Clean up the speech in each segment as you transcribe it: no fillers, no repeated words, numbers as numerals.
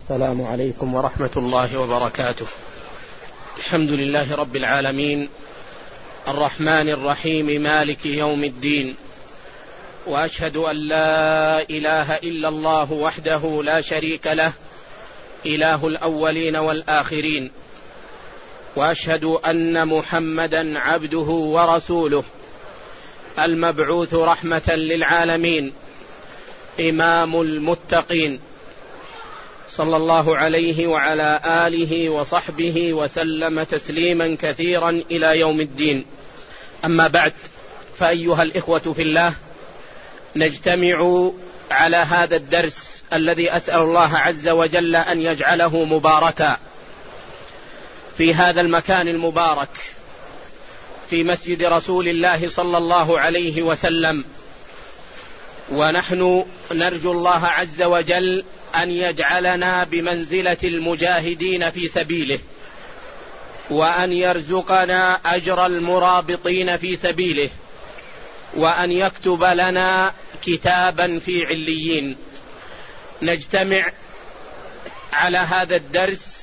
السلام عليكم ورحمة الله وبركاته. الحمد لله رب العالمين، الرحمن الرحيم، مالك يوم الدين، وأشهد أن لا إله إلا الله وحده لا شريك له، إله الأولين والآخرين، وأشهد أن محمدا عبده ورسوله المبعوث رحمة للعالمين، إمام المتقين، صلى الله عليه وعلى آله وصحبه وسلم تسليما كثيرا إلى يوم الدين. أما بعد، فأيها الإخوة في الله، نجتمع على هذا الدرس الذي أسأل الله عز وجل أن يجعله مباركا في هذا المكان المبارك، في مسجد رسول الله صلى الله عليه وسلم، ونحن نرجو الله عز وجل أن يجعلنا بمنزلة المجاهدين في سبيله، وأن يرزقنا أجر المرابطين في سبيله، وأن يكتب لنا كتابا في عليين. نجتمع على هذا الدرس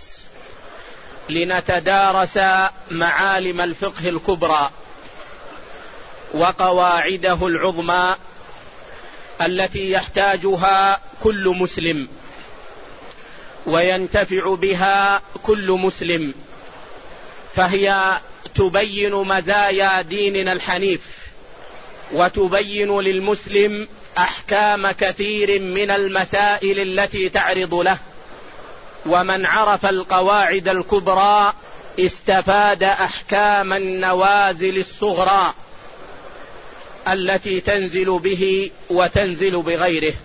لنتدارس معالم الفقه الكبرى وقواعده العظمى التي يحتاجها كل مسلم وينتفع بها كل مسلم، فهي تبين مزايا ديننا الحنيف، وتبين للمسلم أحكام كثير من المسائل التي تعرض له، ومن عرف القواعد الكبرى استفاد أحكام النوازل الصغرى التي تنزل به وتنزل بغيره.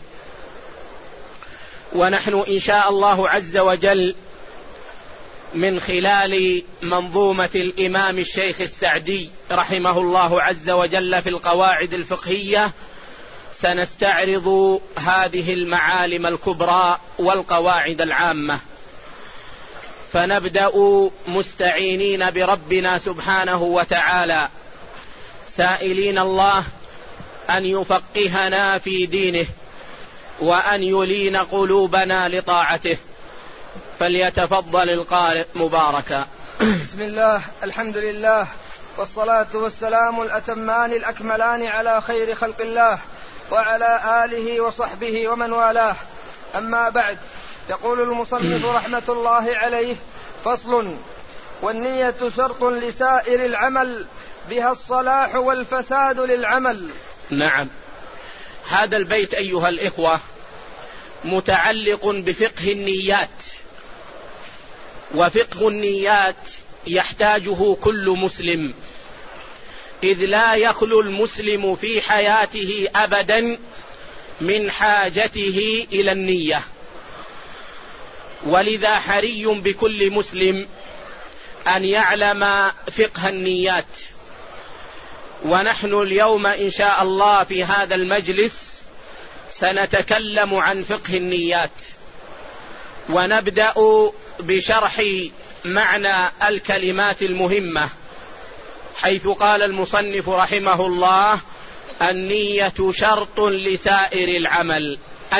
ونحن إن شاء الله عز وجل من خلال منظومة الإمام الشيخ السعدي رحمه الله عز وجل في القواعد الفقهية سنستعرض هذه المعالم الكبرى والقواعد العامة. فنبدأ مستعينين بربنا سبحانه وتعالى، سائلين الله أن يفقهنا في دينه، وأن يلين قلوبنا لطاعته. فليتفضل القارئ مباركا. بسم الله، الحمد لله، والصلاة والسلام الأتمان الأكملان على خير خلق الله وعلى آله وصحبه ومن والاه. أما بعد، يقول المصنف رحمة الله عليه: فصل: والنية شرط لسائر العمل، بها الصلاح والفساد للعمل. نعم، هذا البيت أيها الإخوة متعلق بفقه النيات، وفقه النيات يحتاجه كل مسلم، إذ لا يخلو المسلم في حياته أبدا من حاجته إلى النية، ولذا حري بكل مسلم أن يعلم فقه النيات. ونحن اليوم إن شاء الله في هذا المجلس سنتكلم عن فقه النيات، ونبدأ بشرح معنى الكلمات المهمة، حيث قال المصنف رحمه الله: النية شرط لسائر العمل.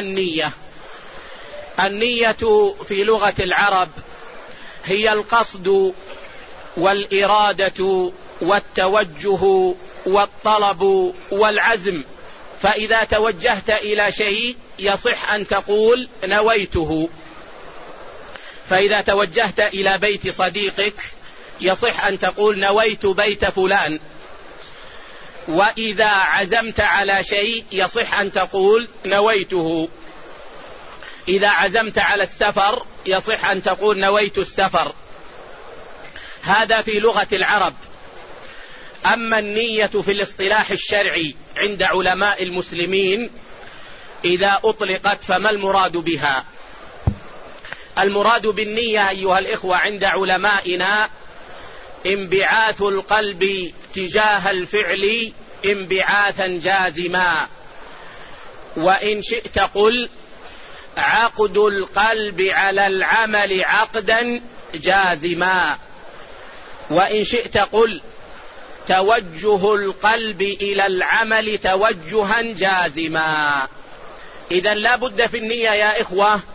النية في لغة العرب هي القصد والإرادة والتوجه والطلب والعزم، فإذا توجهت إلى شيء يصح أن تقول نويته، فإذا توجهت إلى بيت صديقك يصح أن تقول نويت بيت فلان، وإذا عزمت على شيء يصح أن تقول نويته، إذا عزمت على السفر يصح أن تقول نويت السفر. هذا في لغة العرب. أما النية في الاصطلاح الشرعي عند علماء المسلمين إذا أطلقت فما المراد بها؟ المراد بالنية أيها الإخوة عند علمائنا انبعاث القلب تجاه الفعل انبعاثا جازما، وإن شئت قل عقد القلب على العمل عقدا جازما، وإن شئت قل توجه القلب إلى العمل توجها جازما. إذن لا بد في النية يا إخوة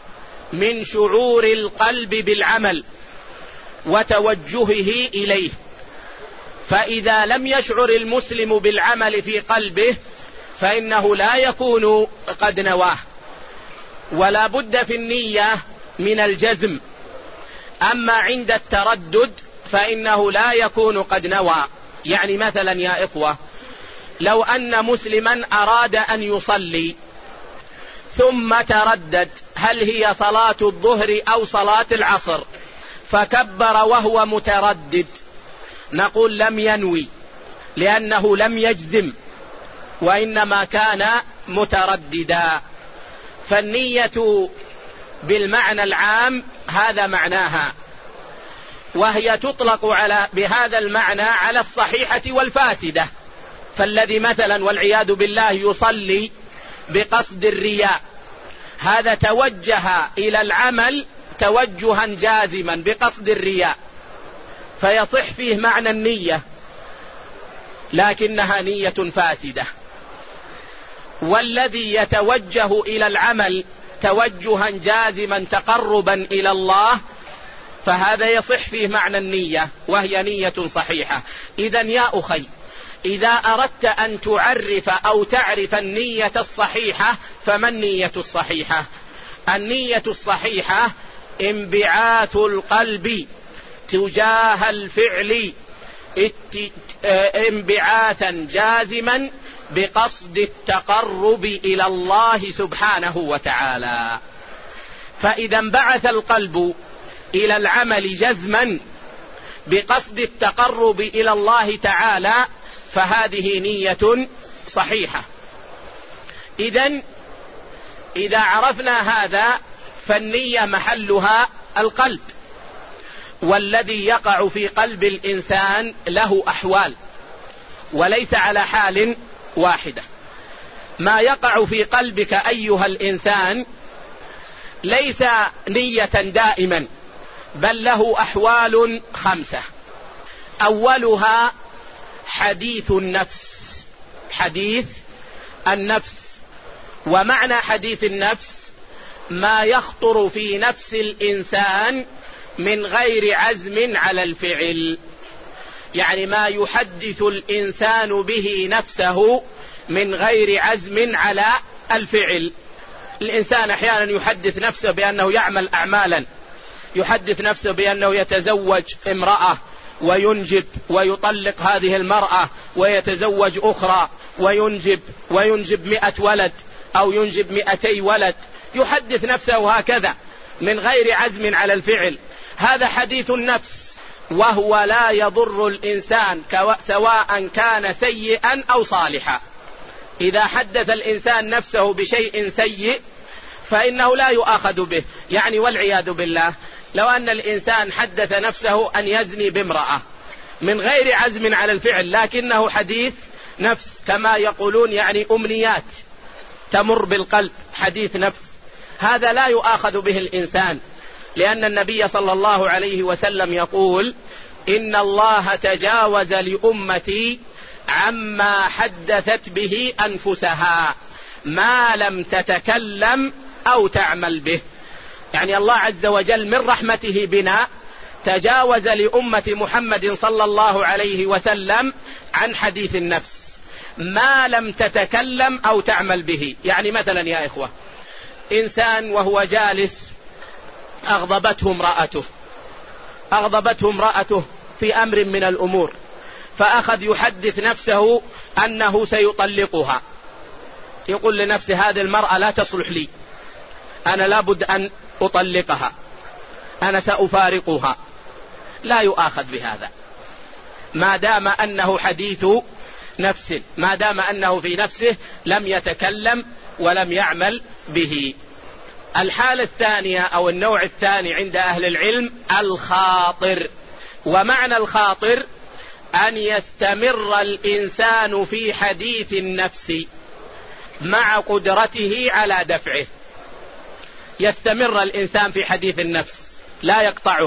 من شعور القلب بالعمل وتوجهه إليه. فإذا لم يشعر المسلم بالعمل في قلبه فإنه لا يكون قد نواه، ولا بد في النية من الجزم. أما عند التردد فإنه لا يكون قد نوى. يعني مثلا يا إخوة، لو أن مسلما أراد أن يصلي ثم تردد هل هي صلاة الظهر أو صلاة العصر، فكبر وهو متردد، نقول لم ينوي، لأنه لم يجزم وإنما كان مترددا. فالنية بالمعنى العام هذا معناها، وهي تطلق بهذا المعنى على الصحيحة والفاسدة. فالذي مثلا والعياذ بالله يصلي بقصد الرياء، هذا توجه إلى العمل توجها جازما بقصد الرياء، فيصح فيه معنى النية لكنها نية فاسدة. والذي يتوجه إلى العمل توجها جازما تقربا إلى الله فهذا يصح فيه معنى النية وهي نية صحيحة. إذن يا أخي، إذا أردت أن تعرف أو تعرف النية الصحيحة فما النية الصحيحة؟ النية الصحيحة انبعاث القلب تجاه الفعل انبعاثا جازما بقصد التقرب إلى الله سبحانه وتعالى. فإذا انبعث القلب إلى العمل جزما بقصد التقرب إلى الله تعالى فهذه نية صحيحة. إذا عرفنا هذا فالنية محلها القلب، والذي يقع في قلب الإنسان له أحوال وليس على حال واحدة. ما يقع في قلبك أيها الإنسان ليس نية دائما، بل له أحوال 5. أولها حديث النفس. حديث النفس، ومعنى حديث النفس ما يخطر في نفس الإنسان من غير عزم على الفعل، يعني ما يحدث الإنسان به نفسه من غير عزم على الفعل. الإنسان أحيانا يحدث نفسه بأنه يعمل أعمالا، يحدث نفسه بأنه يتزوج امرأة وينجب ويطلق هذه المرأة ويتزوج أخرى وينجب 100 ولد أو ينجب 200 ولد، يحدث نفسه هكذا من غير عزم على الفعل. هذا حديث النفس، وهو لا يضر الإنسان سواء كان سيئا أو صالحا. إذا حدث الإنسان نفسه بشيء سيء فإنه لا يؤاخذ به. يعني والعياذ بالله لو أن الإنسان حدث نفسه أن يزني بامرأة من غير عزم على الفعل لكنه حديث نفس، كما يقولون يعني أمنيات تمر بالقلب، حديث نفس، هذا لا يؤاخذ به الإنسان، لأن النبي صلى الله عليه وسلم يقول: إن الله تجاوز لأمتي عما حدثت به أنفسها ما لم تتكلم أو تعمل به. يعني الله عز وجل من رحمته بنا تجاوز لأمة محمد صلى الله عليه وسلم عن حديث النفس ما لم تتكلم أو تعمل به. يعني مثلا يا إخوة، إنسان وهو جالس أغضبته امرأته في أمر من الأمور، فأخذ يحدث نفسه أنه سيطلقها، يقول لنفسه: هذه المرأة لا تصلح لي، أنا لابد أن أطلقها، أنا سأفارقها. لا يؤاخذ بهذا ما دام أنه حديث نفس، ما دام أنه في نفسه لم يتكلم ولم يعمل به. الحالة الثانية أو النوع الثاني عند أهل العلم الخاطر. ومعنى الخاطر أن يستمر الإنسان في حديث النفس مع قدرته على دفعه. يستمر الإنسان في حديث النفس لا يقطعه،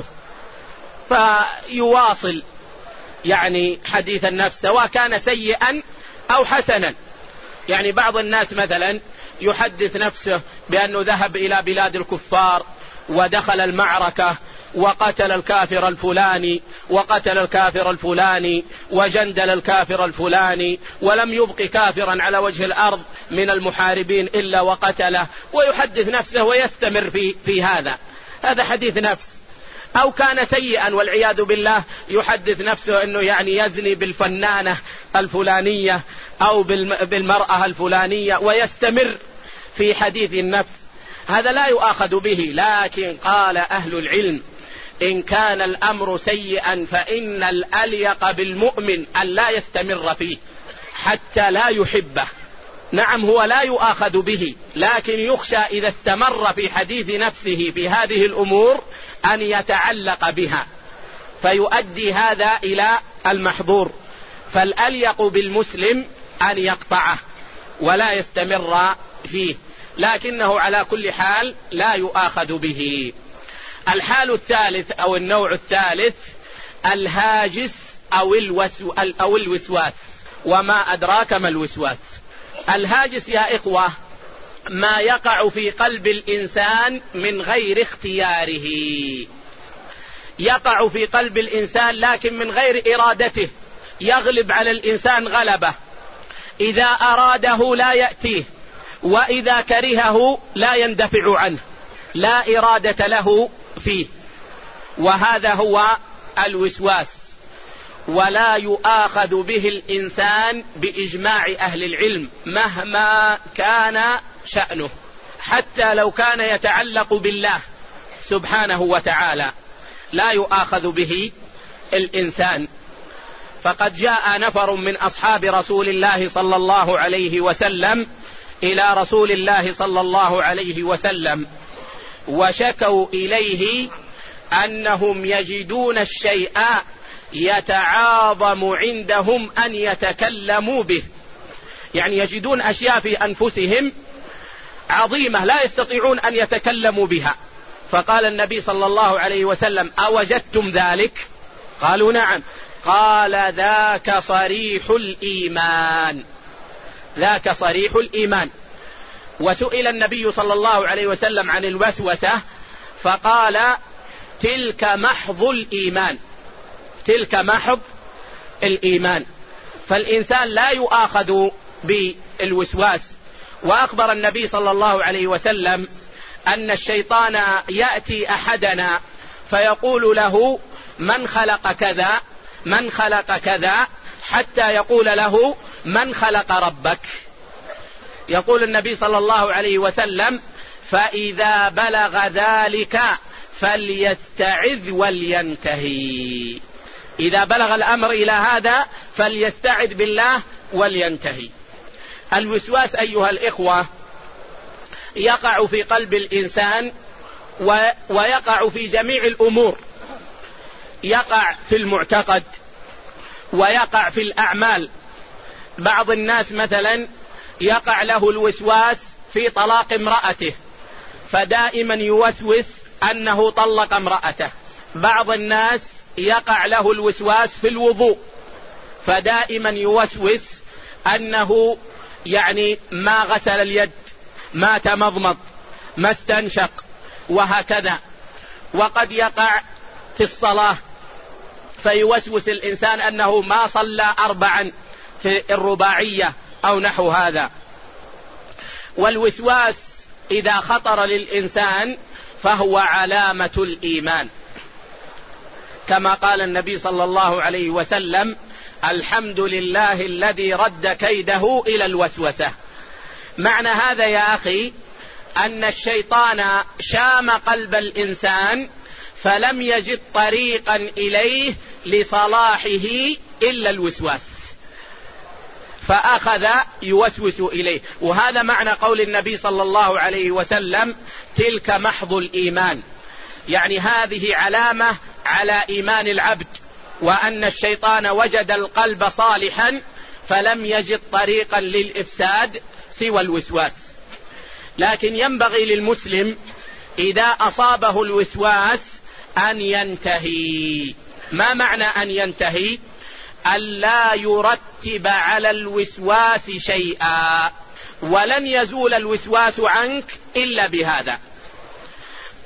فيواصل يعني حديث النفس سواء كان سيئا أو حسنا. يعني بعض الناس مثلا يحدث نفسه بأنه ذهب إلى بلاد الكفار ودخل المعركة وقتل الكافر الفلاني وقتل الكافر الفلاني وجندل الكافر الفلاني، ولم يبق كافرا على وجه الأرض من المحاربين إلا وقتله، ويحدث نفسه ويستمر في هذا حديث نفس. أو كان سيئا والعياذ بالله، يحدث نفسه أنه يعني يزني بالفنانة الفلانية أو بالمرأة الفلانية ويستمر في حديث النفس، هذا لا يؤاخذ به. لكن قال أهل العلم إن كان الأمر سيئا فإن الأليق بالمؤمن أن لا يستمر فيه حتى لا يحبه. نعم هو لا يؤاخذ به، لكن يخشى إذا استمر في حديث نفسه في هذه الأمور أن يتعلق بها فيؤدي هذا إلى المحظور. فالأليق بالمسلم أن يقطعه ولا يستمر فيه، لكنه على كل حال لا يؤاخذ به. الحال الثالث أو النوع الثالث الهاجس أو الوسواس. وما أدراك ما الوسواس؟ الهاجس يا إخوة ما يقع في قلب الإنسان من غير اختياره، يقع في قلب الإنسان لكن من غير إرادته، يغلب على الإنسان غلبة، إذا أراده لا يأتيه، وإذا كرهه لا يندفع عنه، لا إرادة له فيه، وهذا هو الوسواس. ولا يؤاخذ به الإنسان بإجماع أهل العلم مهما كان شأنه، حتى لو كان يتعلق بالله سبحانه وتعالى لا يؤاخذ به الإنسان. فقد جاء نفر من أصحاب رسول الله صلى الله عليه وسلم إلى رسول الله صلى الله عليه وسلم وشكوا إليه أنهم يجدون الشيء يتعاظم عندهم أن يتكلموا به، يعني يجدون أشياء في أنفسهم عظيمة لا يستطيعون أن يتكلموا بها. فقال النبي صلى الله عليه وسلم أوجدتم ذلك؟ قالوا نعم. قال ذاك صريح الإيمان، ذاك صريح الإيمان. وسئل النبي صلى الله عليه وسلم عن الوسوسة فقال تلك محض الإيمان، تلك محض الإيمان. فالإنسان لا يؤاخذ بالوسواس. وأخبر النبي صلى الله عليه وسلم أن الشيطان يأتي أحدنا فيقول له من خلق كذا من خلق كذا، حتى يقول له من خلق ربك. يقول النبي صلى الله عليه وسلم فإذا بلغ ذلك فليستعذ ولينتهي، إذا بلغ الأمر إلى هذا فليستعذ بالله ولينتهي. الوسواس أيها الإخوة يقع في قلب الإنسان ويقع في جميع الأمور، يقع في المعتقد ويقع في الأعمال. بعض الناس مثلا يقع له الوسواس في طلاق امرأته فدائما يوسوس أنه طلق امرأته. بعض الناس يقع له الوسواس في الوضوء فدائما يوسوس أنه يعني ما غسل اليد، ما تمضمض، ما استنشق، وهكذا. وقد يقع في الصلاة فيوسوس الإنسان أنه ما صلى 4 في الرباعية أو نحو هذا. والوسواس إذا خطر للإنسان فهو علامة الإيمان، كما قال النبي صلى الله عليه وسلم الحمد لله الذي رد كيده إلى الوسوسة. معنى هذا يا أخي أن الشيطان شام قلب الإنسان فلم يجد طريقا إليه لصلاحه إلا الوسواس، فأخذ يوسوس إليه. وهذا معنى قول النبي صلى الله عليه وسلم تلك محض الإيمان، يعني هذه علامة على إيمان العبد، وأن الشيطان وجد القلب صالحا فلم يجد طريقا للإفساد سوى الوسواس. لكن ينبغي للمسلم إذا أصابه الوسواس أن ينتهي. ما معنى أن ينتهي؟ ألا يرتب على الوسواس شيئا، ولن يزول الوسواس عنك إلا بهذا.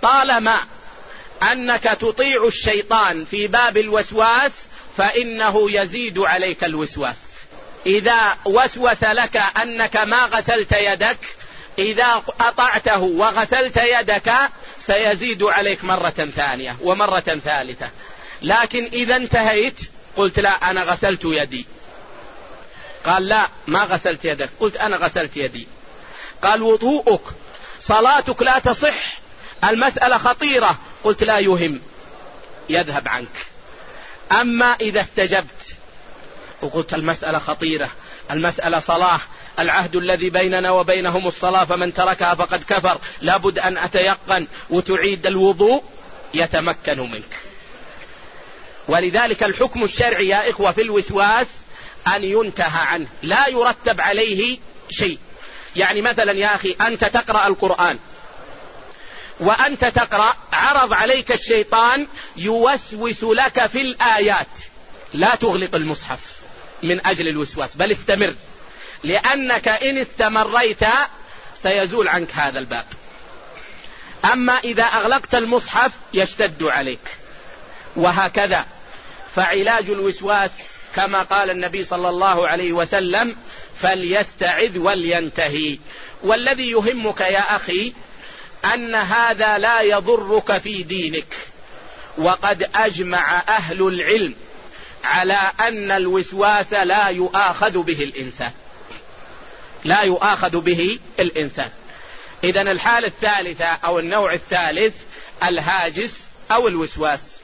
طالما أنك تطيع الشيطان في باب الوسواس فإنه يزيد عليك الوسواس. إذا وسوس لك أنك ما غسلت يدك، إذا أطعته وغسلت يدك سيزيد عليك مرة ثانية ومرة ثالثة. لكن إذا انتهيت قلت لا أنا غسلت يدي، قال لا ما غسلت يدك، قلت أنا غسلت يدي، قال وضوءك صلاتك لا تصح، المسألة خطيرة، قلت لا يهم يذهب عنك. أما إذا استجبت وقلت المسألة خطيرة، المسألة صلاة، العهد الذي بيننا وبينهم الصلاة، فمن تركها فقد كفر، لابد أن أتيقن وتعيد الوضوء، يتمكن منك. ولذلك الحكم الشرعي يا إخوة في الوسواس أن ينتهى عنه، لا يرتب عليه شيء. يعني مثلا يا أخي أنت تقرأ القرآن وأنت تقرأ، عرض عليك الشيطان يوسوس لك في الآيات، لا تغلق المصحف من أجل الوسواس، بل استمر، لأنك إن استمريت سيزول عنك هذا الباب. أما إذا أغلقت المصحف يشتد عليك، وهكذا. فعلاج الوسواس كما قال النبي صلى الله عليه وسلم فليستعذ ولينتهي. والذي يهمك يا أخي أن هذا لا يضرك في دينك، وقد أجمع أهل العلم على أن الوسواس لا يؤاخذ به الإنسان، لا يؤاخذ به الإنسان. إذن الحالة الثالثة أو النوع الثالث الهاجس أو الوسواس.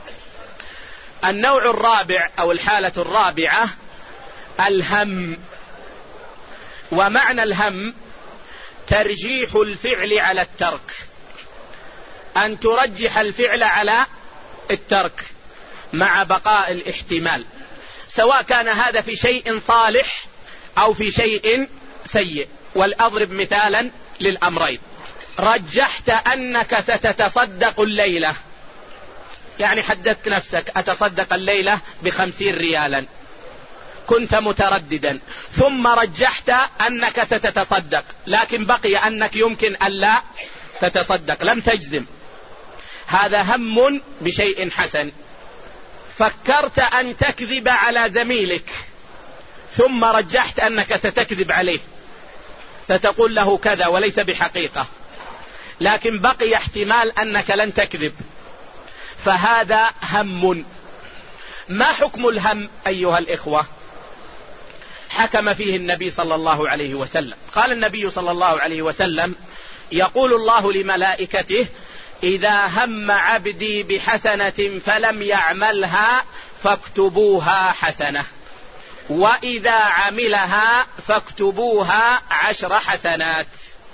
النوع الرابع أو الحالة الرابعة الهم. ومعنى الهم ترجيح الفعل على الترك، أن ترجح الفعل على الترك مع بقاء الاحتمال، سواء كان هذا في شيء صالح أو في شيء سيء. والأضرب مثالا للأمرين. رجحت أنك ستتصدق الليلة، يعني حددت نفسك أتصدق الليلة ب50 ريالا، كنت مترددا، ثم رجحت أنك ستتصدق، لكن بقي أنك يمكن ألا تتصدق، لم تجزم. هذا هم بشيء حسن. فكرت أن تكذب على زميلك ثم رجحت أنك ستكذب عليه، ستقول له كذا وليس بحقيقة، لكن بقي احتمال أنك لن تكذب، فهذا هم. ما حكم الهم أيها الإخوة؟ حكم فيه النبي صلى الله عليه وسلم. قال النبي صلى الله عليه وسلم: يقول الله لملائكته: إذا هم عبدي بحسنة فلم يعملها فاكتبوها حسنة، وإذا عملها فاكتبوها 10 حسنات،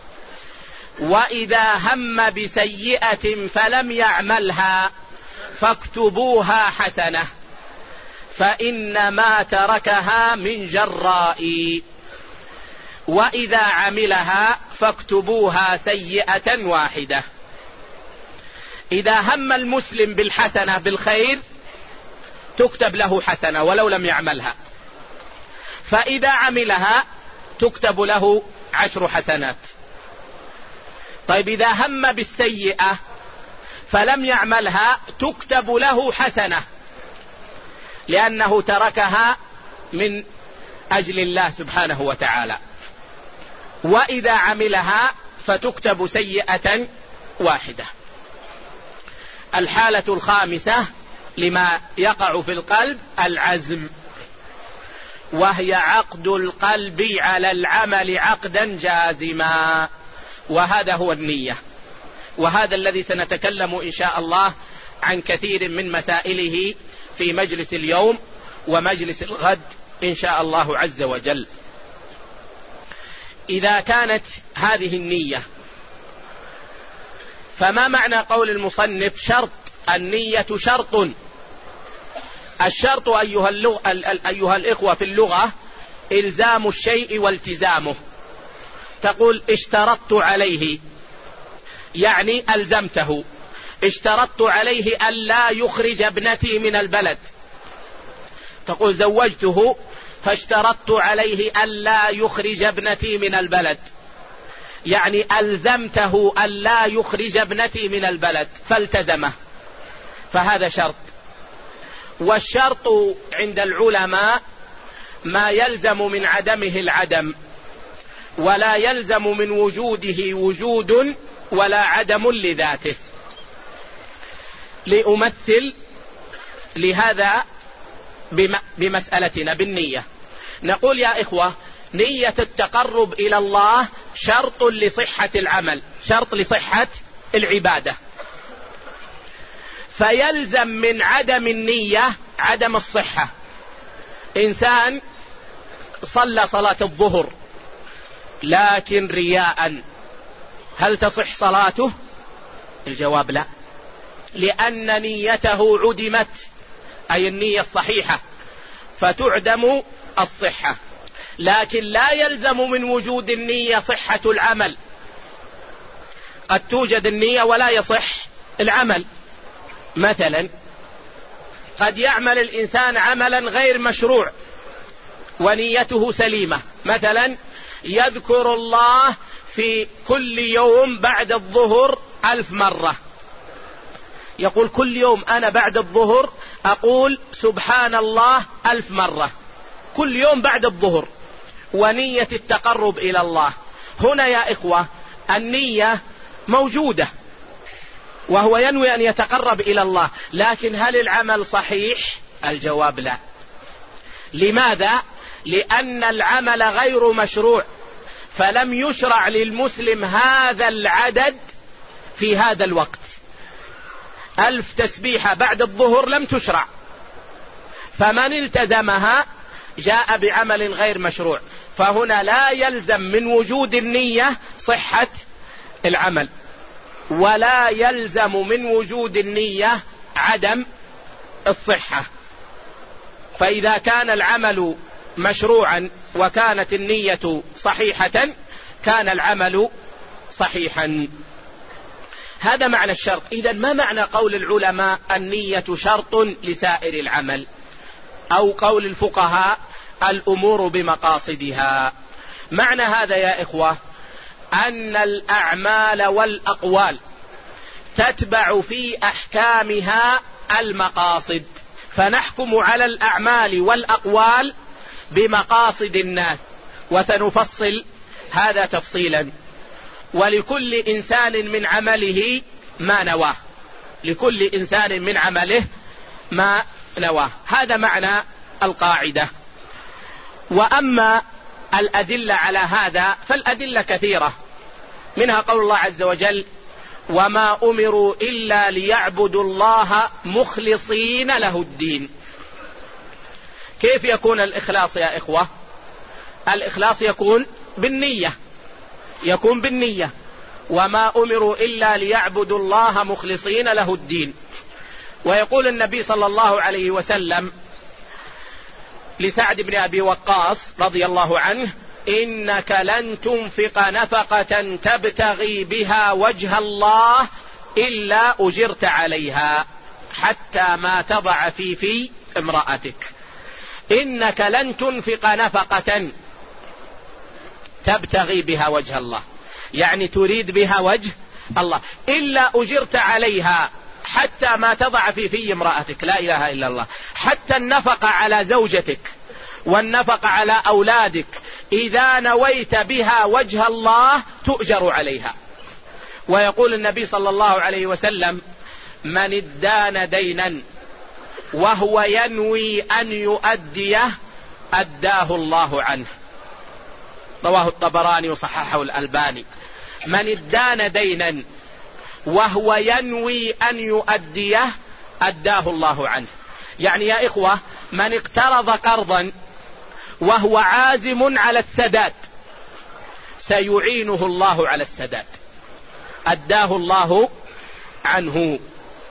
وإذا هم بسيئة فلم يعملها فاكتبوها حسنة، فإنما تركها من جراء، وإذا عملها فاكتبوها سيئة واحدة. إذا هم المسلم بالحسنة بالخير تكتب له حسنة ولو لم يعملها، فإذا عملها تكتب له 10 حسنات. طيب إذا هم بالسيئة فلم يعملها تكتب له حسنة، لأنه تركها من أجل الله سبحانه وتعالى، وإذا عملها فتكتب سيئة واحدة. الحالة الخامسة لما يقع في القلب العزم، وهي عقد القلب على العمل عقدا جازما، وهذا هو النية. وهذا الذي سنتكلم إن شاء الله عن كثير من مسائله في مجلس اليوم ومجلس الغد إن شاء الله عز وجل. إذا كانت هذه النية، فما معنى قول المصنف شرط؟ النية شرط. الشرط أيها الإخوة في اللغة إلزام الشيء والتزامه. تقول اشترطت عليه، يعني ألزمته. اشترطت عليه ألا يخرج ابنتي من البلد. تقول زوجته فاشترطت عليه ألا يخرج ابنتي من البلد. يعني ألزمته أن لا يخرج ابنتي من البلد فالتزمه، فهذا شرط. والشرط عند العلماء ما يلزم من عدمه العدم، ولا يلزم من وجوده وجود ولا عدم لذاته. لأمثل لهذا بمسألتنا بالنية. نقول يا إخوة، نية التقرب إلى الله شرط لصحة العمل، شرط لصحة العبادة، فيلزم من عدم النية عدم الصحة. إنسان صلى صلاة الظهر لكن رياء، هل تصح صلاته؟ الجواب لا، لأن نيته عدمت، أي النية الصحيحة، فتعدم الصحة. لكن لا يلزم من وجود النية صحة العمل، قد توجد النية ولا يصح العمل. مثلا قد يعمل الإنسان عملا غير مشروع ونيته سليمة، مثلا يذكر الله في كل يوم بعد الظهر 1000 مرة، يقول كل يوم أنا بعد الظهر أقول سبحان الله 1000 مرة كل يوم بعد الظهر، ونية التقرب إلى الله. هنا يا إخوة النية موجودة وهو ينوي أن يتقرب إلى الله، لكن هل العمل صحيح؟ الجواب لا. لماذا؟ لأن العمل غير مشروع، فلم يشرع للمسلم هذا العدد في هذا الوقت. 1000 تسبيحة بعد الظهر لم تشرع، فمن التزمها جاء بعمل غير مشروع. فهنا لا يلزم من وجود النية صحة العمل، ولا يلزم من وجود النية عدم الصحة. فإذا كان العمل مشروعا وكانت النية صحيحة كان العمل صحيحا. هذا معنى الشرط. إذن ما معنى قول العلماء النية شرط لسائر العمل، أو قول الفقهاء الأمور بمقاصدها؟ معنى هذا يا إخوة أن الأعمال والأقوال تتبع في أحكامها المقاصد، فنحكم على الأعمال والأقوال بمقاصد الناس، وسنفصل هذا تفصيلا. ولكل إنسان من عمله ما نواه، لكل إنسان من عمله ما نواه. هذا معنى القاعدة. وأما الأدلة على هذا فالأدلة كثيرة، منها قول الله عز وجل: وما أمروا إلا ليعبدوا الله مخلصين له الدين. كيف يكون الإخلاص يا إخوة؟ الإخلاص يكون بالنية، يكون بالنية. وما أمروا إلا ليعبدوا الله مخلصين له الدين. ويقول النبي صلى الله عليه وسلم لسعد بن أبي وقاص رضي الله عنه: إنك لن تنفق نفقة تبتغي بها وجه الله إلا أجرت عليها حتى ما تضع في امرأتك. إنك لن تنفق نفقة تبتغي بها وجه الله، يعني تريد بها وجه الله، إلا أجرت عليها حتى ما تضع في امرأتك. لا إله إلا الله. حتى النفقة على زوجتك والنفقة على أولادك إذا نويت بها وجه الله تؤجر عليها. ويقول النبي صلى الله عليه وسلم: من ادان دينا وهو ينوي أن يؤديه أداه الله عنه. رواه الطبراني وصححه الألباني. من ادان دينا وهو ينوي أن يؤديه أداه الله عنه. يعني يا إخوة من اقترض قرضا وهو عازم على السداد سيعينه الله على السداد، أداه الله عنه.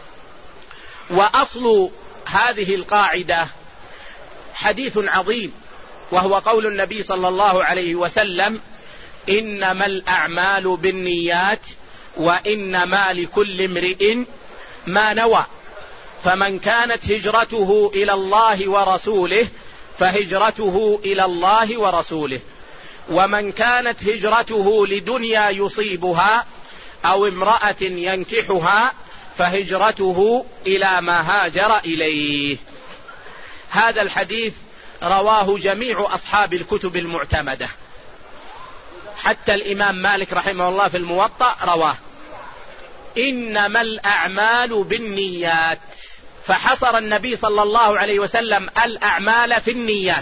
وأصل هذه القاعدة حديث عظيم، وهو قول النبي صلى الله عليه وسلم: إنما الأعمال بالنيات وإنما لكل امرئ ما نوى، فمن كانت هجرته إلى الله ورسوله فهجرته إلى الله ورسوله. ومن كانت هجرته لدنيا يصيبها أو امرأة ينكحها فهجرته إلى ما هاجر إليه. هذا الحديث رواه جميع أصحاب الكتب المعتمدة، حتى الإمام مالك رحمه الله في الموطأ رواه. إنما الأعمال بالنيات، فحصر النبي صلى الله عليه وسلم الأعمال في النيات،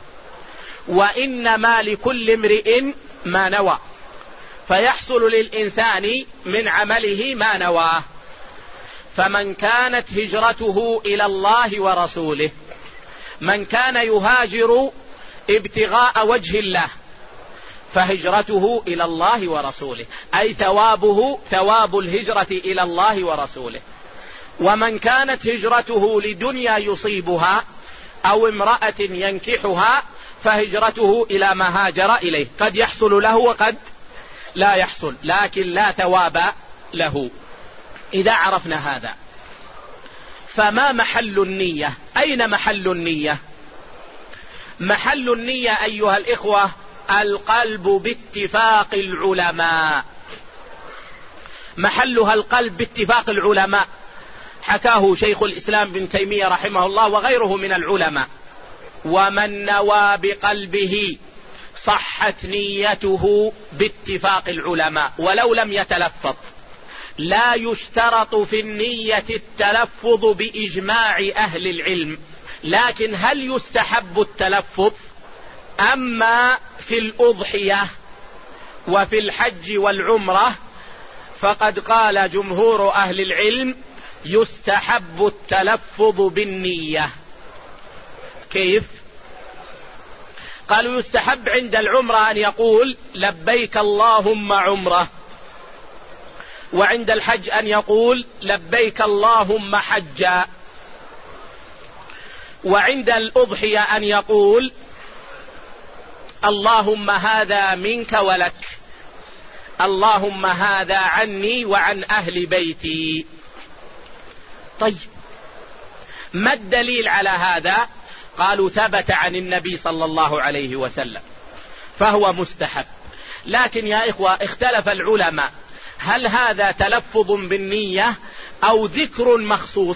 وإنما لكل امرئ ما نوى، فيحصل للإنسان من عمله ما نواه. فمن كانت هجرته إلى الله ورسوله، من كان يهاجر ابتغاء وجه الله فهجرته إلى الله ورسوله، أي ثوابه ثواب الهجرة إلى الله ورسوله. ومن كانت هجرته لدنيا يصيبها أو امرأة ينكحها فهجرته إلى ما هاجر إليه. قد يحصل له وقد لا يحصل، لكن لا ثواب له. إذا عرفنا هذا، فما محل النية؟ أين محل النية؟ محل النية أيها الإخوة القلب باتفاق العلماء، محلها القلب باتفاق العلماء، حكاه شيخ الإسلام ابن تيمية رحمه الله وغيره من العلماء. ومن نوى بقلبه صحت نيته باتفاق العلماء ولو لم يتلفظ. لا يشترط في النية التلفظ بإجماع أهل العلم، لكن هل يستحب التلفظ؟ أما في الأضحية وفي الحج والعمرة فقد قال جمهور أهل العلم يستحب التلفظ بالنية. كيف؟ قالوا يستحب عند العمرة أن يقول لبيك اللهم عمرة، وعند الحج أن يقول لبيك اللهم حجا، وعند الأضحية أن يقول اللهم هذا منك ولك، اللهم هذا عني وعن أهل بيتي. طيب، ما الدليل على هذا؟ قالوا ثبت عن النبي صلى الله عليه وسلم فهو مستحب. لكن يا إخوة اختلف العلماء، هل هذا تلفظ بالنية أو ذكر مخصوص؟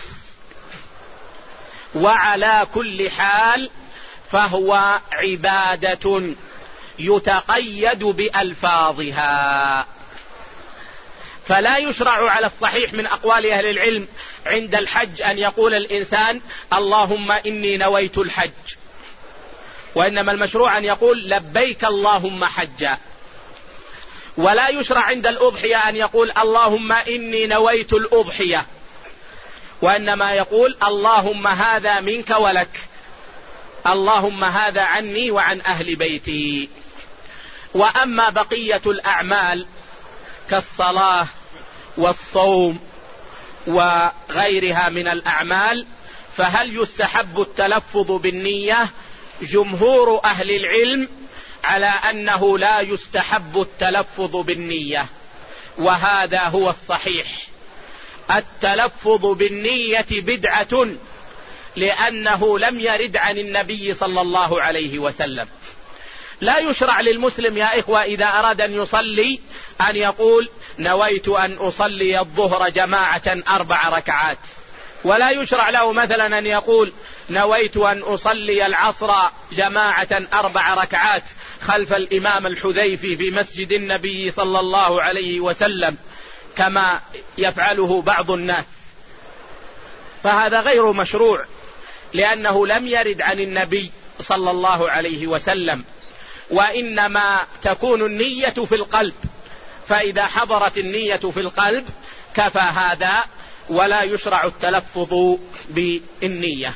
وعلى كل حال فهو عبادة يتقيد بألفاظها، فلا يشرع على الصحيح من أقوال أهل العلم عند الحج أن يقول الإنسان اللهم إني نويت الحج، وإنما المشروع أن يقول لبيك اللهم حجا. ولا يشرع عند الأضحية أن يقول اللهم إني نويت الأضحية، وإنما يقول اللهم هذا منك ولك، اللهم هذا عني وعن أهل بيتي. وأما بقية الأعمال كالصلاة والصوم وغيرها من الأعمال فهل يستحب التلفظ بالنية؟ جمهور أهل العلم على أنه لا يستحب التلفظ بالنية، وهذا هو الصحيح. التلفظ بالنية بدعة، لأنه لم يرد عن النبي صلى الله عليه وسلم. لا يشرع للمسلم يا إخوة إذا أراد أن يصلي أن يقول نويت أن أصلي الظهر جماعة 4 ركعات، ولا يشرع له مثلا أن يقول نويت أن أصلي العصر جماعة 4 ركعات خلف الإمام الحذيفي في مسجد النبي صلى الله عليه وسلم كما يفعله بعض الناس، فهذا غير مشروع لأنه لم يرد عن النبي صلى الله عليه وسلم، وإنما تكون النية في القلب، فإذا حضرت النية في القلب كفى هذا، ولا يشرع التلفظ بالنية.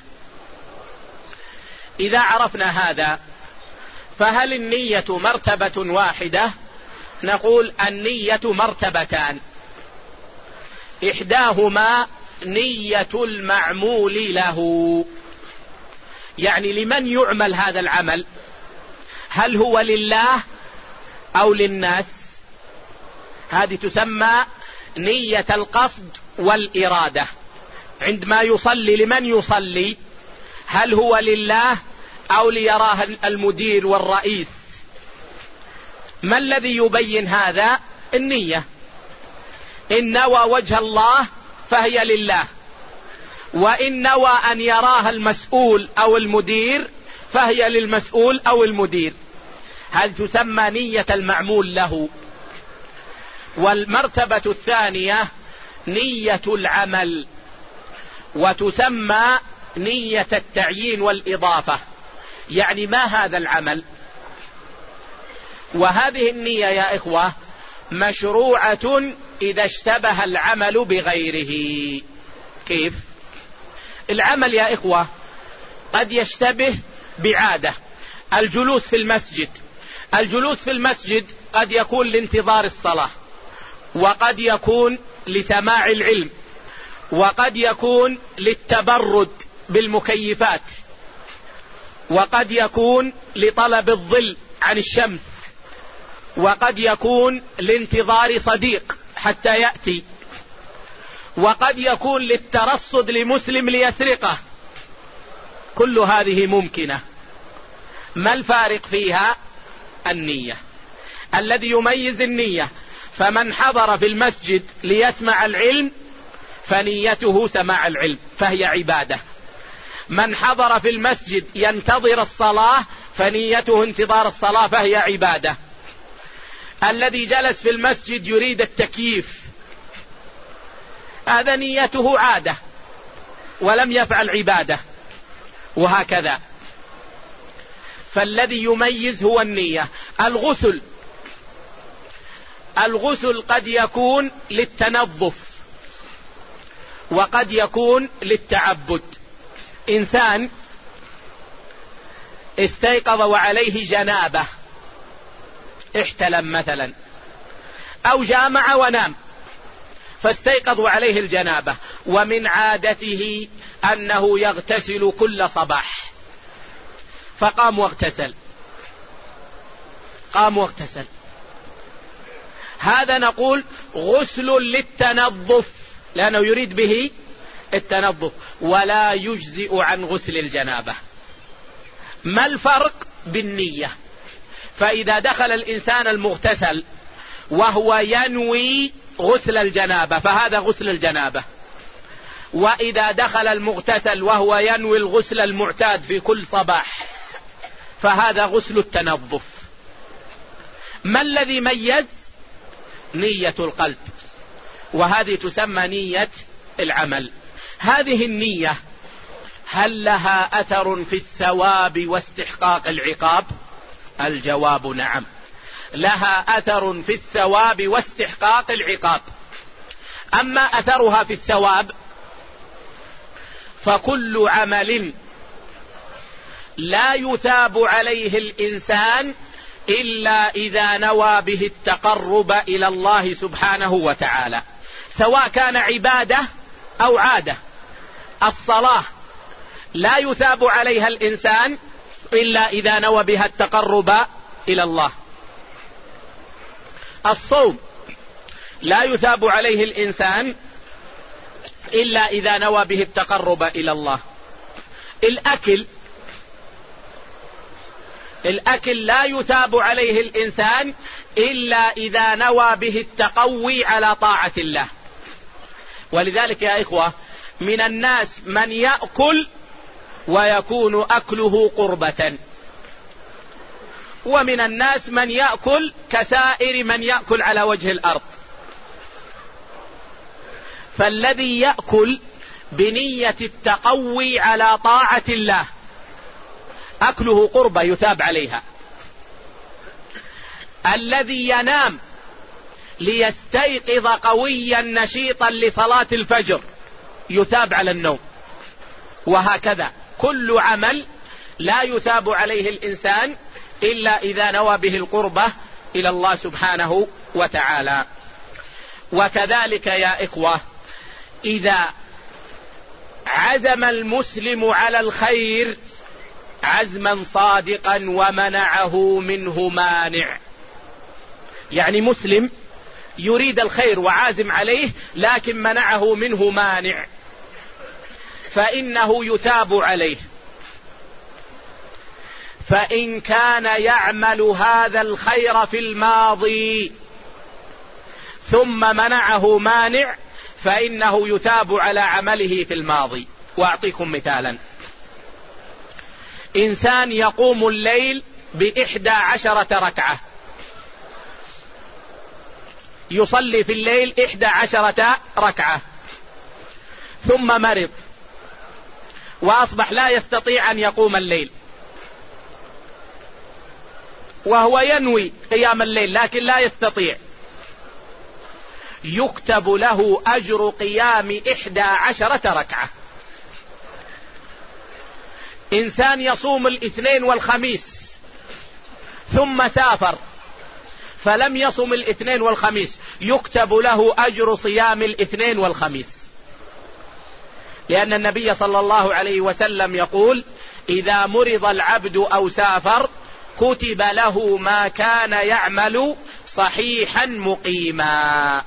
إذا عرفنا هذا فهل النية مرتبة واحدة؟ نقول النية مرتبتان، إحداهما نية المعمول له، يعني لمن يعمل هذا العمل، هل هو لله أو للناس؟ هذه تسمى نية القصد والإرادة. عندما يصلي لمن يصلي؟ هل هو لله أو ليراه المدير والرئيس؟ ما الذي يبين هذا؟ النية. إن نوى وجه الله فهي لله، وإن نوى أن يراها المسؤول أو المدير فهي للمسؤول أو المدير. هذه تسمى نية المعمول له. والمرتبة الثانية نية العمل، وتسمى نية التعيين والإضافة. يعني ما هذا العمل؟ وهذه النية يا إخوة مشروعة إذا اشتبه العمل بغيره. كيف؟ العمل يا إخوة قد يشتبه بعادة. الجلوس في المسجد، الجلوس في المسجد قد يكون لانتظار الصلاة، وقد يكون لسماع العلم، وقد يكون للتبرد بالمكيفات، وقد يكون لطلب الظل عن الشمس، وقد يكون لانتظار صديق حتى يأتي، وقد يكون للترصد لمسلم ليسرقه. كل هذه ممكنة. ما الفارق فيها؟ النية. الذي يميز النية: فمن حضر في المسجد ليسمع العلم فنيته سماع العلم فهي عبادة. من حضر في المسجد ينتظر الصلاة فنيته انتظار الصلاة فهي عبادة. الذي جلس في المسجد يريد التكييف هذا نيته عادة ولم يفعل عبادة، وهكذا. فالذي يميز هو النية. الغسل قد يكون للتنظف وقد يكون للتعبد. إنسان استيقظ وعليه جنابة، احتلم مثلا، أو جامع ونام فاستيقظ وعليه الجنابة، ومن عادته أنه يغتسل كل صباح، فقام واغتسل، هذا نقول غسل للتنظف لأنه يريد به التنظف، ولا يجزئ عن غسل الجنابة. ما الفرق بالنية؟ فإذا دخل الإنسان المغتسل وهو ينوي غسل الجنابة فهذا غسل الجنابة، وإذا دخل المغتسل وهو ينوي الغسل المعتاد في كل صباح فهذا غسل التنظف. ما الذي ميز؟ نية القلب، وهذه تسمى نية العمل. هذه النية هل لها أثر في الثواب واستحقاق العقاب؟ الجواب نعم، لها أثر في الثواب واستحقاق العقاب. أما أثرها في الثواب فكل عمل لا يثاب عليه الإنسان إلا إذا نوى به التقرب إلى الله سبحانه وتعالى، سواء كان عبادة أو عادة. الصلاة لا يثاب عليها الإنسان إلا إذا نوى بها التقرب إلى الله. الصوم لا يثاب عليه الإنسان إلا إذا نوى به التقرب إلى الله. الأكل لا يثاب عليه الإنسان إلا إذا نوى به التقوي على طاعة الله. ولذلك يا إخوة من الناس من يأكل ويكون أكله قربة، ومن الناس من يأكل كسائر من يأكل على وجه الأرض. فالذي يأكل بنية التقوي على طاعة الله أكله قربة يثاب عليها. الذي ينام ليستيقظ قويا نشيطا لصلاة الفجر يثاب على النوم. وهكذا كل عمل لا يثاب عليه الإنسان إلا إذا نوى به القربة إلى الله سبحانه وتعالى. وكذلك يا إخوة إذا عزم المسلم على الخير عزما صادقا ومنعه منه مانع، يعني مسلم يريد الخير وعازم عليه لكن منعه منه مانع فإنه يثاب عليه. فإن كان يعمل هذا الخير في الماضي ثم منعه مانع فإنه يثاب على عمله في الماضي. وأعطيكم مثالا: إنسان يقوم الليل ب11 ركعة، يصلي في الليل 11 ركعة، ثم مرض وأصبح لا يستطيع أن يقوم الليل، وهو ينوي قيام الليل لكن لا يستطيع، يكتب له أجر قيام 11 ركعة. إنسان يصوم الاثنين والخميس ثم سافر فلم يصم الاثنين والخميس، يكتب له أجر صيام الاثنين والخميس، لأن النبي صلى الله عليه وسلم يقول: إذا مرض العبد أو سافر كتب له ما كان يعمل صحيحا مقيما،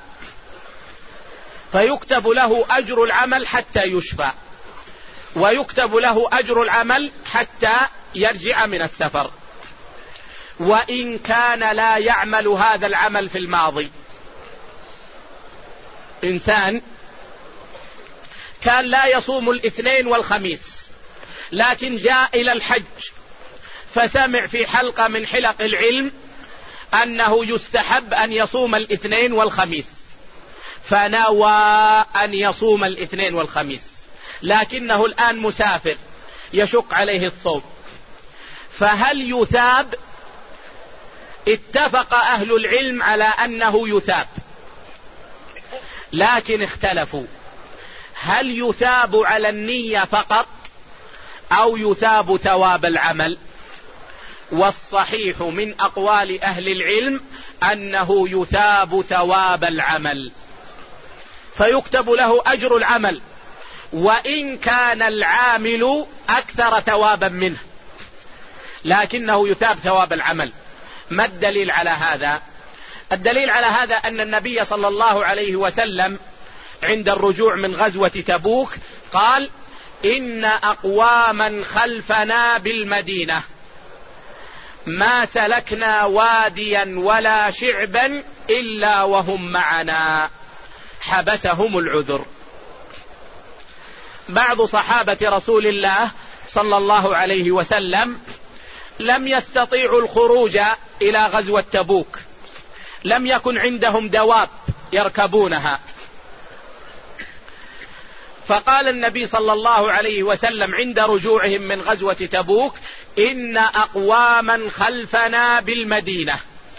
فيكتب له أجر العمل حتى يشفى، ويكتب له أجر العمل حتى يرجع من السفر. وإن كان لا يعمل هذا العمل في الماضي، إنسان كان لا يصوم الاثنين والخميس لكن جاء إلى الحج فسمع في حلقة من حلق العلم أنه يستحب أن يصوم الاثنين والخميس، فنوى أن يصوم الاثنين والخميس، لكنه الآن مسافر يشق عليه الصوم، فهل يثاب؟ اتفق أهل العلم على أنه يثاب، لكن اختلفوا: هل يثاب على النية فقط أو يثاب ثواب العمل؟ والصحيح من أقوال أهل العلم أنه يثاب ثواب العمل، فيكتب له أجر العمل وإن كان العامل أكثر ثوابا منه، لكنه يثاب ثواب العمل. ما الدليل على هذا؟ الدليل على هذا أن النبي صلى الله عليه وسلم عند الرجوع من غزوة تبوك قال: إن أقواما خلفنا بالمدينة ما سلكنا واديا ولا شعبا إلا وهم معنا حبسهم العذر. بعض صحابة رسول الله صلى الله عليه وسلم لم يستطيعوا الخروج إلى غزوة تبوك، لم يكن عندهم دواب يركبونها، فقال النبي صلى الله عليه وسلم عند رجوعهم من غزوة تبوك: إن أقواما خلفنا بالمدينة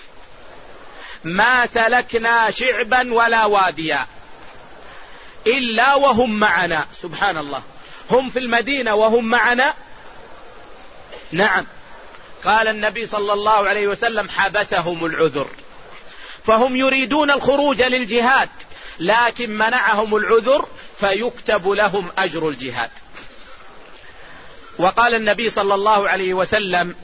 ما سلكنا شعبا ولا واديا إلا وهم معنا. سبحان الله، هم في المدينة وهم معنا؟ نعم. قال النبي صلى الله عليه وسلم: حبسهم العذر، فهم يريدون الخروج للجهاد لكن منعهم العذر فيكتب لهم أجر الجهاد. وقال النبي صلى الله عليه وسلم: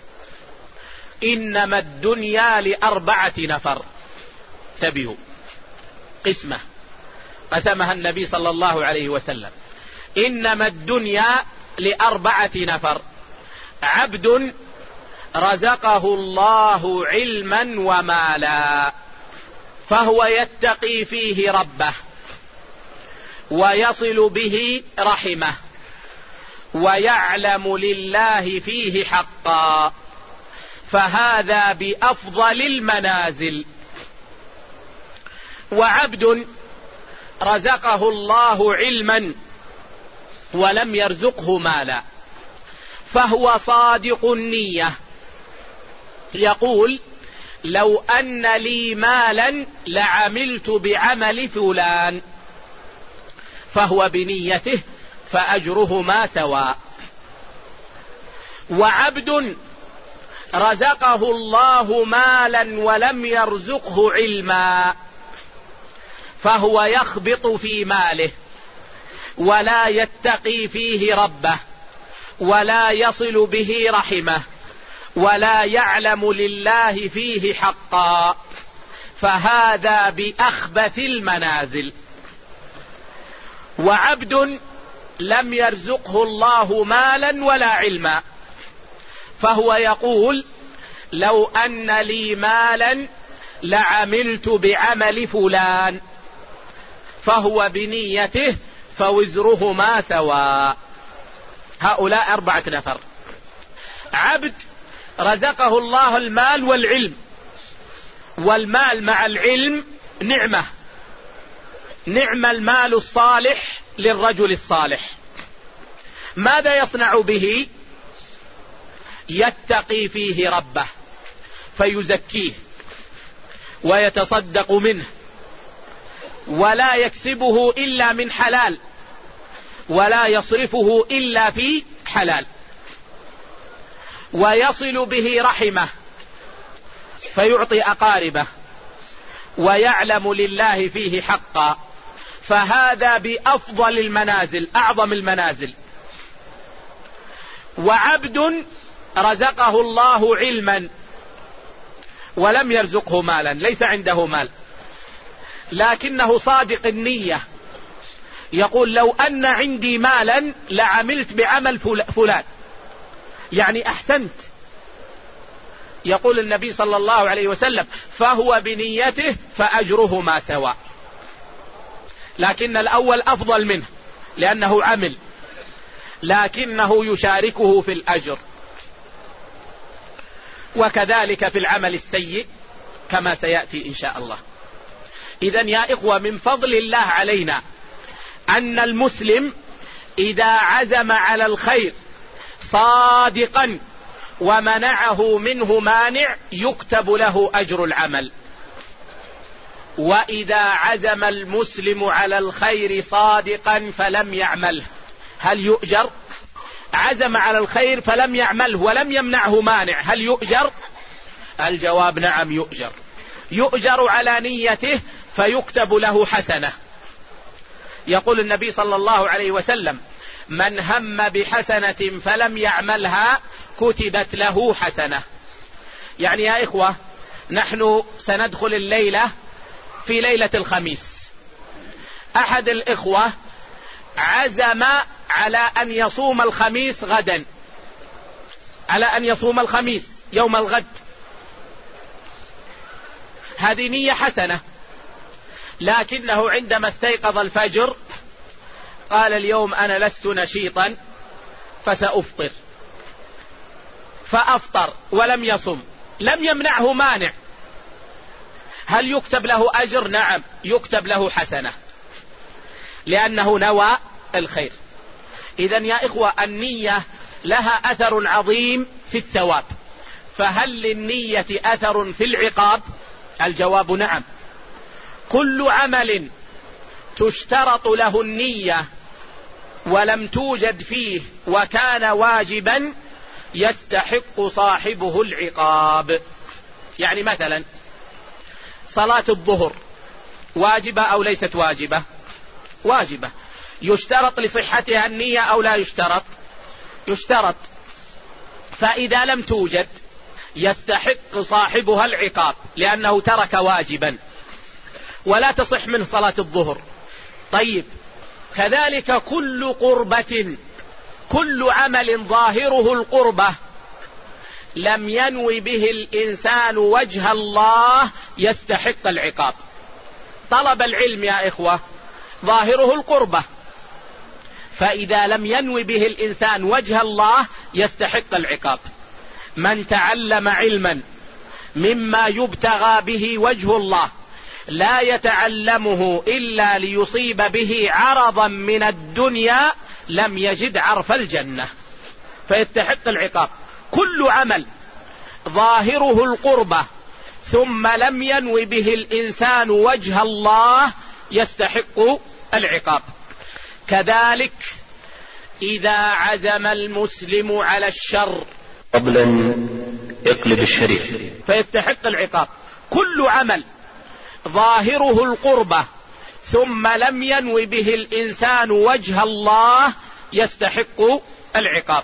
إنما الدنيا ل4 نفر. انتبهوا، قسمة قسمها النبي صلى الله عليه وسلم: إنما الدنيا ل4 نفر: عبد رزقه الله علما ومالا فهو يتقي فيه ربه ويصل به رحمه ويعلم لله فيه حقا، فهذا بأفضل المنازل. وعبد رزقه الله علما ولم يرزقه مالا فهو صادق النية، يقول: لو أن لي مالا لعملت بعمل فلان، فهو بنيته فأجرهما سواء. وعبد رزقه الله مالا ولم يرزقه علما فهو يخبط في ماله ولا يتقي فيه ربه ولا يصل به رحمه ولا يعلم لله فيه حقا، فهذا بأخبث المنازل. وعبد لم يرزقه الله مالا ولا علما فهو يقول لو أن لي مالا لعملت بعمل فلان، فهو بنيته فوزرهما سواء. هؤلاء 4 نفر. عبد رزقه الله المال والعلم، والمال مع العلم نعمة، نعم المال الصالح للرجل الصالح. ماذا يصنع به؟ يتقي فيه ربه فيزكيه ويتصدق منه، ولا يكسبه إلا من حلال، ولا يصرفه إلا في حلال، ويصل به رحمه فيعطي أقاربه، ويعلم لله فيه حقا، فهذا بأفضل المنازل، أعظم المنازل. وعبد رزقه الله علما ولم يرزقه مالا، ليس عنده مال لكنه صادق النية، يقول لو أن عندي مالا لعملت بعمل فلان، يعني أحسنت. يقول النبي صلى الله عليه وسلم فهو بنيته فأجرهما سواء، لكن الأول أفضل منه لأنه عمل، لكنه يشاركه في الأجر. وكذلك في العمل السيء كما سيأتي إن شاء الله. إذن يا إخوة، من فضل الله علينا أن المسلم إذا عزم على الخير صادقا ومنعه منه مانع يكتب له أجر العمل. وإذا عزم المسلم على الخير صادقا فلم يعمله هل يؤجر؟ عزم على الخير فلم يعمله ولم يمنعه مانع، هل يؤجر؟ الجواب نعم يؤجر. يؤجر على نيته فيكتب له حسنة. يقول النبي صلى الله عليه وسلم من هم بحسنة فلم يعملها كتبت له حسنة. يعني يا إخوة، نحن سندخل الليلة في ليلة الخميس. أحد الإخوة عزم على أن يصوم الخميس غدا، على أن يصوم الخميس يوم الغد. هذه نية حسنة، لكنه عندما استيقظ الفجر قال اليوم أنا لست نشيطا فسأفطر، فأفطر ولم يصم، لم يمنعه مانع. هل يكتب له أجر؟ نعم يكتب له حسنة لأنه نوى الخير. إذن يا إخوة، النية لها أثر عظيم في الثواب، فهل للنية أثر في العقاب؟ الجواب نعم. كل عمل تشترط له النية ولم توجد فيه وكان واجبا يستحق صاحبه العقاب. يعني مثلا صلاة الظهر واجبة أو ليست واجبة؟ واجبة. يشترط لصحتها النية أو لا يشترط؟ يشترط. فإذا لم توجد يستحق صاحبها العقاب لأنه ترك واجبا ولا تصح منه صلاة الظهر. طيب، كذلك كل قربة، كل عمل ظاهره القربة لم ينوي به الإنسان وجه الله يستحق العقاب. طلب العلم يا إخوة ظاهره القربة، فإذا لم ينوي به الإنسان وجه الله يستحق العقاب. من تعلم علما مما يبتغى به وجه الله لا يتعلمه إلا ليصيب به عرضا من الدنيا لم يجد عرف الجنة، فيستحق العقاب. كل عمل ظاهره القربة ثم لم ينوي به الإنسان وجه الله يستحق العقاب. كذلك إذا عزم المسلم على الشر قبلا يقلب الشريف فيستحق العقاب. كل عمل ظاهره القربة ثم لم ينوي به الإنسان وجه الله يستحق العقاب.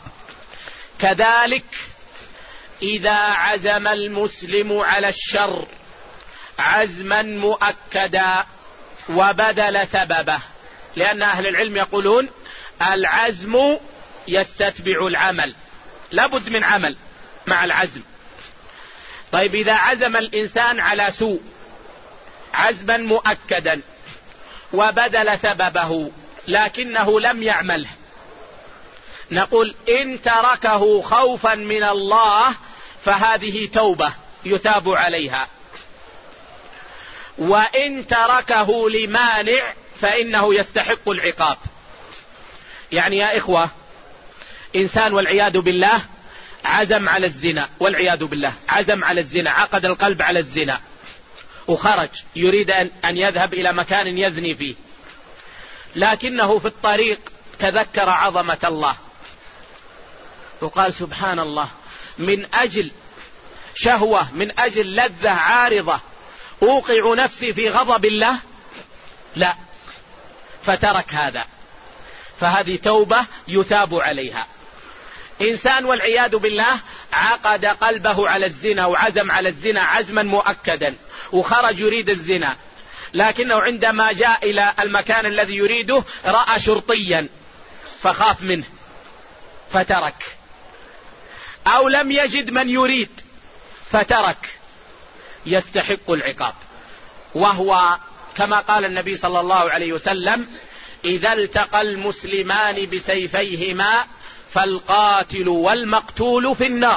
كذلك إذا عزم المسلم على الشر عزما مؤكدا وبدل سببه، لأن أهل العلم يقولون العزم يستتبع العمل، لابد من عمل، مع العزم. طيب إذا عزم الإنسان على سوء عزما مؤكدا وبذل سببه لكنه لم يعمله، نقول إن تركه خوفا من الله فهذه توبة يتاب عليها، وإن تركه لمانع فإنه يستحق العقاب. يعني يا إخوة، إنسان والعياذ بالله عزم على الزنا، والعياذ بالله عزم على الزنا، عقد القلب على الزنا وخرج يريد أن يذهب إلى مكان يزني فيه، لكنه في الطريق تذكر عظمة الله وقال سبحان الله، من أجل شهوة، من أجل لذة عارضة أوقع نفسي في غضب الله؟ لا، فترك هذا، فهذه توبة يثاب عليها. إنسان والعياذ بالله عقد قلبه على الزنا وعزم على الزنا عزما مؤكدا وخرج يريد الزنا، لكنه عندما جاء إلى المكان الذي يريده رأى شرطيا فخاف منه فترك، أو لم يجد من يريد فترك، يستحق العقاب. وهو كما قال النبي صلى الله عليه وسلم: إذا التقى المسلمان بسيفيهما فالقاتل والمقتول في النار.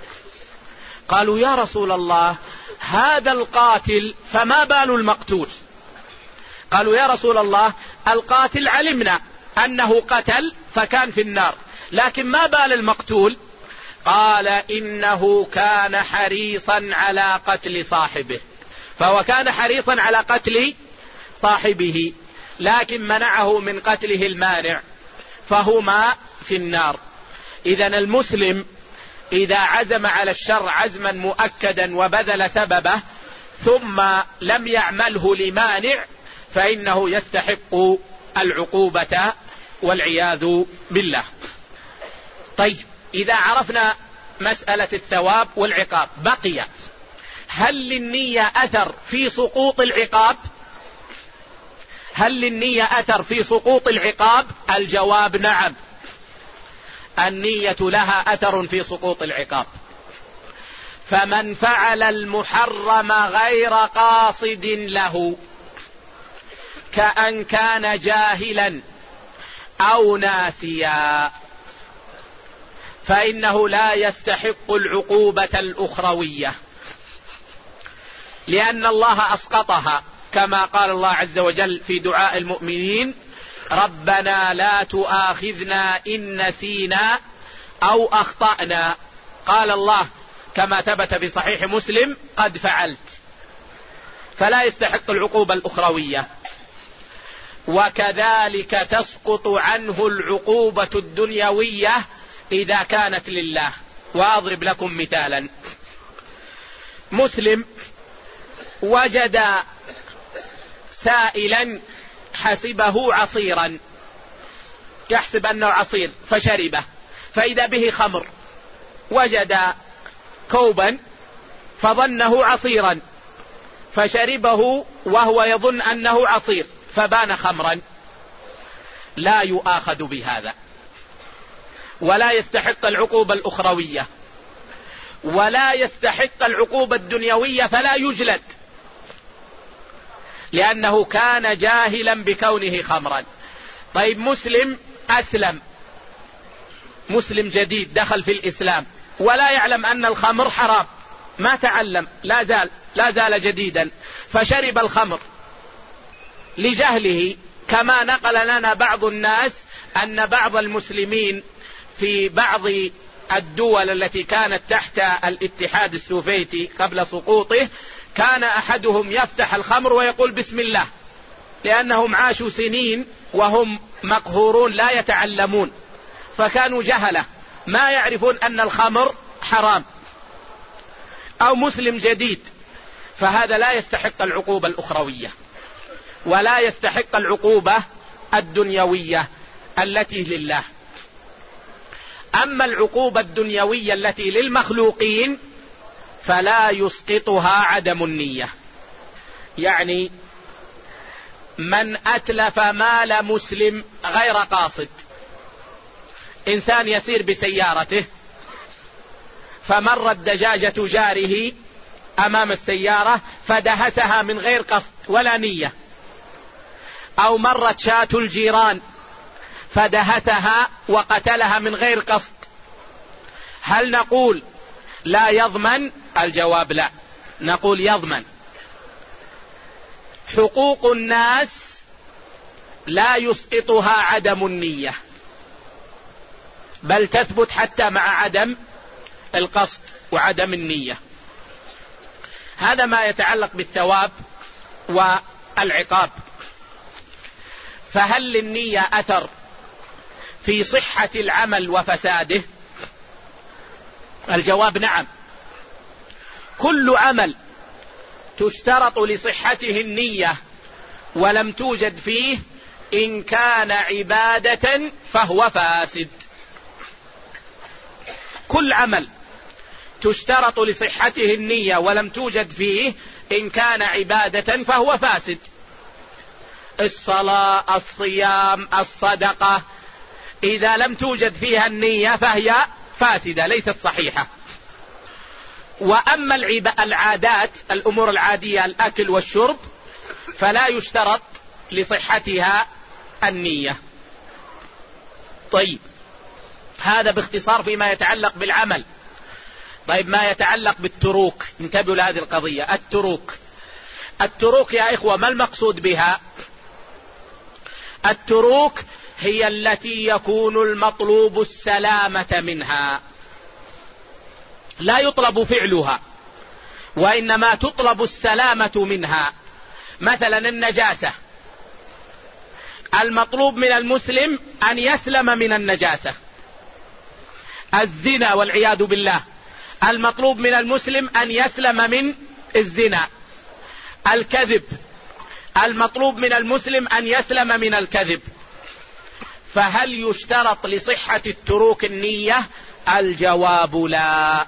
قالوا يا رسول الله هذا القاتل فما بال المقتول؟ قالوا يا رسول الله القاتل علمنا أنه قتل فكان في النار، لكن ما بال المقتول؟ قال إنه كان حريصا على قتل صاحبه، فهو كان حريصا على قتل صاحبه لكن منعه من قتله المانع، فهما في النار. إذن المسلم إذا عزم على الشر عزما مؤكدا وبذل سببه ثم لم يعمله لمانع فإنه يستحق العقوبة والعياذ بالله. طيب، إذا عرفنا مسألة الثواب والعقاب بقي هل للنية أثر في سقوط العقاب؟ هل للنية أثر في سقوط العقاب؟ الجواب نعم، النية لها أثر في سقوط العقاب. فمن فعل المحرم غير قاصد له كأن كان جاهلا أو ناسيا فإنه لا يستحق العقوبة الأخروية، لأن الله أسقطها كما قال الله عز وجل في دعاء المؤمنين: ربنا لا تؤاخذنا إن نسينا أو أخطأنا. قال الله كما ثبت في صحيح مسلم: قد فعلت، فلا يستحق العقوبة الأخروية. وكذلك تسقط عنه العقوبة الدنيوية إذا كانت لله. وأضرب لكم مثالا: مسلم وجد سائلا حسبه عصيرا، يحسب أنه عصير فشربه، فإذا به خمر. وجد كوبا فظنه عصيرا فشربه وهو يظن أنه عصير فبان خمرا، لا يؤاخذ بهذا ولا يستحق العقوبة الأخروية ولا يستحق العقوبة الدنيوية، فلا يجلد لأنه كان جاهلا بكونه خمرا. طيب، مسلم أسلم، مسلم جديد دخل في الإسلام ولا يعلم أن الخمر حرام، ما تعلم، لا زال جديدا، فشرب الخمر لجهله. كما نقل لنا بعض الناس أن بعض المسلمين في بعض الدول التي كانت تحت الاتحاد السوفيتي قبل سقوطه كان أحدهم يفتح الخمر ويقول بسم الله، لأنهم عاشوا سنين وهم مقهورون لا يتعلمون، فكانوا جهلة ما يعرفون أن الخمر حرام. أو مسلم جديد، فهذا لا يستحق العقوبة الأخروية ولا يستحق العقوبة الدنيوية التي لله. أما العقوبة الدنيوية التي للمخلوقين فلا يسقطها عدم النية. يعني من أتلف مال مسلم غير قاصد، إنسان يسير بسيارته فمرت دجاجة جاره أمام السيارة فدهسها من غير قصد ولا نية، أو مرت شاة الجيران فدهسها وقتلها من غير قصد، هل نقول لا يضمن؟ الجواب لا، نقول يضمن. حقوق الناس لا يسقطها عدم النية، بل تثبت حتى مع عدم القصد وعدم النية. هذا ما يتعلق بالثواب والعقاب. فهل للنية أثر في صحة العمل وفساده؟ الجواب نعم. كل عمل تشترط لصحته النية ولم توجد فيه إن كان عبادة فهو فاسد. كل عمل تشترط لصحته النية ولم توجد فيه إن كان عبادة فهو فاسد. الصلاة، الصيام، الصدقة، إذا لم توجد فيها النية فهي فاسدة ليست صحيحة. وأما العادات، الأمور العادية، الأكل والشرب، فلا يشترط لصحتها النية. طيب، هذا باختصار فيما يتعلق بالعمل. طيب، ما يتعلق بالتروك، انتبهوا لهذه القضية. التروك يا إخوة ما المقصود بها؟ التروك هي التي يكون المطلوب السلامة منها، لا يطلب فعلها وإنما تطلب السلامة منها. مثلا النجاسة، المطلوب من المسلم أن يسلم من النجاسة. الزنا والعياذ بالله، المطلوب من المسلم أن يسلم من الزنا. الكذب، المطلوب من المسلم أن يسلم من الكذب. فهل يشترط لصحة التروك النية؟ الجواب لا.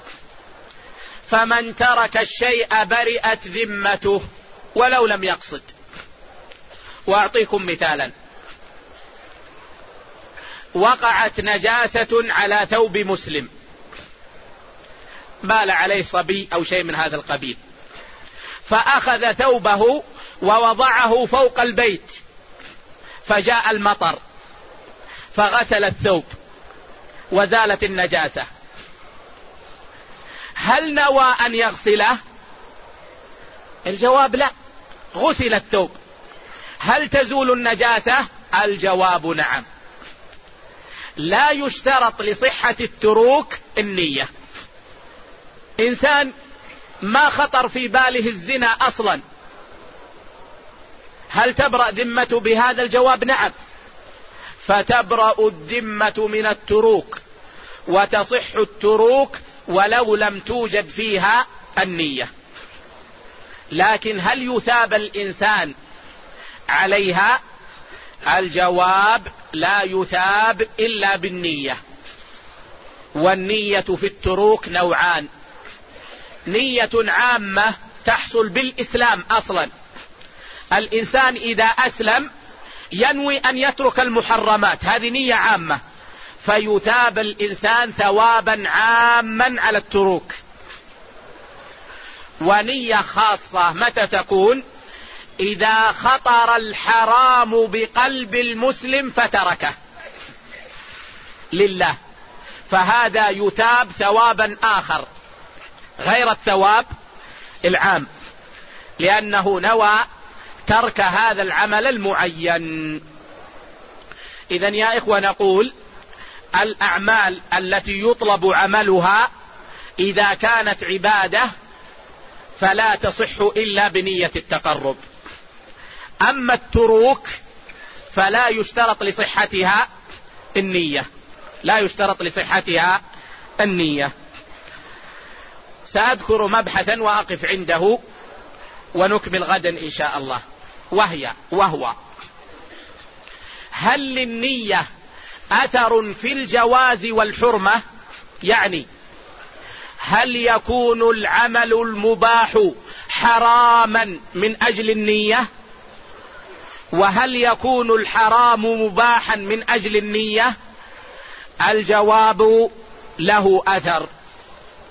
فمن ترك الشيء برئت ذمته ولو لم يقصد. وأعطيكم مثالا: وقعت نجاسة على ثوب مسلم، بال عليه صبي أو شيء من هذا القبيل، فأخذ ثوبه ووضعه فوق البيت، فجاء المطر فغسل الثوب وزالت النجاسة، هل نوى أن يغسله؟ الجواب لا، غسل الثوب. هل تزول النجاسة؟ الجواب نعم. لا يشترط لصحة التروك النية. إنسان ما خطر في باله الزنا أصلا، هل تبرأ ذمته بهذا؟ الجواب نعم. فتبرأ الذمة من التروك وتصح التروك ولو لم توجد فيها النية. لكن هل يثاب الإنسان عليها؟ الجواب لا يثاب إلا بالنية. والنية في التروك نوعان: نية عامة تحصل بالإسلام أصلا، الإنسان إذا أسلم ينوي أن يترك المحرمات، هذه نية عامة، فيثاب الإنسان ثوابا عاما على التروك. ونية خاصة متى تكون؟ إذا خطر الحرام بقلب المسلم فتركه لله، فهذا يثاب ثوابا آخر غير الثواب العام، لأنه نوى ترك هذا العمل المعين. إذن يا إخوة نقول الأعمال التي يطلب عملها إذا كانت عبادة فلا تصح إلا بنية التقرب. أما التروك فلا يشترط لصحتها النية، لا يشترط لصحتها النية. سأذكر مبحثا وأقف عنده ونكمل غدا إن شاء الله، وهو هل للنية أثر في الجواز والحرمة؟ يعني هل يكون العمل المباح حراما من أجل النية؟ وهل يكون الحرام مباحا من أجل النية؟ الجواب له أثر.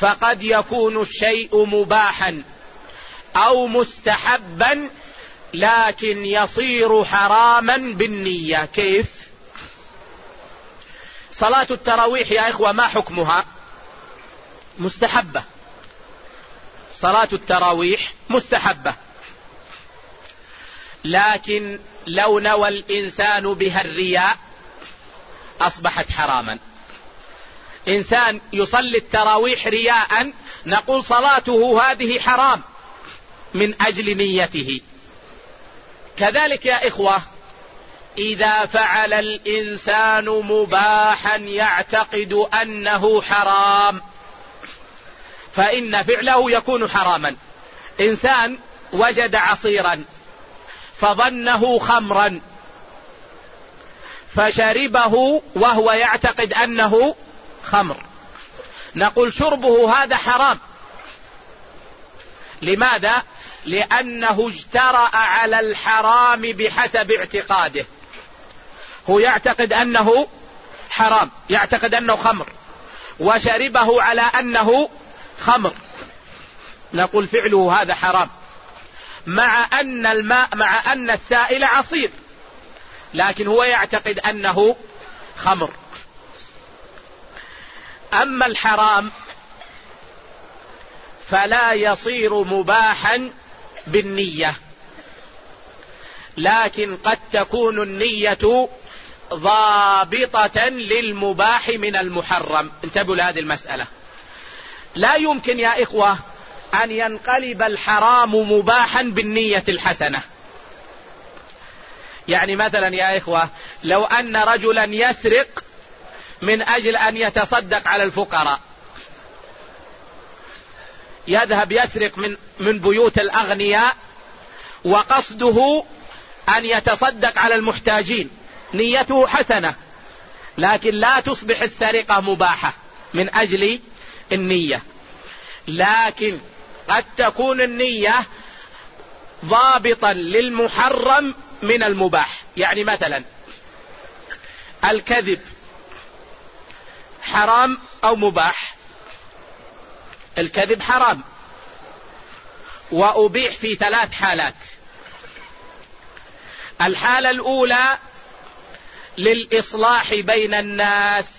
فقد يكون الشيء مباحا أو مستحبا لكن يصير حراما بالنية. كيف؟ صلاة التراويح يا إخوة ما حكمها؟ مستحبة. صلاة التراويح مستحبة، لكن لو نوى الإنسان بها الرياء أصبحت حراما. إنسان يصلي التراويح رياء نقول صلاته هذه حرام من أجل نيته. كذلك يا إخوة إذا فعل الإنسان مباحا يعتقد أنه حرام فإن فعله يكون حراما. إنسان وجد عصيرا فظنه خمرا فشربه وهو يعتقد أنه خمر، نقول شربه هذا حرام. لماذا؟ لأنه اجترأ على الحرام بحسب اعتقاده. هو يعتقد أنه حرام، يعتقد أنه خمر، وشربه على أنه خمر، نقول فعله هذا حرام، مع أن السائل عصير، لكن هو يعتقد أنه خمر. أما الحرام فلا يصير مباحا بالنية، لكن قد تكون النية ضابطة للمباح من المحرم. انتبهوا لهذه المسألة. لا يمكن يا إخوة أن ينقلب الحرام مباحا بالنية الحسنة. يعني مثلا يا إخوة لو أن رجلا يسرق من أجل أن يتصدق على الفقراء، يذهب يسرق من بيوت الأغنياء وقصده أن يتصدق على المحتاجين، نيته حسنة، لكن لا تصبح السرقة مباحة من أجل النية. لكن قد تكون النية ضابطا للمحرم من المباح. يعني مثلا الكذب حرام أو مباح؟ الكذب حرام، وأبيح في 3 حالات. الحالة الأولى للإصلاح بين الناس،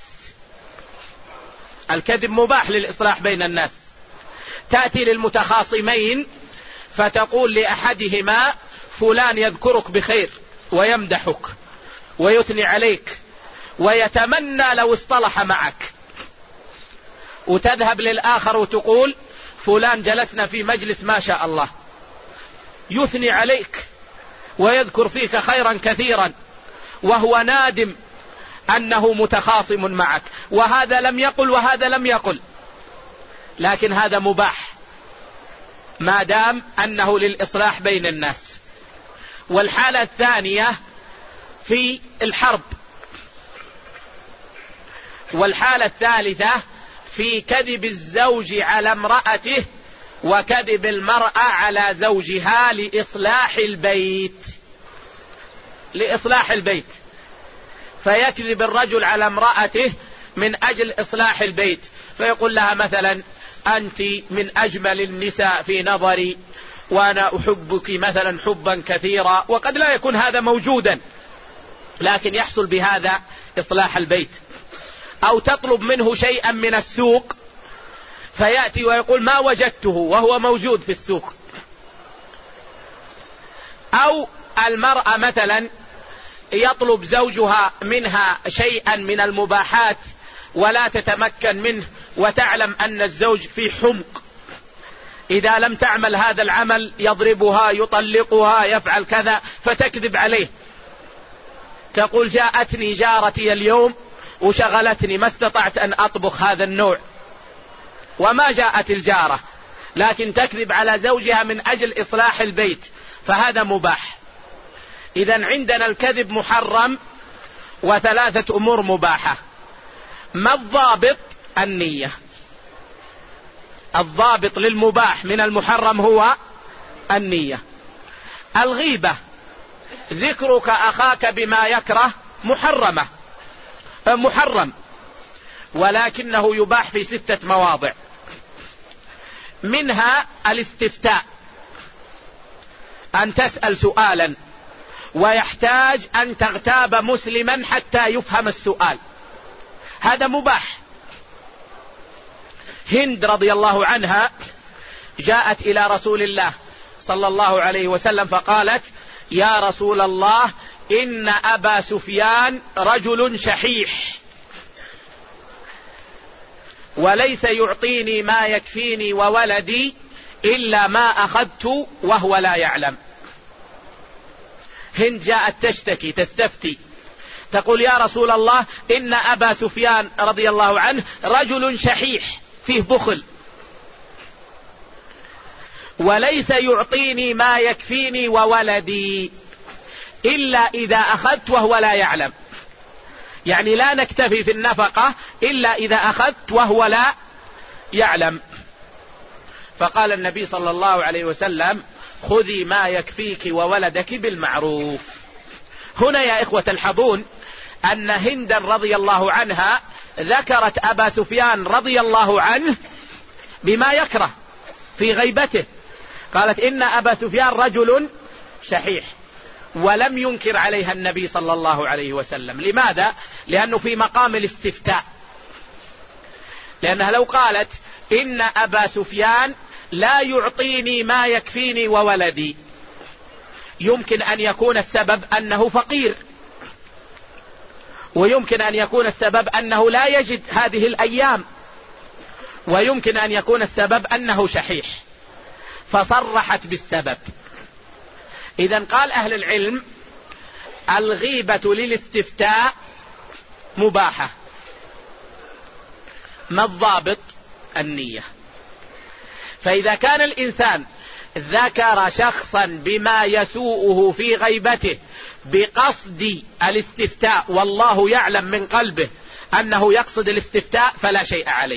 الكذب مباح للإصلاح بين الناس. تأتي للمتخاصمين فتقول لأحدهما فلان يذكرك بخير ويمدحك ويثني عليك ويتمنى لو اصطلح معك، وتذهب للآخر وتقول فلان جلسنا في مجلس ما شاء الله يثني عليك ويذكر فيك خيرا كثيرا وهو نادم أنه متخاصم معك، وهذا لم يقل وهذا لم يقل، لكن هذا مباح ما دام أنه للإصلاح بين الناس. والحالة الثانية في الحرب. والحالة الثالثة في كذب الزوج على امرأته وكذب المرأة على زوجها لإصلاح البيت. لإصلاح البيت، فيكذب الرجل على امرأته من أجل إصلاح البيت، فيقول لها مثلا أنت من أجمل النساء في نظري وأنا أحبك مثلا حبا كثيرا، وقد لا يكون هذا موجودا لكن يحصل بهذا إصلاح البيت. أو تطلب منه شيئا من السوق فيأتي ويقول ما وجدته وهو موجود في السوق. أو المرأة مثلا يطلب زوجها منها شيئا من المباحات ولا تتمكن منه وتعلم أن الزوج في حمق، إذا لم تعمل هذا العمل يضربها يطلقها يفعل كذا، فتكذب عليه، تقول جاءتني جارتي اليوم وشغلتني ما استطعت أن أطبخ هذا النوع، وما جاءت الجارة، لكن تكذب على زوجها من أجل إصلاح البيت، فهذا مباح. إذن عندنا الكذب محرم و3 أمور مباحة. ما الضابط؟ النية. الضابط للمباح من المحرم هو النية. الغيبة ذكرك أخاك بما يكره محرم، ولكنه يباح في 6 مواضع. منها الاستفتاء، أن تسأل سؤالا ويحتاج أن تغتاب مسلما حتى يفهم السؤال، هذا مباح. هند رضي الله عنها جاءت إلى رسول الله صلى الله عليه وسلم فقالت: يا رسول الله، إن أبا سفيان رجل شحيح وليس يعطيني ما يكفيني وولدي إلا ما أخذت وهو لا يعلم. هند جاءت تشتكي تستفتي، تقول: يا رسول الله، إن أبا سفيان رضي الله عنه رجل شحيح فيه بخل وليس يعطيني ما يكفيني وولدي إلا إذا أخذت وهو لا يعلم، يعني لا نكتفي في النفقة إلا إذا أخذت وهو لا يعلم. فقال النبي صلى الله عليه وسلم: خذي ما يكفيك وولدك بالمعروف. هنا يا إخوة الحضون أن هندا رضي الله عنها ذكرت أبا سفيان رضي الله عنه بما يكره في غيبته، قالت: إن أبا سفيان رجل شحيح، ولم ينكر عليها النبي صلى الله عليه وسلم. لماذا؟ لأنه في مقام الاستفتاء، لأنها لو قالت: إن أبا سفيان لا يعطيني ما يكفيني وولدي، يمكن أن يكون السبب أنه فقير، ويمكن أن يكون السبب أنه لا يجد هذه الأيام، ويمكن أن يكون السبب أنه شحيح، فصرحت بالسبب. إذن قال أهل العلم: الغيبة للاستفتاء مباحة. ما الضابط؟ النية. فإذا كان الإنسان ذكر شخصا بما يسوءه في غيبته بقصد الاستفتاء والله يعلم من قلبه أنه يقصد الاستفتاء فلا شيء عليه.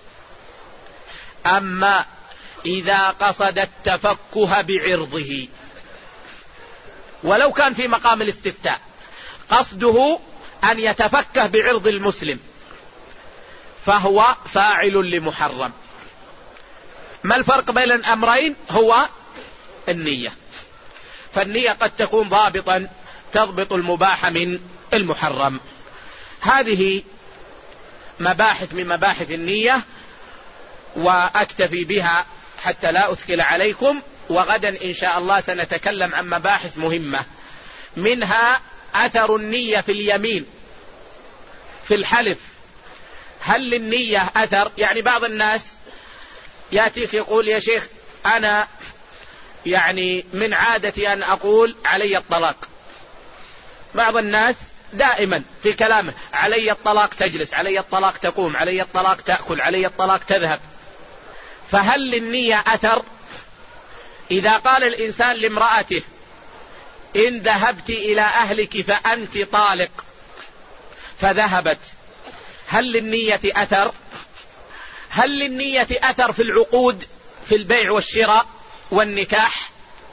أما إذا قصد التفكه بعرضه، ولو كان في مقام الاستفتاء قصده أن يتفكه بعرض المسلم، فهو فاعل لمحرم. ما الفرق بين الأمرين؟ هو النية. فالنية قد تكون ضابطا تضبط المباح من المحرم. هذه مباحث من مباحث النية، وأكتفي بها حتى لا أثقل عليكم، وغدا إن شاء الله سنتكلم عن مباحث مهمة، منها أثر النية في اليمين في الحلف. هل للنية أثر؟ يعني بعض الناس يأتيك يقول: يا شيخ، أنا يعني من عادتي أن أقول علي الطلاق. بعض الناس دائما في كلامه: علي الطلاق تجلس، علي الطلاق تقوم، علي الطلاق تأكل، علي الطلاق تذهب. فهل للنية أثر؟ إذا قال الإنسان لامرأته: إن ذهبت إلى أهلك فأنت طالق، فذهبت، هل للنية أثر؟ هل للنية أثر في العقود، في البيع والشراء والنكاح؟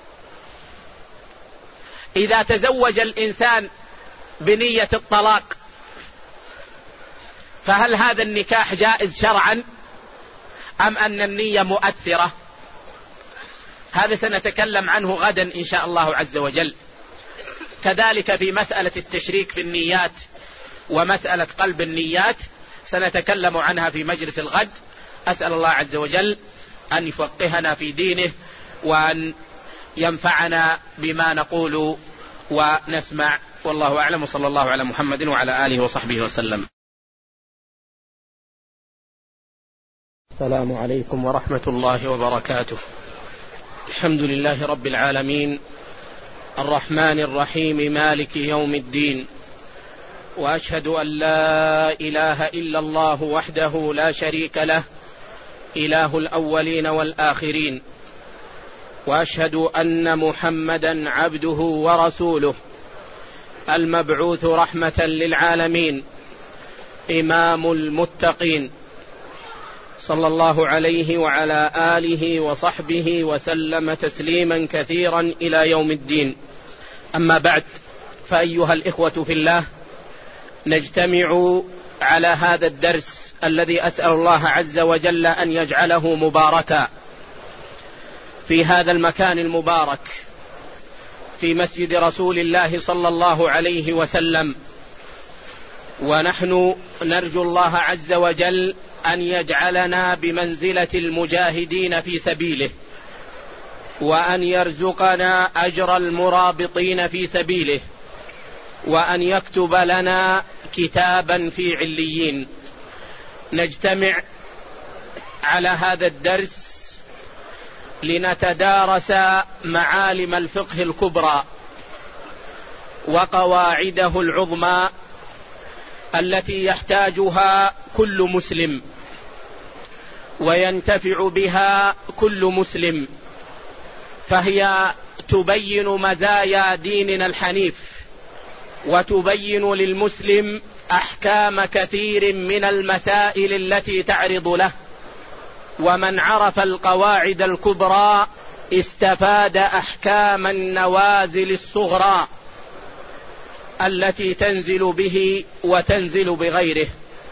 إذا تزوج الإنسان بنية الطلاق فهل هذا النكاح جائز شرعا أم أن النية مؤثرة؟ هذا سنتكلم عنه غدا إن شاء الله عز وجل. كذلك في مسألة التشريك في النيات ومسألة قلب النيات سنتكلم عنها في مجلس الغد. أسأل الله عز وجل أن يفقهنا في دينه وأن ينفعنا بما نقول ونسمع، والله أعلم، وصلى الله على محمد وعلى آله وصحبه وسلم. السلام عليكم ورحمة الله وبركاته. الحمد لله رب العالمين، الرحمن الرحيم، مالك يوم الدين، وأشهد أن لا إله إلا الله وحده لا شريك له، إله الأولين والآخرين، وأشهد أن محمدا عبده ورسوله المبعوث رحمة للعالمين، إمام المتقين، صلى الله عليه وعلى آله وصحبه وسلم تسليما كثيرا إلى يوم الدين. أما بعد، فأيها الإخوة في الله، نجتمع على هذا الدرس الذي أسأل الله عز وجل أن يجعله مباركا في هذا المكان المبارك في مسجد رسول الله صلى الله عليه وسلم، ونحن نرجو الله عز وجل أن يجعلنا بمنزلة المجاهدين في سبيله، وأن يرزقنا أجر المرابطين في سبيله، وأن يكتب لنا كتابا في عليين. نجتمع على هذا الدرس لنتدارس معالم الفقه الكبرى وقواعده العظمى التي يحتاجها كل مسلم وينتفع بها كل مسلم، فهي تبين مزايا ديننا الحنيف، وتبين للمسلم أحكام كثير من المسائل التي تعرض له. ومن عرف القواعد الكبرى استفاد أحكام النوازل الصغرى التي تنزل به وتنزل بغيره.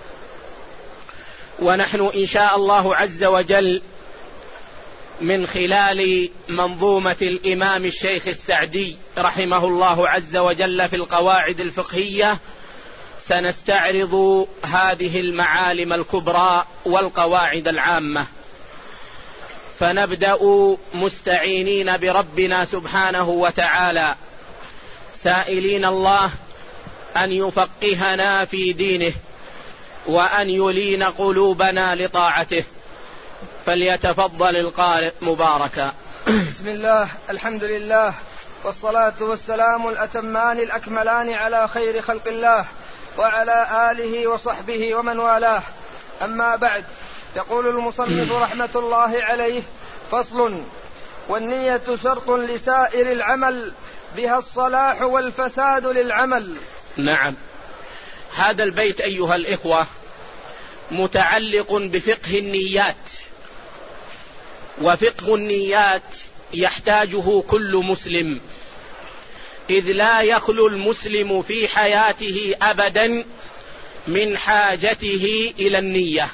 ونحن إن شاء الله عز وجل من خلال منظومة الإمام الشيخ السعدي رحمه الله عز وجل في القواعد الفقهية سنستعرض هذه المعالم الكبرى والقواعد العامة. فنبدأ مستعينين بربنا سبحانه وتعالى، سائلين الله أن يفقهنا في دينه وأن يلين قلوبنا لطاعته. فليتفضل القارئ مباركا. بسم الله، الحمد لله، والصلاة والسلام الأتمان الأكملان على خير خلق الله وعلى آله وصحبه ومن والاه. أما بعد، يقول المصنف رحمة الله عليه: فصل: والنية شرط لسائر العمل، بها الصلاح والفساد للعمل. نعم، هذا البيت أيها الإخوة متعلق بفقه النيات، وفقه النيات يحتاجه كل مسلم، إذ لا يخلو المسلم في حياته أبدا من حاجته إلى النية.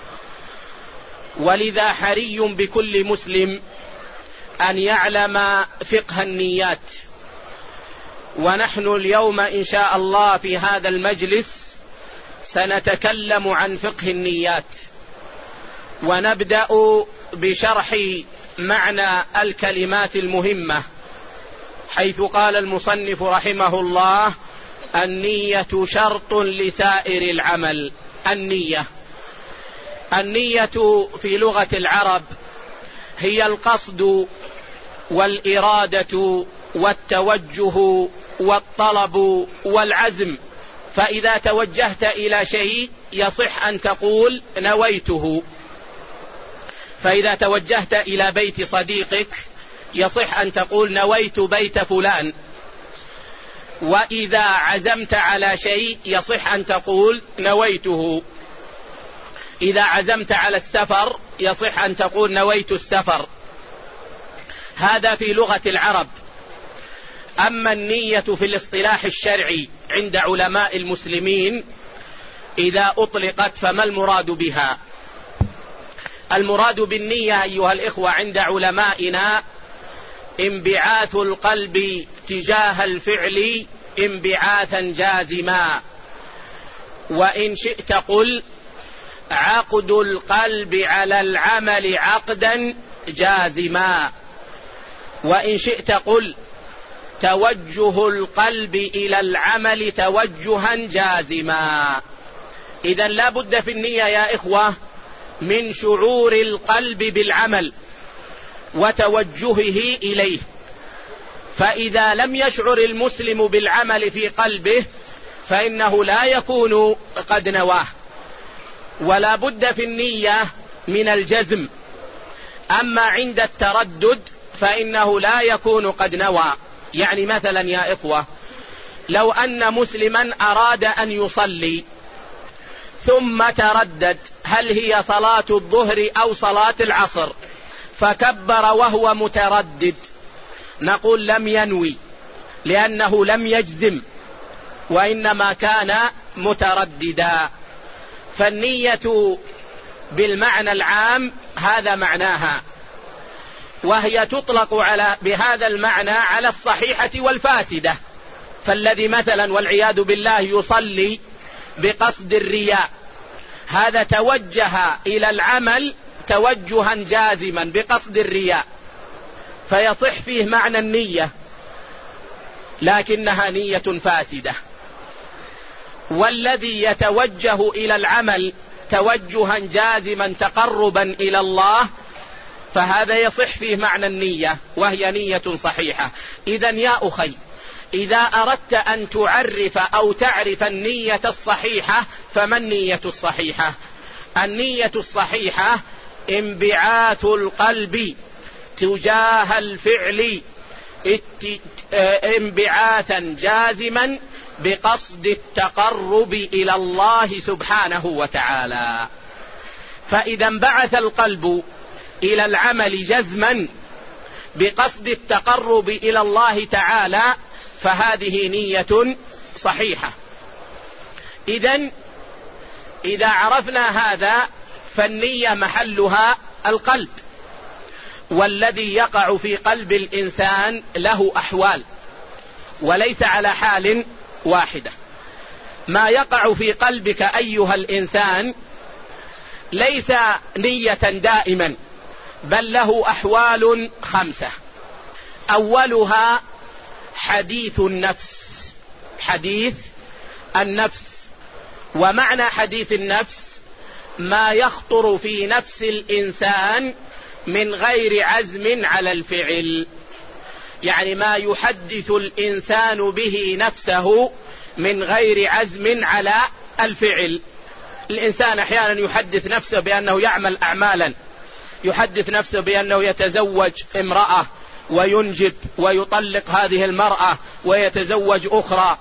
ولذا حري بكل مسلم أن يعلم فقه النيات. ونحن اليوم إن شاء الله في هذا المجلس سنتكلم عن فقه النيات، ونبدأ بشرح معنى الكلمات المهمة، حيث قال المصنف رحمه الله: النية شرط لسائر العمل. النية في لغة العرب هي القصد والإرادة والتوجه والطلب والعزم. فإذا توجهت إلى شيء يصح أن تقول نويته، فإذا توجهت إلى بيت صديقك يصح أن تقول نويت بيت فلان. وإذا عزمت على شيء يصح أن تقول نويته. إذا عزمت على السفر يصح أن تقول نويت السفر. هذا في لغة العرب. أما النية في الاصطلاح الشرعي عند علماء المسلمين إذا أطلقت فما المراد بها؟ المراد بالنية أيها الإخوة عند علمائنا انبعاث القلب تجاه الفعل انبعاثا جازما، وإن شئت قل عقد القلب على العمل عقدا جازما، وإن شئت قل توجه القلب إلى العمل توجها جازما. إذن لا بد في النية يا إخوة من شعور القلب بالعمل وتوجهه إليه. فإذا لم يشعر المسلم بالعمل في قلبه فإنه لا يكون قد نواه. ولا بد في النية من الجزم. أما عند التردد فإنه لا يكون قد نوى. يعني مثلا يا إخوة، لو أن مسلما أراد أن يصلي ثم تردد هل هي صلاة الظهر أو صلاة العصر، فكبر وهو متردد، نقول لم ينوي، لأنه لم يجزم وإنما كان مترددا. فالنية بالمعنى العام هذا معناها. وهي تطلق بهذا المعنى على الصحيحة والفاسدة. فالذي مثلا والعياذ بالله يصلي بقصد الرياء، هذا توجه إلى العمل توجها جازما بقصد الرياء، فيصح فيه معنى النية لكنها نية فاسدة. والذي يتوجه إلى العمل توجها جازما تقربا إلى الله، فهذا يصح فيه معنى النية وهي نية صحيحة. إذن يا أخي، إذا أردت أن تعرف أو تعرف النية الصحيحة، فما النية الصحيحة؟ النية الصحيحة انبعاث القلب تجاه الفعل انبعاثا جازما بقصد التقرب إلى الله سبحانه وتعالى. فإذا انبعث القلب إلى العمل جزما بقصد التقرب إلى الله تعالى، فهذه نية صحيحة. إذا عرفنا هذا فالنية محلها القلب، والذي يقع في قلب الإنسان له أحوال وليس على حال واحدة. ما يقع في قلبك أيها الإنسان ليس نية دائما، بل له أحوال 5. أولها حديث النفس. حديث النفس، ومعنى حديث النفس ما يخطر في نفس الإنسان من غير عزم على الفعل، يعني ما يحدث الإنسان به نفسه من غير عزم على الفعل. الإنسان أحيانا يحدث نفسه بأنه يعمل أعمالا، يحدث نفسه بأنه يتزوج امرأة وينجب ويطلق هذه المرأة ويتزوج أخرى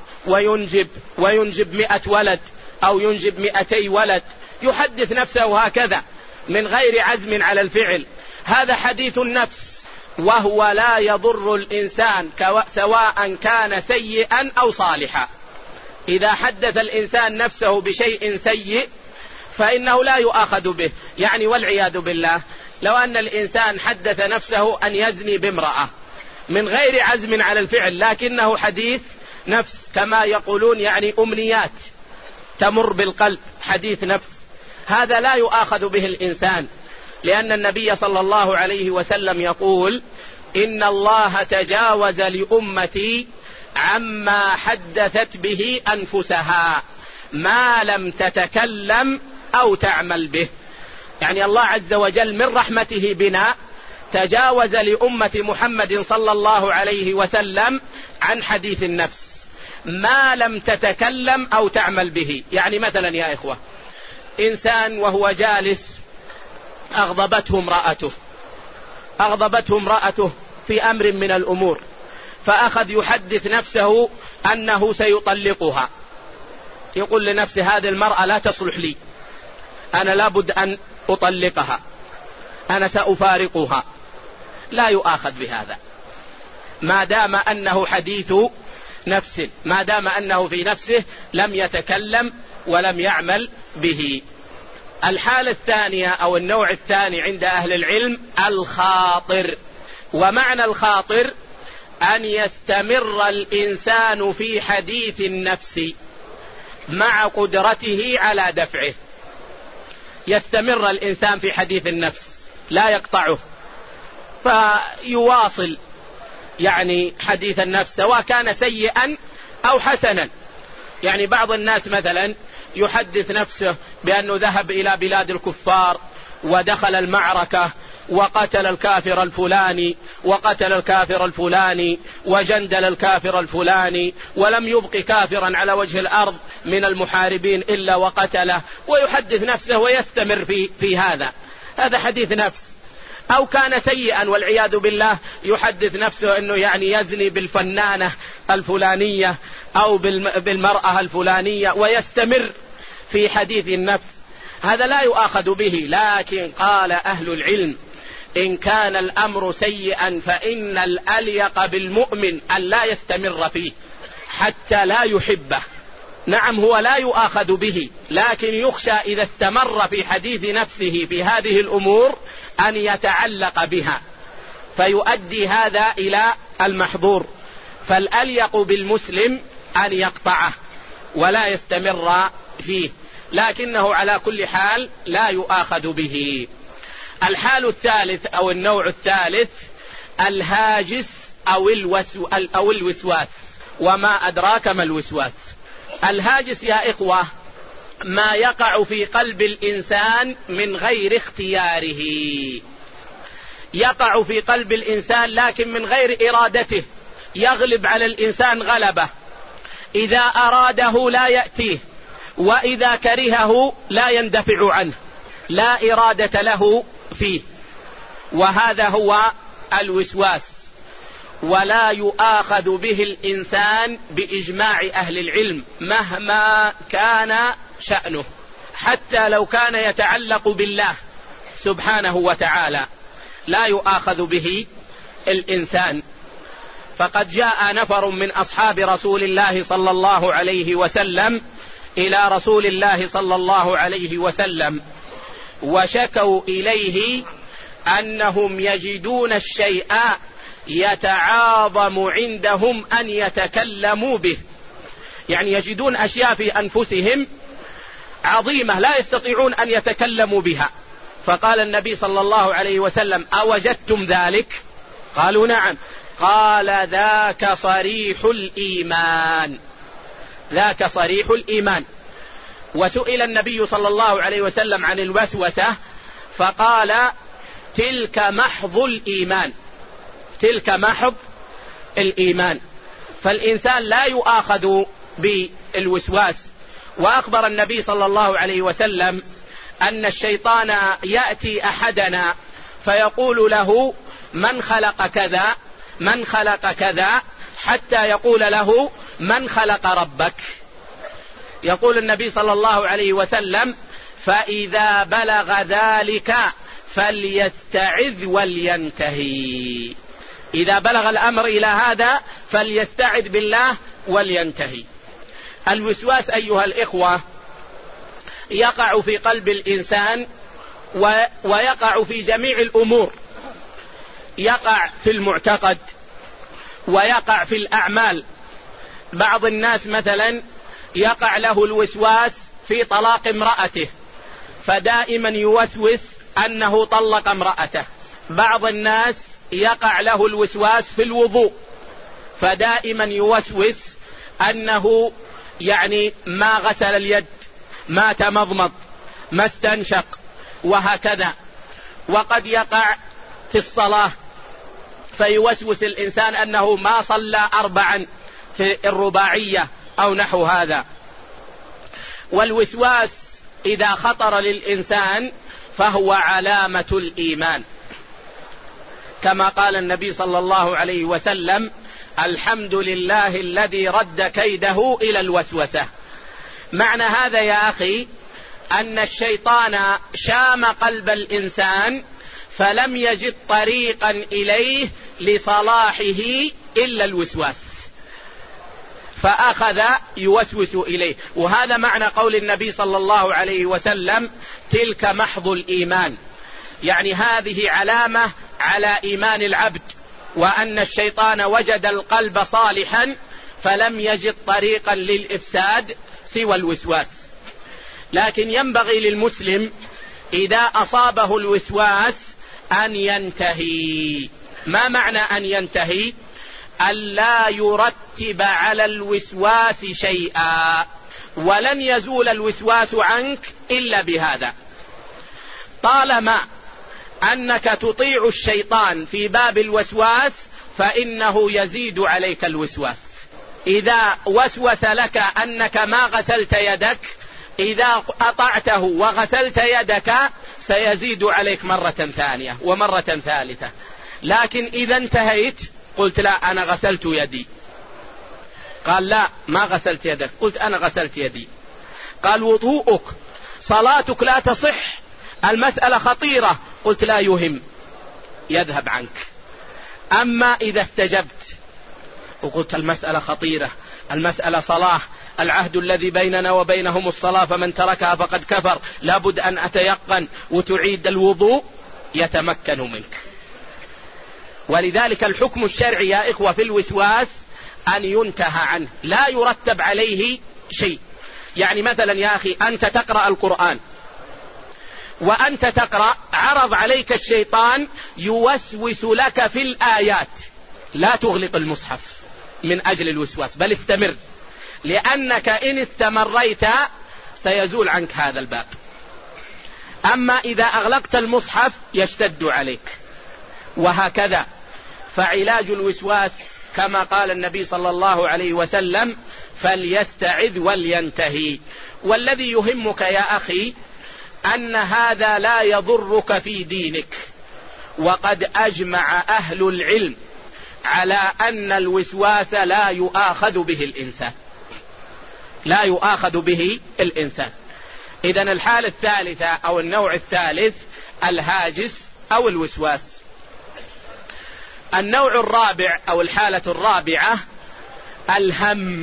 وينجب 100 ولد أو ينجب 200 ولد، يحدث نفسه هكذا من غير عزم على الفعل. هذا حديث النفس، وهو لا يضر الإنسان سواء كان سيئا أو صالحا. إذا حدث الإنسان نفسه بشيء سيء فإنه لا يؤاخذ به. يعني والعياذ بالله، لو أن الإنسان حدث نفسه أن يزني بامرأة من غير عزم على الفعل، لكنه حديث نفس كما يقولون، يعني أمنيات تمر بالقلب، حديث نفس، هذا لا يؤاخذ به الإنسان، لأن النبي صلى الله عليه وسلم يقول: إن الله تجاوز لأمتي عما حدثت به أنفسها ما لم تتكلم أو تعمل به. يعني الله عز وجل من رحمته بنا تجاوز لأمة محمد صلى الله عليه وسلم عن حديث النفس ما لم تتكلم أو تعمل به. يعني مثلا يا إخوة، إنسان وهو جالس أغضبته امرأته في أمر من الأمور، فأخذ يحدث نفسه أنه سيطلقها، يقول لنفسه: هذه المرأة لا تصلح لي، أنا لابد أن أطلقها، أنا سأفارقها. لا يؤاخذ بهذا ما دام أنه حديث نفس، ما دام أنه في نفسه لم يتكلم ولم يعمل به. الحالة الثانية أو النوع الثاني عند أهل العلم الخاطر. ومعنى الخاطر أن يستمر الإنسان في حديث النفس مع قدرته على دفعه. يستمر الإنسان في حديث النفس لا يقطعه، فيواصل يعني حديث النفس سواء كان سيئا أو حسنا. يعني بعض الناس مثلا يحدث نفسه بأنه ذهب إلى بلاد الكفار ودخل المعركة وقتل الكافر الفلاني وقتل الكافر الفلاني وجندل الكافر الفلاني، ولم يبق كافرا على وجه الأرض من المحاربين إلا وقتله، ويحدث نفسه ويستمر في هذا حديث نفس. أو كان سيئا والعياذ بالله، يحدث نفسه أنه يعني يزني بالفنانة الفلانية أو بالمرأة الفلانية ويستمر في حديث النفس. هذا لا يؤاخذ به، لكن قال أهل العلم: إن كان الأمر سيئا فإن الأليق بالمؤمن أن لا يستمر فيه حتى لا يحبه. نعم هو لا يؤاخذ به، لكن يخشى إذا استمر في حديث نفسه في هذه الأمور أن يتعلق بها فيؤدي هذا إلى المحظور، فالأليق بالمسلم أن يقطعه ولا يستمر فيه، لكنه على كل حال لا يؤاخذ به. الحال الثالث أو النوع الثالث الهاجس أو الوسواس. وما أدراك ما الوسواس؟ الهاجس يا إخوة ما يقع في قلب الإنسان من غير اختياره، يقع في قلب الإنسان لكن من غير إرادته، يغلب على الإنسان غلبة، إذا أراده لا يأتيه، وإذا كرهه لا يندفع عنه، لا إرادة له فيه، وهذا هو الوسواس. ولا يؤاخذ به الإنسان بإجماع أهل العلم مهما كان شأنه، حتى لو كان يتعلق بالله سبحانه وتعالى لا يؤاخذ به الإنسان. فقد جاء نفر من أصحاب رسول الله صلى الله عليه وسلم إلى رسول الله صلى الله عليه وسلم وشكوا إليه أنهم يجدون الشيء يتعاظم عندهم أن يتكلموا به، يعني يجدون أشياء في أنفسهم عظيمة لا يستطيعون أن يتكلموا بها. فقال النبي صلى الله عليه وسلم: أوجدتم ذلك؟ قالوا: نعم. قال: ذاك صريح الإيمان، ذاك صريح الإيمان. وسئل النبي صلى الله عليه وسلم عن الوسوسة فقال: تلك محض الإيمان، تلك محض الإيمان. فالإنسان لا يؤاخذ بالوسواس. وأخبر النبي صلى الله عليه وسلم أن الشيطان يأتي أحدنا فيقول له: من خلق كذا، من خلق كذا، حتى يقول له: من خلق ربك؟ يقول النبي صلى الله عليه وسلم: فإذا بلغ ذلك فليستعذ ولينتهي. إذا بلغ الأمر إلى هذا فليستعذ بالله ولينتهي. الوسواس أيها الإخوة يقع في قلب الإنسان ويقع في جميع الأمور، يقع في المعتقد ويقع في الأعمال. بعض الناس مثلا يقع له الوسواس في طلاق امرأته فدائما يوسوس أنه طلق امرأته. بعض الناس يقع له الوسواس في الوضوء فدائما يوسوس أنه يعني ما غسل اليد، ما تمضمض، ما استنشق، وهكذا. وقد يقع في الصلاة فيوسوس الإنسان أنه ما صلى 4 في الرباعية أو نحو هذا. والوسواس إذا خطر للإنسان فهو علامة الإيمان، كما قال النبي صلى الله عليه وسلم: الحمد لله الذي رد كيده إلى الوسوسة. معنى هذا يا أخي أن الشيطان شام قلب الإنسان فلم يجد طريقا إليه لصلاحه إلا الوسواس، فأخذ يوسوس إليه. وهذا معنى قول النبي صلى الله عليه وسلم: تلك محض الإيمان، يعني هذه علامة على إيمان العبد، وأن الشيطان وجد القلب صالحا فلم يجد طريقا للإفساد سوى الوسواس. لكن ينبغي للمسلم إذا أصابه الوسواس أن ينتهي. ما معنى أن ينتهي؟ ألا يرتب على الوسواس شيئا، ولن يزول الوسواس عنك إلا بهذا. طالما أنك تطيع الشيطان في باب الوسواس فإنه يزيد عليك الوسواس. إذا وسوس لك أنك ما غسلت يدك، إذا أطعته وغسلت يدك سيزيد عليك مرة ثانية ومرة ثالثة. لكن إذا انتهيت قلت: لا أنا غسلت يدي، قال: لا ما غسلت يدك، قلت: أنا غسلت يدي. قال: وضوءك، صلاتك لا تصح، المسألة خطيرة، قلت: لا يهم، يذهب عنك. أما إذا استجبت وقلت: المسألة خطيرة، المسألة صلاة، العهد الذي بيننا وبينهم الصلاة، فمن تركها فقد كفر، لابد أن أتيقن، وتعيد الوضوء، يتمكن منك. ولذلك الحكم الشرعي يا إخوة في الوسواس أن ينتهى عنه، لا يرتب عليه شيء. يعني مثلا يا أخي أنت تقرأ القرآن وأنت تقرأ، عرض عليك الشيطان يوسوس لك في الآيات، لا تغلق المصحف من أجل الوسواس، بل استمر، لأنك إن استمريت سيزول عنك هذا الباب. أما إذا أغلقت المصحف يشتد عليك، وهكذا. فعلاج الوسواس كما قال النبي صلى الله عليه وسلم: فليستعذ ولينتهي. والذي يهمك يا أخي أن هذا لا يضرك في دينك، وقد أجمع أهل العلم على أن الوسواس لا يؤاخذ به الإنسان، لا يؤاخذ به الإنسان. إذن الحالة الثالثة أو النوع الثالث الهاجس أو الوسواس. النوع الرابع أو الحالة الرابعة الهم.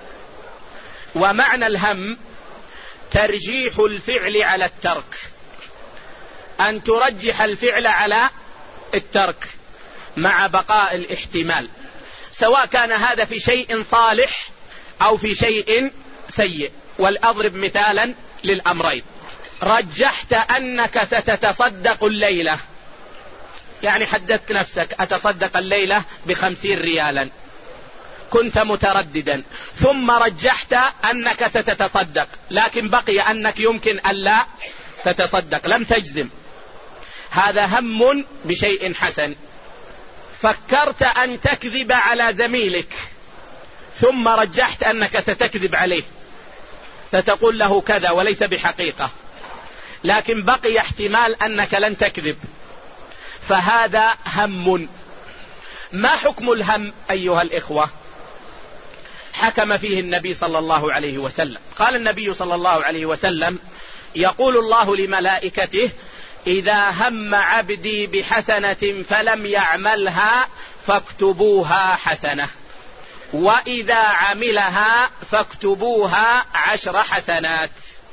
ومعنى الهم ترجيح الفعل على الترك، أن ترجح الفعل على الترك مع بقاء الاحتمال، سواء كان هذا في شيء صالح أو في شيء سيء. والأضرب مثالا للأمرين: رجحت أنك ستتصدق الليلة، يعني حددت نفسك أتصدق الليلة ب50 ريالا، كنت مترددا، ثم رجحت أنك ستتصدق، لكن بقي أنك يمكن ألا تتصدق، لم تجزم. هذا هم بشيء حسن. فكرت أن تكذب على زميلك، ثم رجحت أنك ستكذب عليه، ستقول له كذا وليس بحقيقة، لكن بقي احتمال أنك لن تكذب، فهذا هم. ما حكم الهم أيها الإخوة؟ حكم فيه النبي صلى الله عليه وسلم. قال النبي صلى الله عليه وسلم: يقول الله لملائكته: إذا هم عبدي بحسنة فلم يعملها فاكتبوها حسنة، وإذا عملها فاكتبوها 10 حسنات،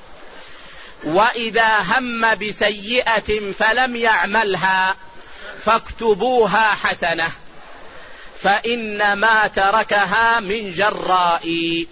وإذا هم بسيئة فلم يعملها فاكتبوها حسنة، فإنما تركها من جراء،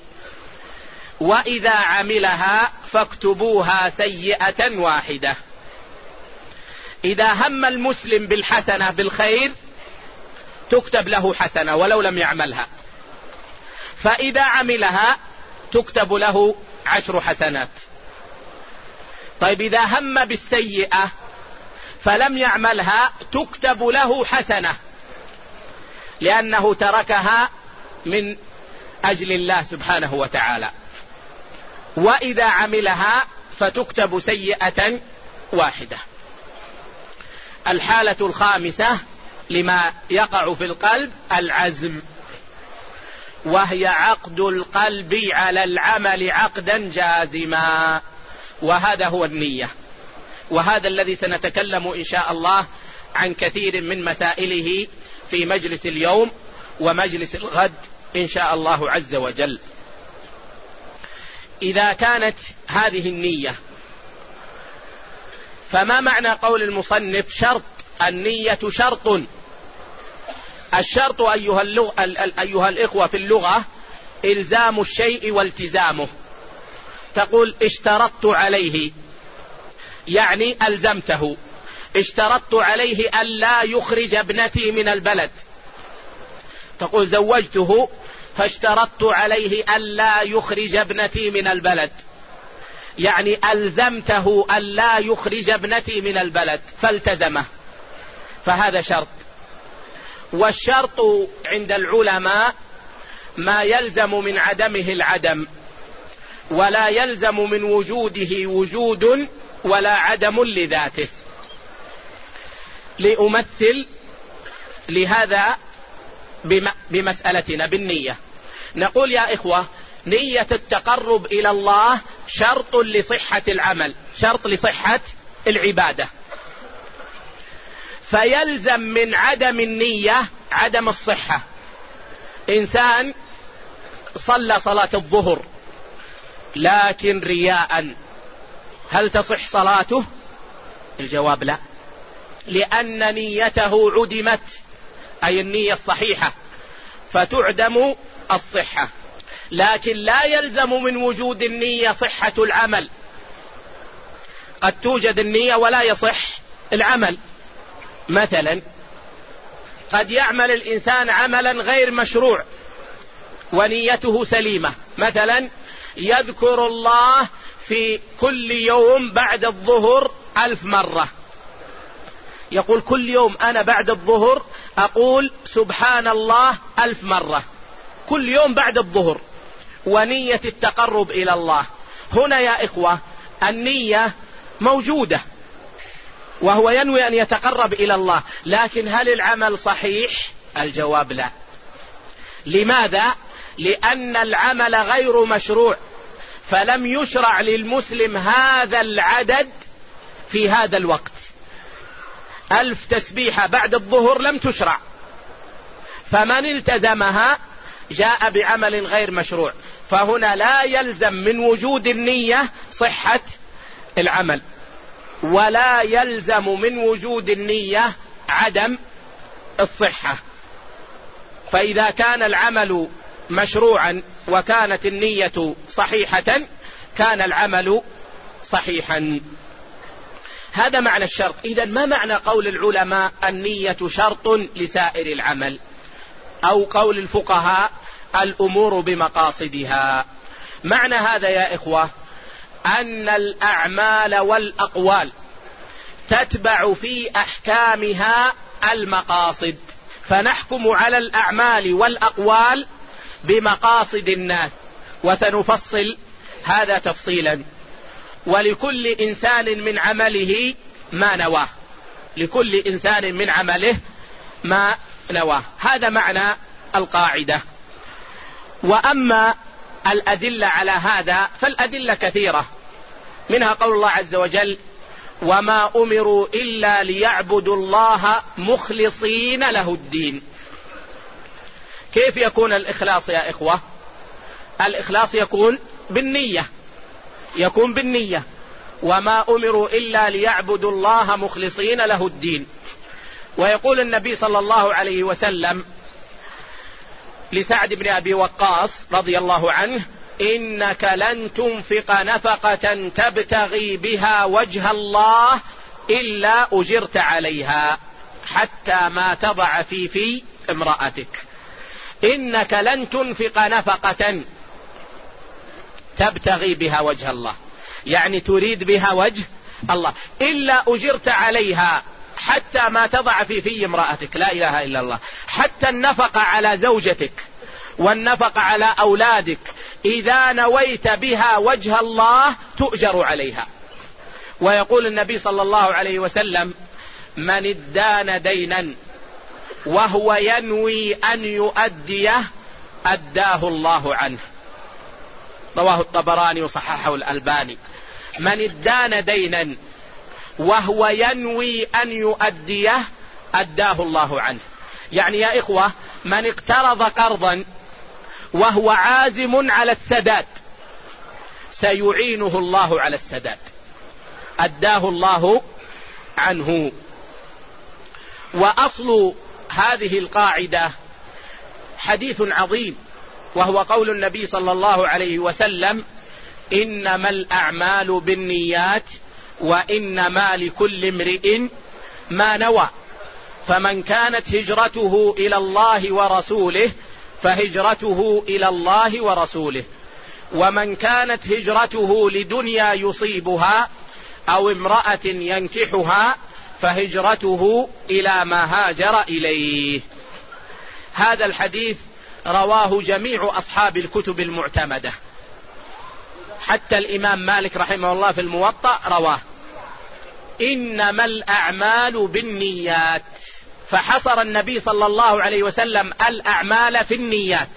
وإذا عملها فاكتبوها سيئة واحدة. إذا هم المسلم بالحسنة بالخير تكتب له حسنة ولو لم يعملها، فإذا عملها تكتب له 10 حسنات. طيب إذا هم بالسيئة فلم يعملها تكتب له حسنة، لأنه تركها من أجل الله سبحانه وتعالى، وإذا عملها فتكتب سيئة واحدة. الحالة الخامسة لما يقع في القلب العزم، وهي عقد القلب على العمل عقدا جازما، وهذا هو النية. وهذا الذي سنتكلم إن شاء الله عن كثير من مسائله في مجلس اليوم ومجلس الغد إن شاء الله عز وجل. إذا كانت هذه النية، فما معنى قول المصنف شرط؟ النية شرط. الشرط أيها الإخوة في اللغة إلزام الشيء والتزامه. تقول اشترطت عليه، يعني ألزمته. اشترطت عليه ألا يخرج ابنتي من البلد. تقول زوجته فاشترطت عليه ألا يخرج ابنتي من البلد، يعني ألزمته ألا يخرج ابنتي من البلد فالتزمه، فهذا شرط. والشرط عند العلماء ما يلزم من عدمه العدم، ولا يلزم من وجوده وجود ولا عدم لذاته. لأمثل لهذا بمسألتنا بالنية. نقول يا إخوة نية التقرب إلى الله شرط لصحة العمل، شرط لصحة العبادة، فيلزم من عدم النية عدم الصحة. إنسان صلى صلاة الظهر لكن رياء، هل تصح صلاته؟ الجواب لا، لأن نيته عدمت أي النية الصحيحة، فتعدم الصحة. لكن لا يلزم من وجود النية صحة العمل، قد توجد النية ولا يصح العمل. مثلا قد يعمل الإنسان عملا غير مشروع ونيته سليمة، مثلا يذكر الله في كل يوم بعد الظهر 1000 مرة، يقول كل يوم أنا بعد الظهر أقول سبحان الله 1000 مرة كل يوم بعد الظهر، ونية التقرب إلى الله. هنا يا إخوة النية موجودة وهو ينوي أن يتقرب إلى الله، لكن هل العمل صحيح؟ الجواب لا. لماذا؟ لأن العمل غير مشروع، فلم يشرع للمسلم هذا العدد في هذا الوقت. 1000 تسبيحة بعد الظهر لم تشرع، فمن التزمها جاء بعمل غير مشروع، فهنا لا يلزم من وجود النية صحة العمل، ولا يلزم من وجود النية عدم الصحة. فإذا كان العمل مشروعا وكانت النية صحيحة كان العمل صحيحا. هذا معنى الشرط. إذن ما معنى قول العلماء النية شرط لسائر العمل، أو قول الفقهاء الأمور بمقاصدها؟ معنى هذا يا إخوة أن الأعمال والأقوال تتبع في أحكامها المقاصد، فنحكم على الأعمال والأقوال بمقاصد الناس، وسنفصل هذا تفصيلا. ولكل إنسان من عمله ما نواه، لكل إنسان من عمله ما نواه. هذا معنى القاعدة. وأما الأدلة على هذا فالأدلة كثيرة، منها قول الله عز وجل وما أمروا إلا ليعبدوا الله مخلصين له الدين. كيف يكون الإخلاص يا إخوة؟ الإخلاص يكون بالنية، وما أمروا إلا ليعبدوا الله مخلصين له الدين. ويقول النبي صلى الله عليه وسلم لسعد بن أبي وقاص رضي الله عنه إنك لن تنفق نفقة تبتغي بها وجه الله إلا أجرت عليها حتى ما تضع في امرأتك. إنك لن تنفق نفقة تبتغي بها وجه الله، يعني تريد بها وجه الله، إلا أجرت عليها حتى ما تضع في امرأتك. لا إله إلا الله. حتى النفقة على زوجتك والنفقة على أولادك إذا نويت بها وجه الله تؤجر عليها. ويقول النبي صلى الله عليه وسلم من ادان دينا وهو ينوي أن يؤديه أداه الله عنه. رواه الطبراني وصححه الألباني. من ادان دينا وهو ينوي أن يؤديه أداه الله عنه. يعني يا إخوة من اقترض قرضا وهو عازم على السداد سيعينه الله على السداد، أداه الله عنه. وأصل هذه القاعدة حديث عظيم، وهو قول النبي صلى الله عليه وسلم إنما الأعمال بالنيات وإنما لكل امرئ ما نوى، فمن كانت هجرته إلى الله ورسوله فهجرته إلى الله ورسوله، ومن كانت هجرته لدنيا يصيبها أو امرأة ينكحها فهجرته إلى ما هاجر إليه. هذا الحديث رواه جميع أصحاب الكتب المعتمدة، حتى الإمام مالك رحمه الله في الموطأ رواه. إنما الأعمال بالنيات، فحصر النبي صلى الله عليه وسلم الأعمال في النيات.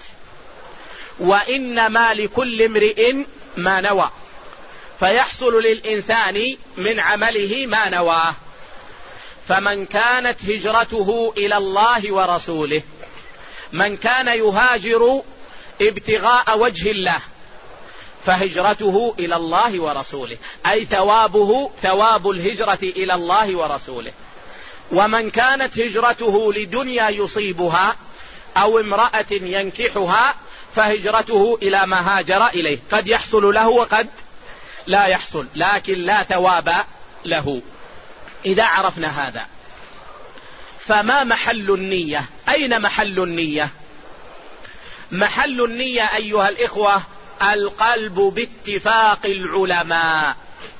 وإنما لكل امرئ ما نوى، فيحصل للإنسان من عمله ما نواه. فمن كانت هجرته إلى الله ورسوله، من كان يهاجر ابتغاء وجه الله فهجرته إلى الله ورسوله، أي ثوابه ثواب الهجرة إلى الله ورسوله. ومن كانت هجرته لدنيا يصيبها أو امرأة ينكحها فهجرته إلى ما هاجر إليه. قد يحصل له وقد لا يحصل، لكن لا ثواب له. إذا عرفنا هذا فما محل النية؟ أين محل النية؟ محل النية أيها الإخوة القلب باتفاق العلماء،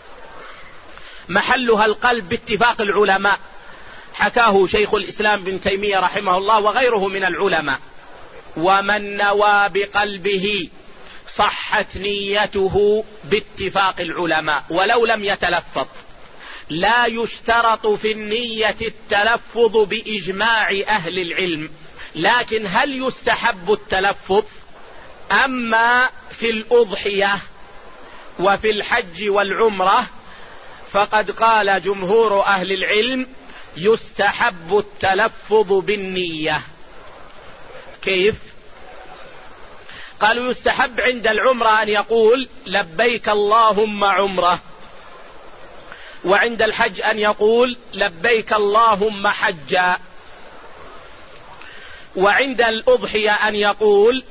محلها القلب باتفاق العلماء، حكاه شيخ الإسلام ابن تيمية رحمه الله وغيره من العلماء. ومن نوى بقلبه صحت نيته باتفاق العلماء ولو لم يتلفظ. لا يشترط في النية التلفظ بإجماع أهل العلم، لكن هل يستحب التلفظ؟ أما في الأضحية وفي الحج والعمرة فقد قال جمهور أهل العلم يستحب التلفظ بالنية. كيف؟ قالوا يستحب عند العمرة أن يقول لبيك اللهم عمرة، وعند الحج أن يقول لبيك اللهم حجا، وعند الأضحية أن يقول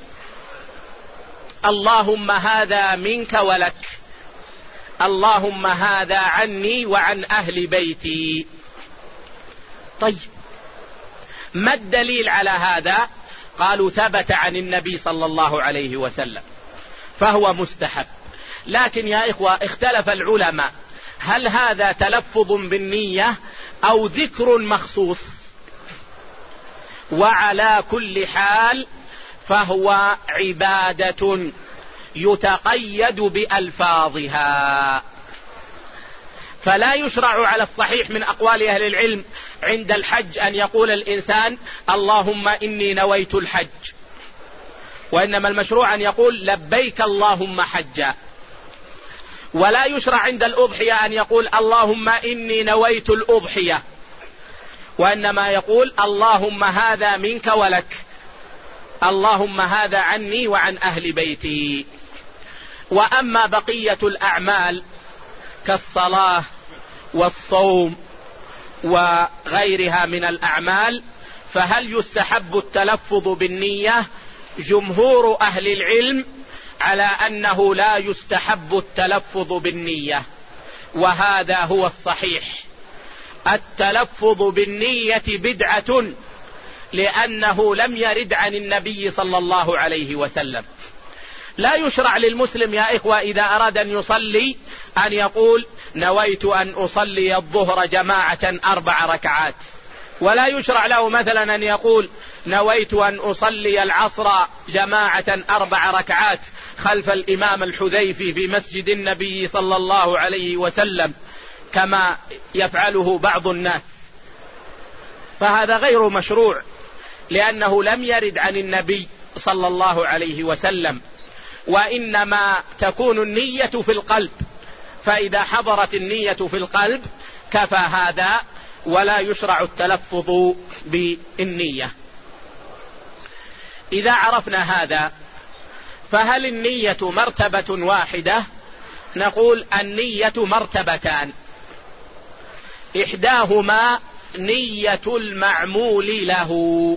اللهم هذا منك ولك، اللهم هذا عني وعن أهل بيتي. طيب ما الدليل على هذا؟ قالوا ثبت عن النبي صلى الله عليه وسلم فهو مستحب. لكن يا إخوة اختلف العلماء هل هذا تلفظ بالنية أو ذكر مخصوص؟ وعلى كل حال فهو عبادة يتقيد بألفاظها، فلا يشرع على الصحيح من أقوال أهل العلم عند الحج أن يقول الإنسان اللهم إني نويت الحج، وإنما المشروع أن يقول لبيك اللهم حجا. ولا يشرع عند الأضحية أن يقول اللهم إني نويت الأضحية، وإنما يقول اللهم هذا منك ولك، اللهم هذا عني وعن أهل بيتي. وأما بقية الأعمال كالصلاة والصوم وغيرها من الأعمال فهل يستحب التلفظ بالنية؟ جمهور أهل العلم على أنه لا يستحب التلفظ بالنية، وهذا هو الصحيح. التلفظ بالنية بدعة لأنه لم يرد عن النبي صلى الله عليه وسلم. لا يشرع للمسلم يا إخوة إذا أراد أن يصلي أن يقول نويت أن أصلي الظهر جماعة 4 ركعات، ولا يشرع له مثلا أن يقول نويت أن أصلي العصر جماعة 4 ركعات خلف الإمام الحذيفي في مسجد النبي صلى الله عليه وسلم كما يفعله بعض الناس، فهذا غير مشروع لأنه لم يرد عن النبي صلى الله عليه وسلم، وإنما تكون النية في القلب، فإذا حضرت النية في القلب كفى هذا ولا يشرع التلفظ بالنية. إذا عرفنا هذا فهل النية مرتبة واحدة؟ نقول النية مرتبتان، إحداهما نية المعمول له،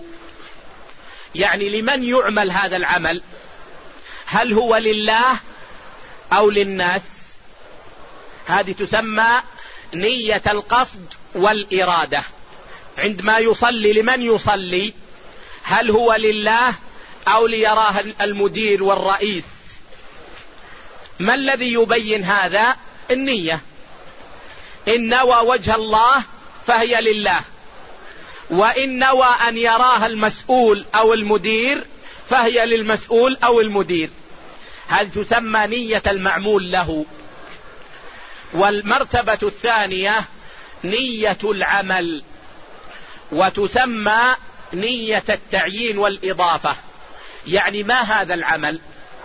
يعني لمن يعمل هذا العمل؟ هل هو لله أو للناس؟ هذه تسمى نية القصد والإرادة. عندما يصلي لمن يصلي؟ هل هو لله أو ليراه المدير والرئيس؟ ما الذي يبين هذا؟ النية. إن نوى وجه الله فهي لله، وإن نوى أن يراها المسؤول أو المدير فهي للمسؤول أو المدير. هذه تسمى نية المعمول له. والمرتبة الثانية نية العمل، وتسمى نية التعيين والإضافة، يعني ما هذا العمل؟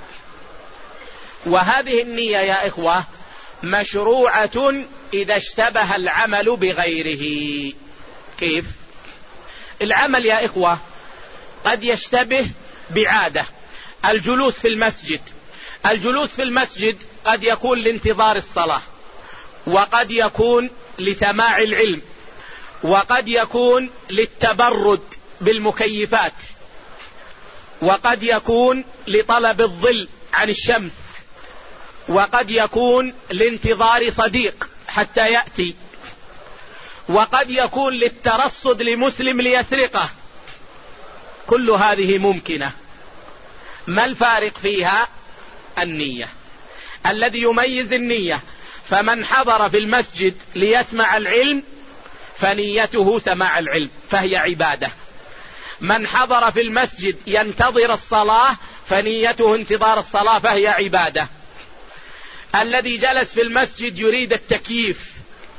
وهذه النية يا إخوة مشروعة إذا اشتبه العمل بغيره. كيف؟ العمل يا إخوة قد يشتبه بعادة، الجلوس في المسجد، الجلوس في المسجد قد يكون لانتظار الصلاة، وقد يكون لسماع العلم، وقد يكون للتبرد بالمكيفات، وقد يكون لطلب الظل عن الشمس، وقد يكون لانتظار صديق حتى يأتي، وقد يكون للترصد لمسلم ليسرقه. كل هذه ممكنة. ما الفارق فيها؟ النية. الذي يميز النية، فمن حضر في المسجد ليسمع العلم فنيته سماع العلم فهي عبادة. من حضر في المسجد ينتظر الصلاة فنيته انتظار الصلاة فهي عبادة. الذي جلس في المسجد يريد التكييف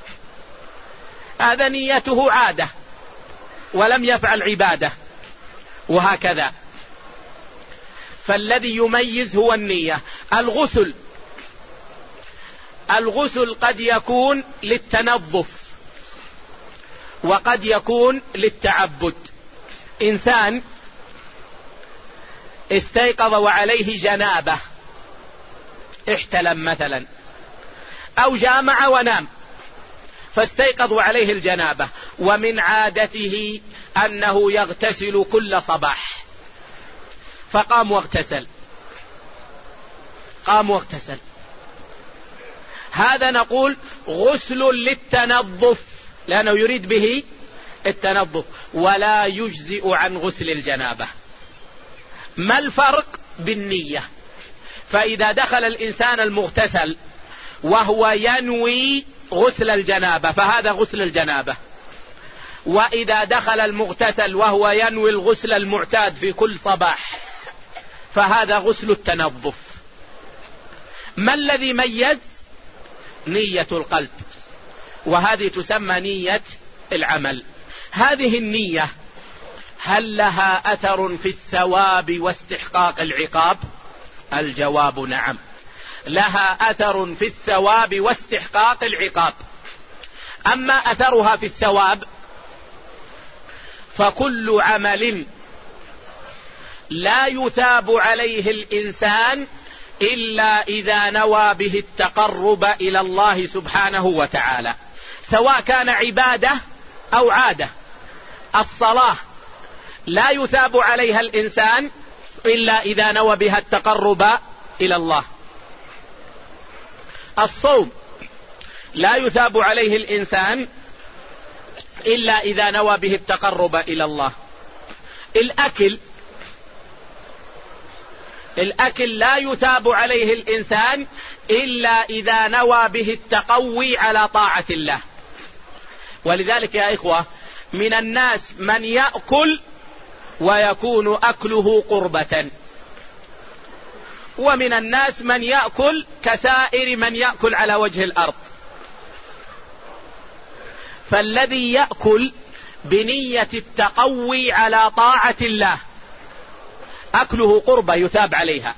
هذا نيته عادة ولم يفعل عبادة، وهكذا. فالذي يميز هو النية. الغسل قد يكون للتنظف وقد يكون للتعبد. إنسان استيقظ وعليه جنابة، احتلم مثلا، أو جامع ونام فاستيقظ وعليه الجنابة، ومن عادته أنه يغتسل كل صباح، فقام واغتسل، هذا نقول غسل للتنظف لأنه يريد به التنظف، ولا يجزئ عن غسل الجنابة. ما الفرق؟ بالنية. فإذا دخل الإنسان المغتسل وهو ينوي غسل الجنابة فهذا غسل الجنابة، وإذا دخل المغتسل وهو ينوي الغسل المعتاد في كل صباح فهذا غسل التنظف. ما الذي ميز؟ نية القلب، وهذه تسمى نية العمل. هذه النية هل لها أثر في الثواب واستحقاق العقاب؟ الجواب نعم، لها أثر في الثواب واستحقاق العقاب. أما أثرها في الثواب فكل عمل لا يثاب عليه الإنسان إلا إذا نوى به التقرب إلى الله سبحانه وتعالى، سواء كان عبادة أو عادة. الصلاة لا يثاب عليها الإنسان إلا إذا نوى بها التقرب إلى الله. الصوم لا يثاب عليه الإنسان إلا إذا نوى به التقرب إلى الله. الأكل لا يثاب عليه الإنسان إلا إذا نوى به التقوي على طاعة الله. ولذلك يا إخوة من الناس من يأكل ويكون أكله قربة، ومن الناس من يأكل كسائر من يأكل على وجه الأرض. فالذي يأكل بنية التقوي على طاعة الله أكله قربة يثاب عليها.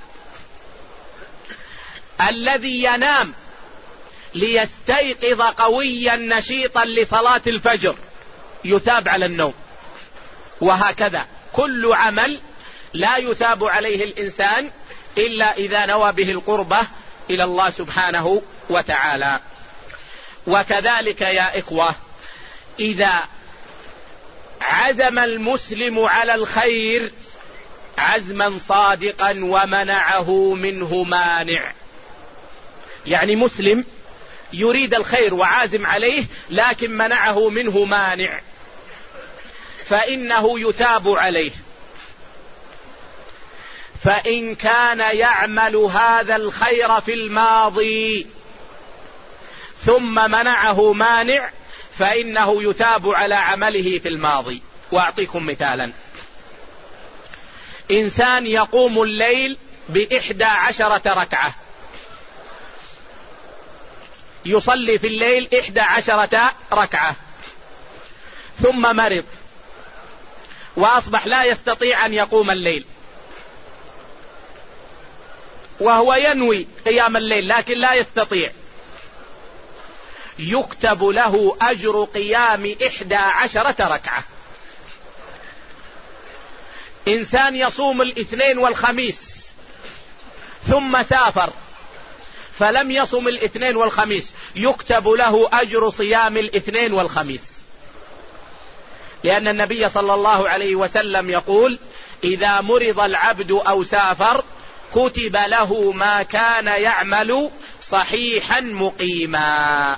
الذي ينام ليستيقظ قويا نشيطا لصلاة الفجر يثاب على النوم. وهكذا كل عمل لا يثاب عليه الإنسان إلا إذا نوى به القربة إلى الله سبحانه وتعالى. وكذلك يا إخوة إذا عزم المسلم على الخير عزما صادقا ومنعه منه مانع، يعني مسلم يريد الخير وعازم عليه لكن منعه منه مانع، فإنه يثاب عليه. فإن كان يعمل هذا الخير في الماضي ثم منعه مانع فإنه يثاب على عمله في الماضي. وأعطيكم مثالا: إنسان يقوم الليل ب11 ركعة، يصلي في الليل 11 ركعة، ثم مرض وأصبح لا يستطيع أن يقوم الليل، وهو ينوي قيام الليل لكن لا يستطيع، يكتب له أجر قيام 11 ركعة. إنسان يصوم الاثنين والخميس ثم سافر فلم يصم الاثنين والخميس، يكتب له أجر صيام الاثنين والخميس. لأن النبي صلى الله عليه وسلم يقول: إذا مرض العبد أو سافر كتب له ما كان يعمل صحيحا مقيما،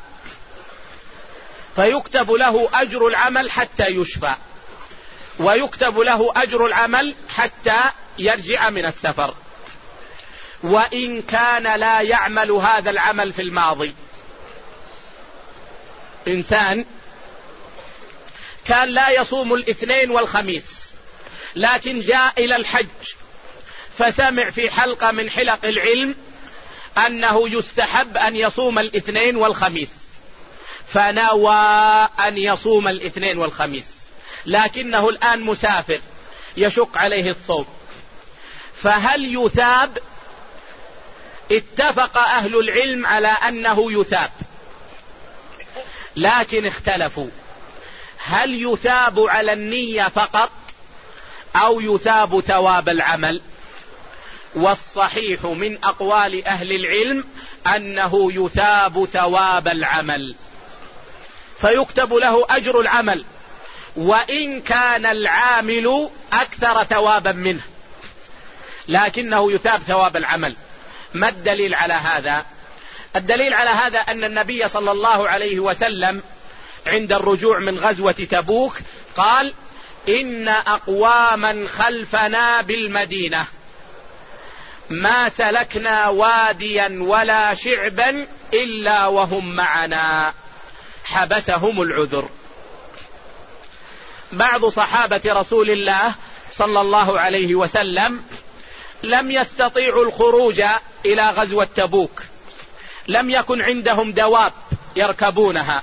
فيكتب له أجر العمل حتى يشفى، ويكتب له أجر العمل حتى يرجع من السفر. وإن كان لا يعمل هذا العمل في الماضي، إنسان كان لا يصوم الاثنين والخميس، لكن جاء إلى الحج فسمع في حلقة من حلق العلم أنه يستحب أن يصوم الاثنين والخميس، فنوى أن يصوم الاثنين والخميس، لكنه الآن مسافر يشق عليه الصوم، فهل يثاب؟ اتفق أهل العلم على أنه يثاب، لكن اختلفوا هل يثاب على النية فقط أو يثاب ثواب العمل. والصحيح من أقوال أهل العلم أنه يثاب ثواب العمل، فيكتب له أجر العمل وإن كان العامل أكثر ثوابا منه، لكنه يثاب ثواب العمل. ما الدليل على هذا؟ الدليل على هذا أن النبي صلى الله عليه وسلم عند الرجوع من غزوة تبوك قال: إن أقواما خلفنا بالمدينة ما سلكنا واديا ولا شعبا إلا وهم معنا حبسهم العذر. بعض صحابة رسول الله صلى الله عليه وسلم لم يستطيعوا الخروج إلى غزوة تبوك، لم يكن عندهم دواب يركبونها،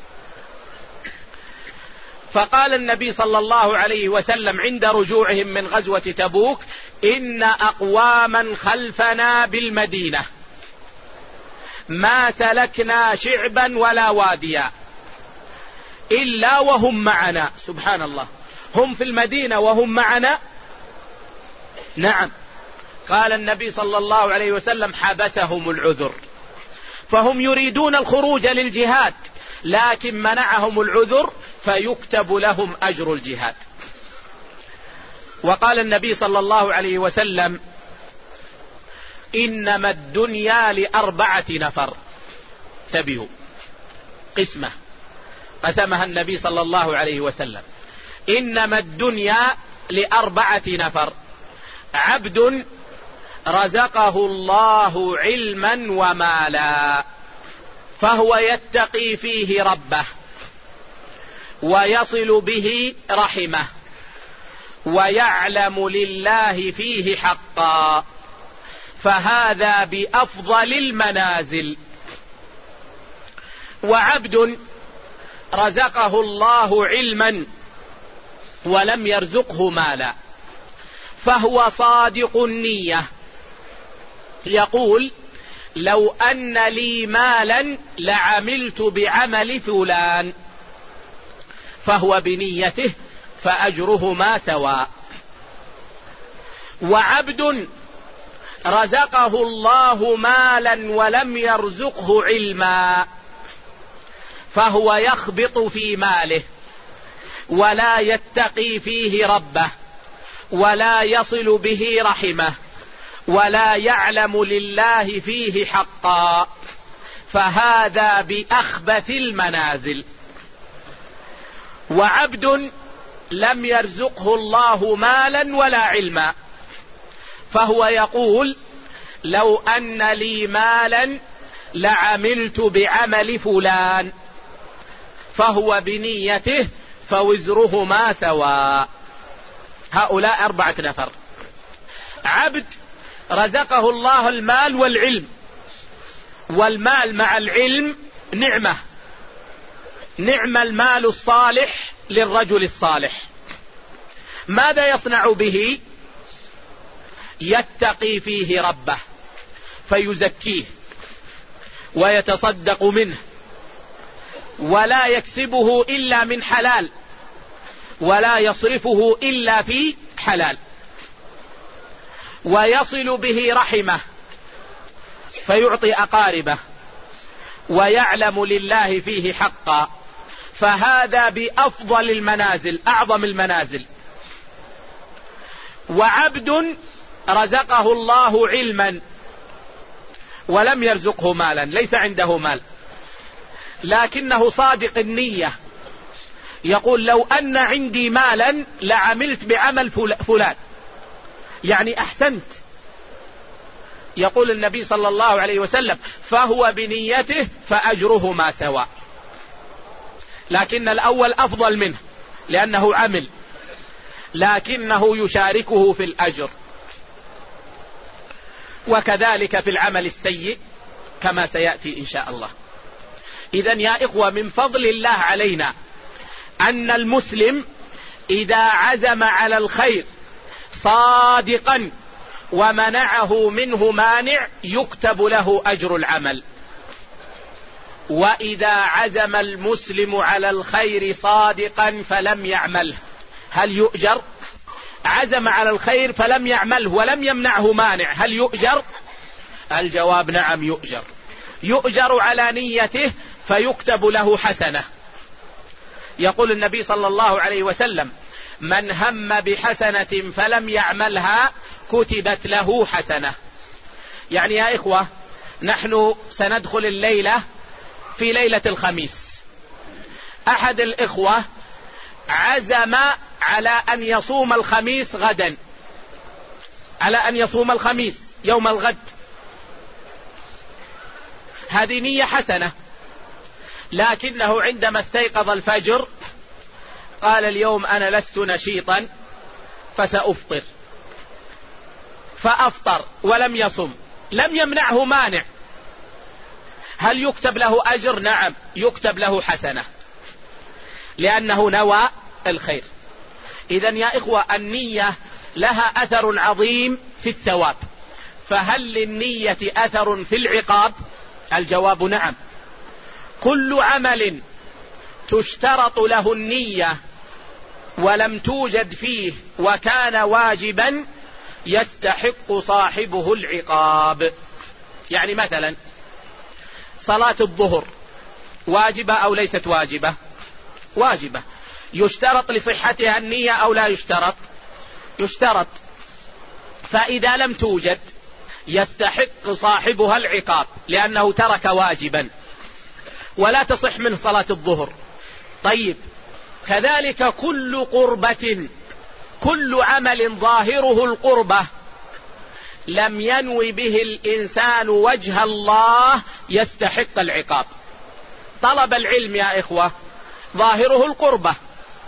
فقال النبي صلى الله عليه وسلم عند رجوعهم من غزوة تبوك: إن أقواما خلفنا بالمدينة ما سلكنا شعبا ولا واديا إلا وهم معنا. سبحان الله، هم في المدينة وهم معنا؟ نعم. قال النبي صلى الله عليه وسلم: حبسهم العذر، فهم يريدون الخروج للجهاد لكن منعهم العذر، فيكتب لهم أجر الجهاد. وقال النبي صلى الله عليه وسلم: إنما الدنيا ل4 نفر. انتبهوا، قسمة قسمها النبي صلى الله عليه وسلم: إنما الدنيا ل4 نفر: عبد رزقه الله علما ومالا فهو يتقي فيه ربه ويصل به رحمه ويعلم لله فيه حقا، فهذا بأفضل المنازل. وعبد رزقه الله علما ولم يرزقه مالا فهو صادق النية، يقول: لو أن لي مالا لعملت بعمل فلان، فهو بنيته فأجرهما سواء. وعبد رزقه الله مالا ولم يرزقه علما فهو يخبط في ماله ولا يتقي فيه ربه ولا يصل به رحمه ولا يعلم لله فيه حقا، فهذا بأخبث المنازل. وعبد لم يرزقه الله مالا ولا علما فهو يقول: لو أن لي مالا لعملت بعمل فلان، فهو بنيته فوزرهما سواء. هؤلاء 4 نفر. عبد رزقه الله المال والعلم، والمال مع العلم نعمة، نعم المال الصالح للرجل الصالح. ماذا يصنع به؟ يتقي فيه ربه فيزكيه ويتصدق منه ولا يكسبه إلا من حلال ولا يصرفه إلا في حلال، ويصل به رحمه فيعطي أقاربه ويعلم لله فيه حقا، فهذا بأفضل المنازل، أعظم المنازل. وعبد رزقه الله علما ولم يرزقه مالا، ليس عنده مال لكنه صادق النية، يقول لو أن عندي مالا لعملت بعمل فلان، يعني أحسنت. يقول النبي صلى الله عليه وسلم: فهو بنيته فأجرهما سواء. لكن الأول أفضل منه لأنه عمل، لكنه يشاركه في الأجر. وكذلك في العمل السيء كما سيأتي إن شاء الله. إذن يا إخوة، من فضل الله علينا أن المسلم إذا عزم على الخير صادقا ومنعه منه مانع يكتب له أجر العمل. وإذا عزم المسلم على الخير صادقا فلم يعمله هل يؤجر؟ عزم على الخير فلم يعمله ولم يمنعه مانع، هل يؤجر؟ الجواب نعم يؤجر. يؤجر على نيته فيكتب له حسنة. يقول النبي صلى الله عليه وسلم: من هم بحسنة فلم يعملها كتبت له حسنة. يعني يا إخوة، نحن سندخل الليلة في ليلة الخميس. أحد الإخوة عزم على أن يصوم الخميس غدا، على أن يصوم الخميس يوم الغد. هذه نية حسنة، لكنه عندما استيقظ الفجر قال: اليوم أنا لست نشيطا فسأفطر، فأفطر ولم يصم، لم يمنعه مانع. هل يكتب له أجر؟ نعم يكتب له حسنة، لأنه نوى الخير. إذن يا إخوة، النية لها أثر عظيم في الثواب. فهل للنية أثر في العقاب؟ الجواب نعم. كل عمل تشترط له النية ولم توجد فيه وكان واجبا يستحق صاحبه العقاب. يعني مثلا صلاة الظهر واجبة أو ليست واجبة؟ واجبة. يشترط لصحتها النية أو لا يشترط؟ يشترط. فإذا لم توجد يستحق صاحبها العقاب لأنه ترك واجبا ولا تصح منه صلاة الظهر. طيب، كذلك كل قربة، كل عمل ظاهره القربة لم ينوي به الإنسان وجه الله يستحق العقاب. طلب العلم يا إخوة ظاهره القربة،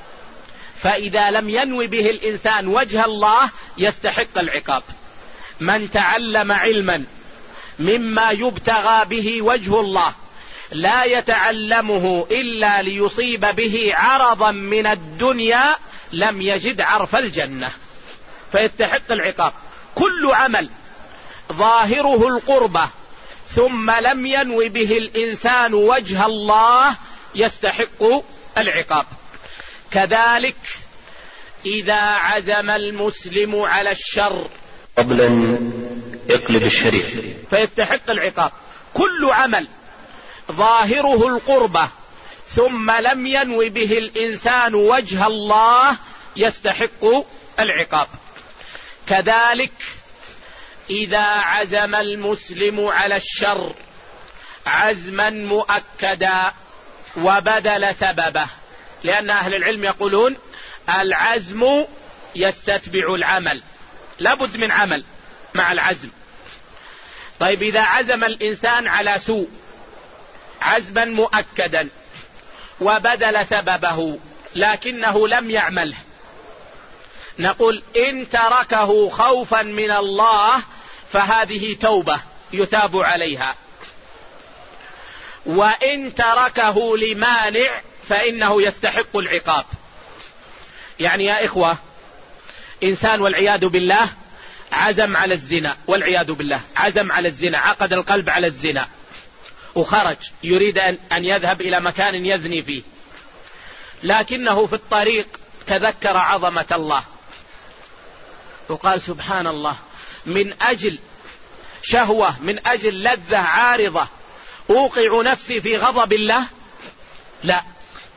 فإذا لم ينوي به الإنسان وجه الله يستحق العقاب. من تعلم علما مما يبتغى به وجه الله لا يتعلمه إلا ليصيب به عرضا من الدنيا لم يجد عرف الجنة، فيستحق العقاب. كل عمل ظاهره القربة ثم لم ينوي به الإنسان وجه الله يستحق العقاب. كذلك إذا عزم المسلم على الشر قبلا اقلب الشريف فيستحق العقاب. كل عمل ظاهره القربة ثم لم ينوي به الإنسان وجه الله يستحق العقاب. كذلك إذا عزم المسلم على الشر عزما مؤكدا وبدل سببه، لأن أهل العلم يقولون العزم يستتبع العمل، لابد من عمل مع العزم. طيب، إذا عزم الإنسان على سوء عزما مؤكدا وبدل سببه لكنه لم يعمله، نقول إن تركه خوفا من الله فهذه توبة يتاب عليها، وإن تركه لمانع فإنه يستحق العقاب. يعني يا إخوة، إنسان والعياذ بالله عزم على الزنا، والعياذ بالله عزم على الزنا، عقد القلب على الزنا وخرج يريد أن يذهب إلى مكان يزني فيه، لكنه في الطريق تذكر عظمة الله وقال سبحان الله، من أجل شهوة، من أجل لذة عارضة أوقع نفسي في غضب الله؟ لا،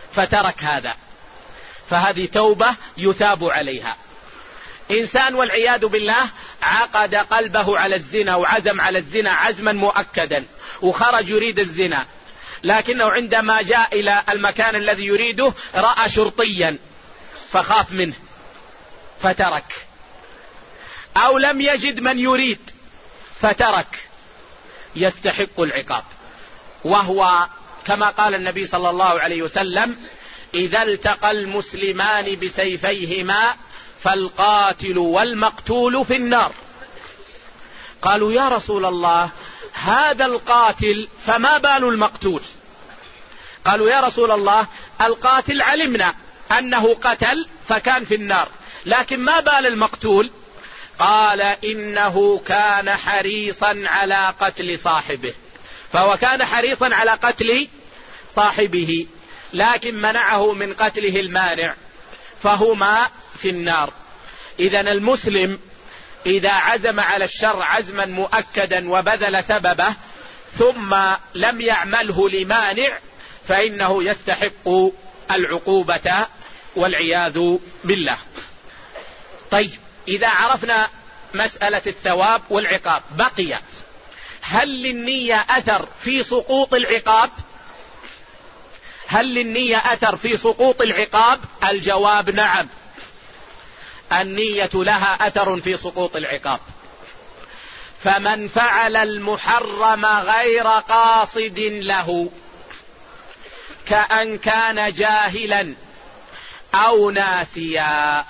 فترك هذا، فهذه توبة يثاب عليها. إنسان والعياذ بالله عقد قلبه على الزنا وعزم على الزنا عزما مؤكدا وخرج يريد الزنا، لكنه عندما جاء إلى المكان الذي يريده رأى شرطيا فخاف منه فترك، أو لم يجد من يريد فترك، يستحق العقاب. وهو كما قال النبي صلى الله عليه وسلم: إذا التقى المسلمان بسيفيهما فالقاتل والمقتول في النار. قالوا: يا رسول الله، هذا القاتل فما بال المقتول؟ قالوا: يا رسول الله، القاتل علمنا أنه قتل فكان في النار، لكن ما بال المقتول؟ قال: إنه كان حريصا على قتل صاحبه، فهو كان حريصا على قتل صاحبه لكن منعه من قتله المانع، فهما في النار. إذن المسلم إذا عزم على الشر عزما مؤكدا وبذل سببه ثم لم يعمله لمانع فإنه يستحق العقوبة والعياذ بالله. طيب، إذا عرفنا مسألة الثواب والعقاب، بقي هل للنية أثر في سقوط العقاب؟ هل للنية أثر في سقوط العقاب؟ الجواب نعم، النية لها أثر في سقوط العقاب. فمن فعل المحرم غير قاصد له كأن كان جاهلا أو ناسيا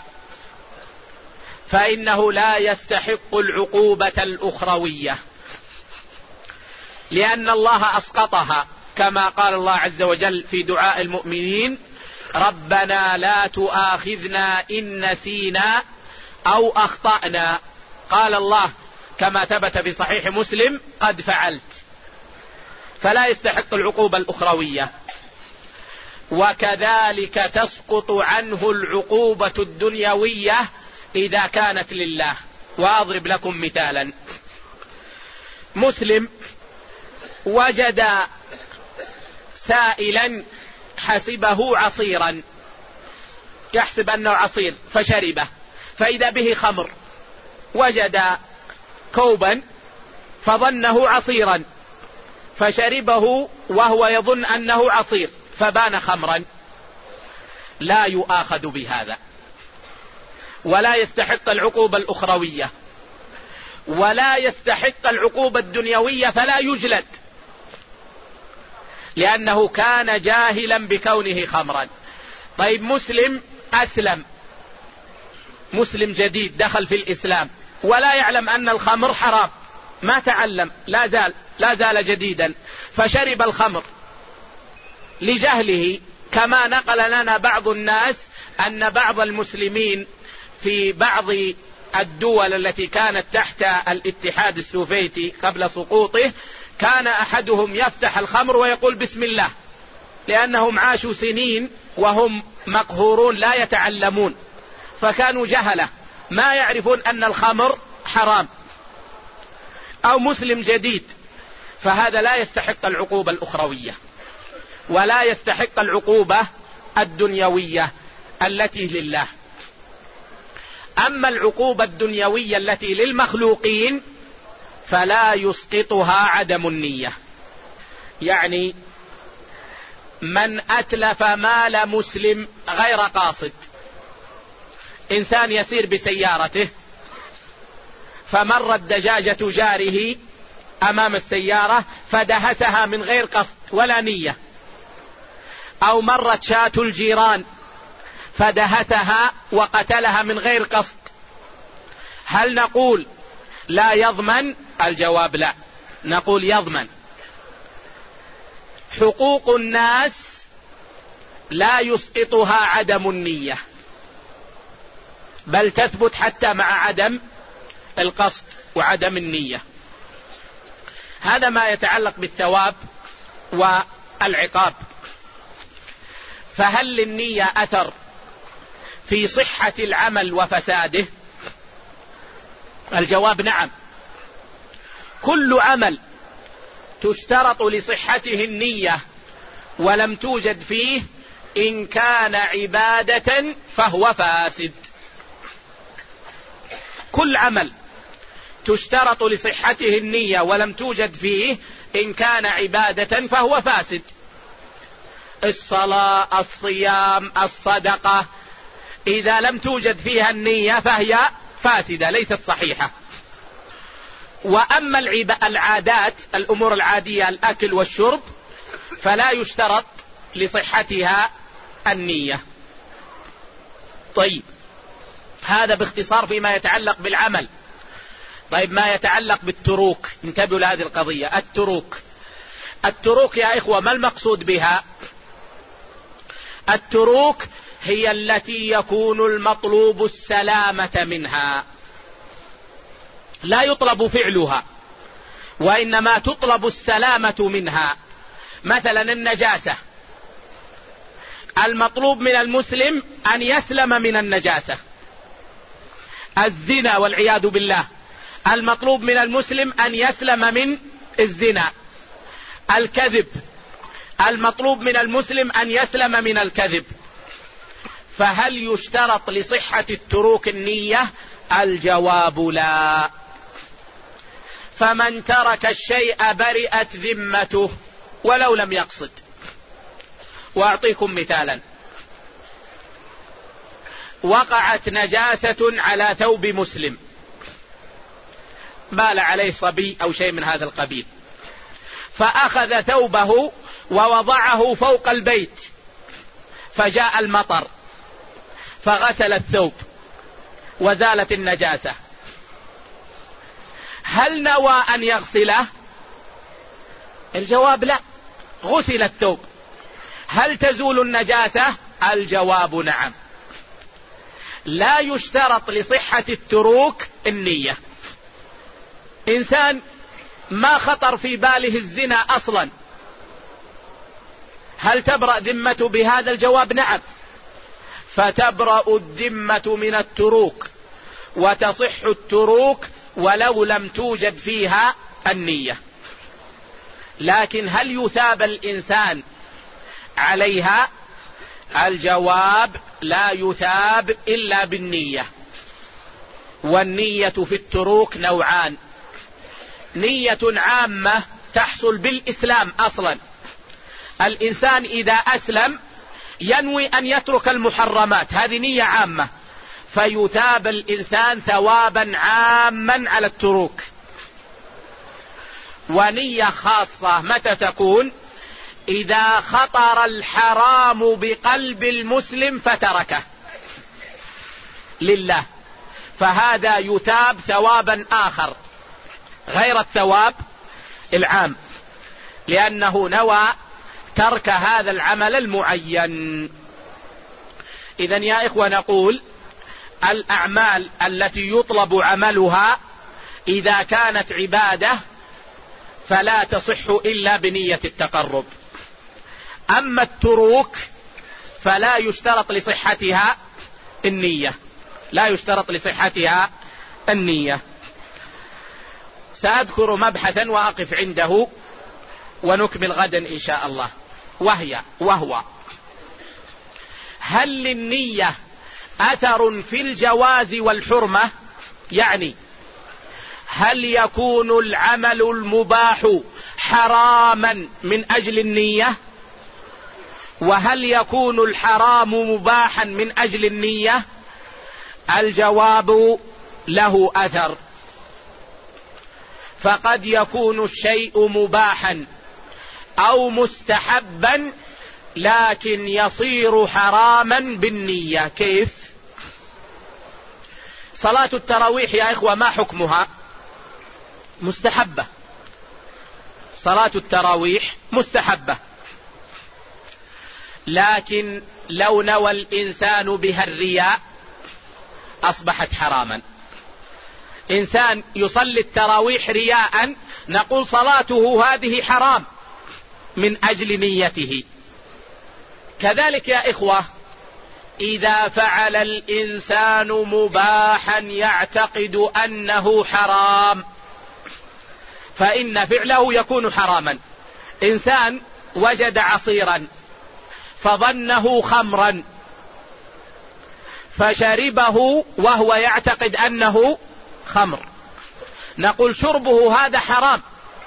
فإنه لا يستحق العقوبة الأخروية، لأن الله أسقطها كما قال الله عز وجل في دعاء المؤمنين: ربنا لا تؤاخذنا إن نسينا أو أخطأنا. قال الله كما ثبت في صحيح مسلم: قد فعلت، فلا يستحق العقوبة الأخروية. وكذلك تسقط عنه العقوبة الدنيوية إذا كانت لله. وأضرب لكم مثالا: مسلم وجد سائلا حسبه عصيرا، يحسب أنه عصير فشربه، فإذا به خمر. وجد كوبا فظنه عصيرا فشربه وهو يظن أنه عصير فبان خمرا، لا يؤاخذ بهذا ولا يستحق العقوبة الأخروية ولا يستحق العقوبة الدنيوية، فلا يجلد لأنه كان جاهلا بكونه خمرا. طيب، مسلم أسلم، مسلم جديد دخل في الإسلام ولا يعلم أن الخمر حرام، ما تعلم، لا زال جديدا، فشرب الخمر لجهله. كما نقل لنا بعض الناس أن بعض المسلمين في بعض الدول التي كانت تحت الاتحاد السوفيتي قبل سقوطه كان أحدهم يفتح الخمر ويقول بسم الله، لأنهم عاشوا سنين وهم مقهورون لا يتعلمون، فكانوا جهلة ما يعرفون أن الخمر حرام. أو مسلم جديد، فهذا لا يستحق العقوبة الأخروية ولا يستحق العقوبة الدنيوية التي لله. أما العقوبة الدنيوية التي للمخلوقين فلا يسقطها عدم النية. يعني من أتلف مال مسلم غير قاصد، إنسان يسير بسيارته فمرت دجاجة جاره أمام السيارة فدهسها من غير قصد ولا نية، أو مرت شاة الجيران فدهسها وقتلها من غير قصد، هل نقول لا يضمن؟ الجواب لا، نقول يضمن. حقوق الناس لا يسقطها عدم النية، بل تثبت حتى مع عدم القصد وعدم النية. هذا ما يتعلق بالثواب والعقاب. فهل للنية أثر في صحة العمل وفساده؟ الجواب نعم. كل عمل تشترط لصحته النية ولم توجد فيه إن كان عبادة فهو فاسد. كل عمل تشترط لصحته النية ولم توجد فيه إن كان عبادة فهو فاسد. الصلاة، الصيام، الصدقة، إذا لم توجد فيها النية فهي فاسدة ليست صحيحة. وأما العادات، الأمور العادية، الأكل والشرب، فلا يشترط لصحتها النية. طيب، هذا باختصار فيما يتعلق بالعمل. طيب، ما يتعلق بالتروك، انتبهوا لهذه القضية. التروك يا إخوة ما المقصود بها؟ التروك هي التي يكون المطلوب السلامة منها، لا يطلب فعلها وإنما تطلب السلامة منها. مثلا النجاسة، المطلوب من المسلم أن يسلم من النجاسة. الزنا والعياذ بالله، المطلوب من المسلم أن يسلم من الزنا. الكذب، المطلوب من المسلم أن يسلم من الكذب. فهل يشترط لصحة التروك النية؟ الجواب لا. فمن ترك الشيء برئت ذمته ولو لم يقصد. وأعطيكم مثالا: وقعت نجاسة على ثوب مسلم، بال عليه صبي أو شيء من هذا القبيل، فأخذ ثوبه ووضعه فوق البيت، فجاء المطر فغسل الثوب وزالت النجاسة. هل نوى أن يغسله؟ الجواب لا، غسل الثوب. هل تزول النجاسة؟ الجواب نعم. لا يشترط لصحة التروك النية. إنسان ما خطر في باله الزنا أصلا، هل تبرأ ذمته بهذا؟ الجواب نعم. فتبرأ الذمة من التروك وتصح التروك ولو لم توجد فيها النية. لكن هل يثاب الإنسان عليها؟ الجواب لا يثاب إلا بالنية. والنية في التروك نوعان: نية عامة تحصل بالإسلام أصلا، الإنسان إذا أسلم ينوي أن يترك المحرمات، هذه نية عامة، فيثاب الإنسان ثوابا عاما على التروك. ونية خاصة متى تكون؟ إذا خطر الحرام بقلب المسلم فتركه لله، فهذا يثاب ثوابا آخر غير الثواب العام، لأنه نوى ترك هذا العمل المعين. إذن يا إخوة نقول الأعمال التي يطلب عملها إذا كانت عبادة فلا تصح إلا بنية التقرب. أما التروك فلا يشترط لصحتها النية، لا يشترط لصحتها النية. سأذكر مبحثا وأقف عنده ونكمل غدا إن شاء الله، وهو هل للنية أثر في الجواز والحرمة؟ يعني هل يكون العمل المباح حراما من أجل النية؟ وهل يكون الحرام مباحا من أجل النية؟ الجواب له أثر. فقد يكون الشيء مباحا أو مستحبا لكن يصير حراما بالنية. كيف؟ صلاة التراويح يا إخوة ما حكمها؟ مستحبة. صلاة التراويح مستحبة، لكن لو نوى الإنسان بها الرياء أصبحت حراما. إنسان يصلي التراويح رياء نقول صلاته هذه حرام من أجل نيته. كذلك يا إخوة إذا فعل الإنسان مباحا يعتقد أنه حرام فإن فعله يكون حراما. إنسان وجد عصيرا فظنه خمرا فشربه وهو يعتقد أنه خمر، نقول شربه هذا حرام.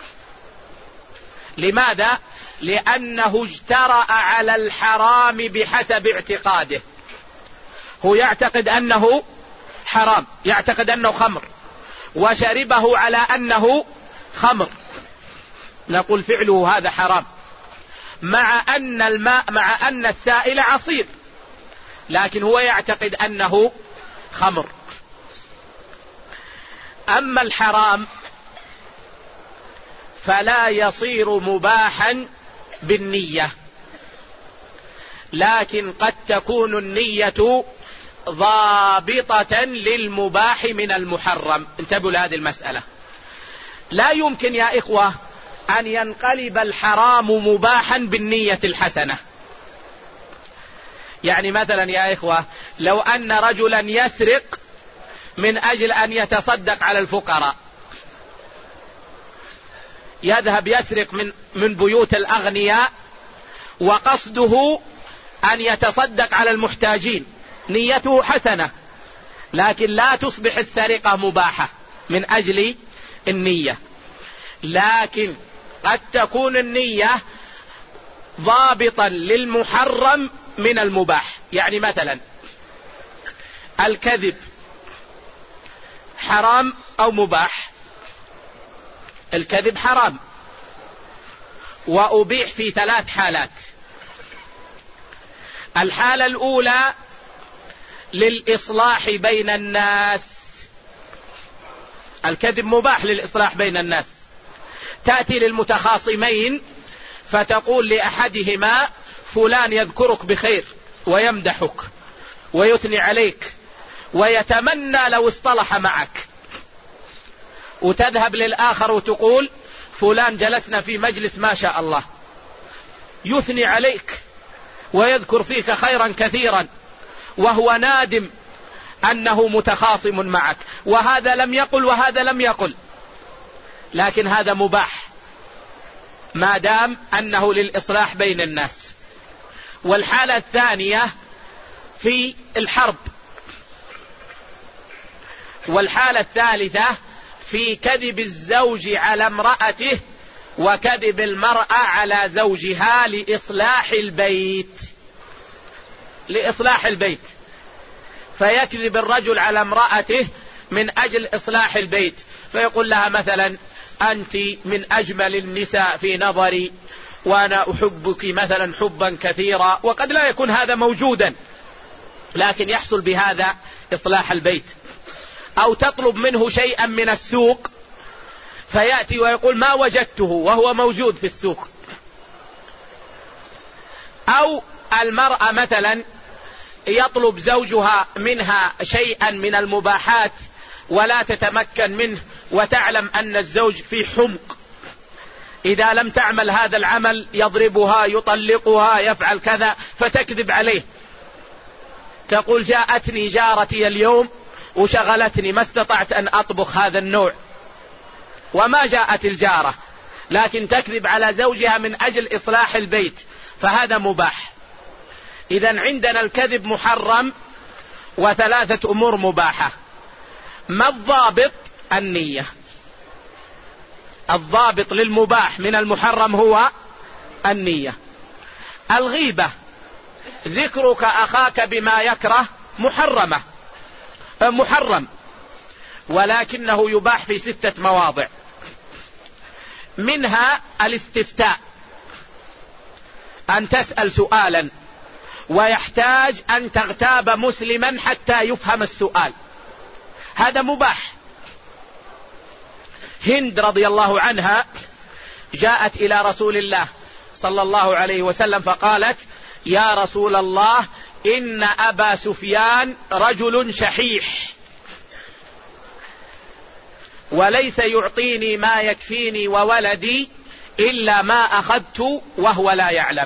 لماذا؟ لأنه اجترأ على الحرام بحسب اعتقاده، هو يعتقد أنه حرام، يعتقد أنه خمر، وشربه على أنه خمر، نقول فعله هذا حرام، مع أن السائل عصير، لكن هو يعتقد أنه خمر. أما الحرام فلا يصير مباحا بالنية، لكن قد تكون النية ضابطة للمباح من المحرم. انتبهوا لهذه المسألة، لا يمكن يا إخوة أن ينقلب الحرام مباحا بالنية الحسنة. يعني مثلا يا إخوة، لو أن رجلا يسرق من أجل أن يتصدق على الفقراء، يذهب يسرق من بيوت الأغنياء وقصده أن يتصدق على المحتاجين، نيته حسنة، لكن لا تصبح السرقة مباحة من أجل النية. لكن قد تكون النية ضابطا للمحرم من المباح. يعني مثلا الكذب حرام أو مباح؟ الكذب حرام، وأبيح في 3 حالات. الحالة الأولى للإصلاح بين الناس، الكذب مباح للإصلاح بين الناس، تأتي للمتخاصمين فتقول لأحدهما فلان يذكرك بخير ويمدحك ويثني عليك ويتمنى لو اصطلح معك، وتذهب للآخر وتقول فلان جلسنا في مجلس ما شاء الله يثني عليك ويذكر فيك خيرا كثيرا، وهو نادم أنه متخاصم معك، وهذا لم يقل وهذا لم يقل، لكن هذا مباح ما دام أنه للإصلاح بين الناس. والحالة الثانية في الحرب. والحالة الثالثة في كذب الزوج على امرأته وكذب المرأة على زوجها لإصلاح البيت. لإصلاح البيت، فيكذب الرجل على امرأته من أجل إصلاح البيت، فيقول لها مثلا أنت من أجمل النساء في نظري وأنا أحبك مثلا حبا كثيرا، وقد لا يكون هذا موجودا، لكن يحصل بهذا إصلاح البيت. أو تطلب منه شيئا من السوق فيأتي ويقول ما وجدته وهو موجود في السوق. أو المرأة مثلا يطلب زوجها منها شيئا من المباحات ولا تتمكن منه، وتعلم أن الزوج في حمق، إذا لم تعمل هذا العمل يضربها يطلقها يفعل كذا، فتكذب عليه، تقول جاءتني جارتي اليوم وشغلتني ما استطعت أن أطبخ هذا النوع، وما جاءت الجارة، لكن تكذب على زوجها من أجل إصلاح البيت، فهذا مباح. إذن عندنا الكذب محرم و3 أمور مباحة. ما الضابط؟ النية. الضابط للمباح من المحرم هو النية. الغيبة ذكرك أخاك بما يكره محرم، ولكنه يباح في 6 مواضع، منها الاستفتاء، أن تسأل سؤالا ويحتاج أن تغتاب مسلما حتى يفهم السؤال، هذا مباح. هند رضي الله عنها جاءت إلى رسول الله صلى الله عليه وسلم فقالت يا رسول الله إن أبا سفيان رجل شحيح وليس يعطيني ما يكفيني وولدي إلا ما أخذت وهو لا يعلم.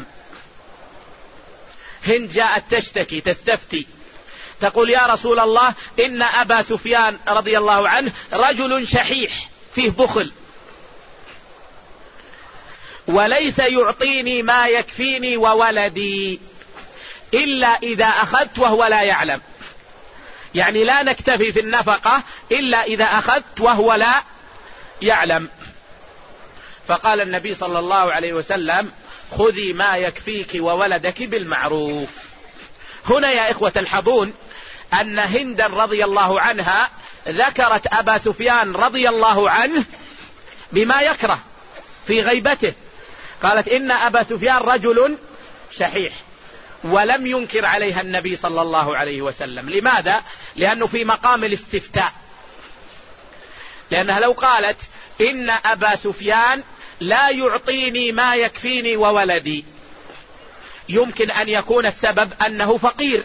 هند جاءت تشتكي تستفتي، تقول يا رسول الله إن أبا سفيان رضي الله عنه رجل شحيح فيه بخل وليس يعطيني ما يكفيني وولدي، إلا إذا أخذت وهو لا يعلم، يعني لا نكتفي في النفقة إلا إذا أخذت وهو لا يعلم. فقال النبي صلى الله عليه وسلم: خذي ما يكفيك وولدك بالمعروف. هنا يا إخوة تلحظون أن هند رضي الله عنها ذكرت أبا سفيان رضي الله عنه بما يكره في غيبته، قالت: إن أبا سفيان رجل شحيح، ولم ينكر عليها النبي صلى الله عليه وسلم. لماذا؟ لأنه في مقام الاستفتاء، لأنها لو قالت: إن أبا سفيان لا يعطيني ما يكفيني وولدي، يمكن أن يكون السبب أنه فقير،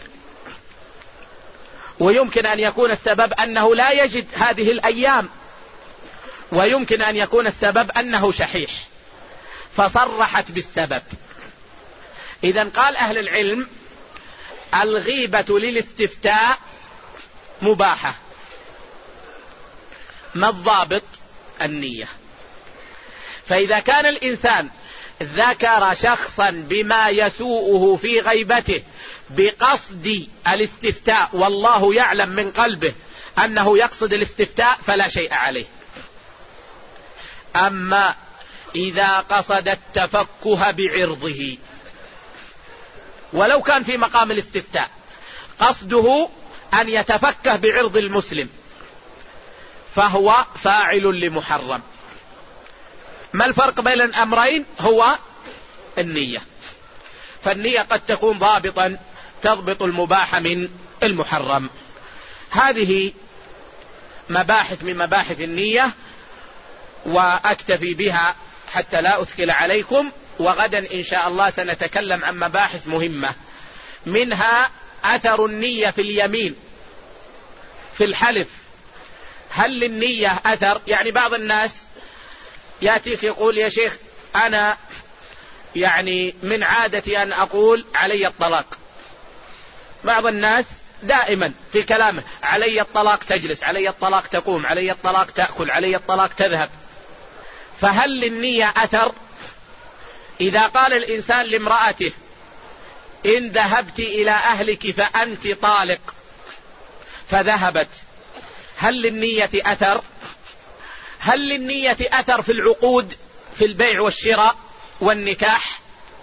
ويمكن أن يكون السبب أنه لا يجد هذه الأيام، ويمكن أن يكون السبب أنه شحيح، فصرحت بالسبب. إذن قال أهل العلم: الغيبة للاستفتاء مباحة. ما الضابط؟ النية. فإذا كان الإنسان ذكر شخصا بما يسوءه في غيبته بقصد الاستفتاء والله يعلم من قلبه أنه يقصد الاستفتاء فلا شيء عليه. أما إذا قصد التفكه بعرضه، ولو كان في مقام الاستفتاء قصده أن يتفكه بعرض المسلم، فهو فاعل لمحرم. ما الفرق بين الأمرين؟ هو النية. فالنية قد تكون ضابطا تضبط المباح من المحرم. هذه مباحث من مباحث النية، وأكتفي بها حتى لا أثقل عليكم، وغدا إن شاء الله سنتكلم عن مباحث مهمة، منها أثر النية في اليمين في الحلف. هل للنية أثر؟ يعني بعض الناس يأتيك يقول: يا شيخ أنا يعني من عادتي أن أقول علي الطلاق. بعض الناس دائما في كلامه: علي الطلاق تجلس، علي الطلاق تقوم، علي الطلاق تأكل، علي الطلاق تذهب. فهل للنية أثر؟ إذا قال الإنسان لامرأته: إن ذهبت إلى أهلك فأنت طالق، فذهبت، هل للنية أثر؟ هل للنية أثر في العقود، في البيع والشراء والنكاح؟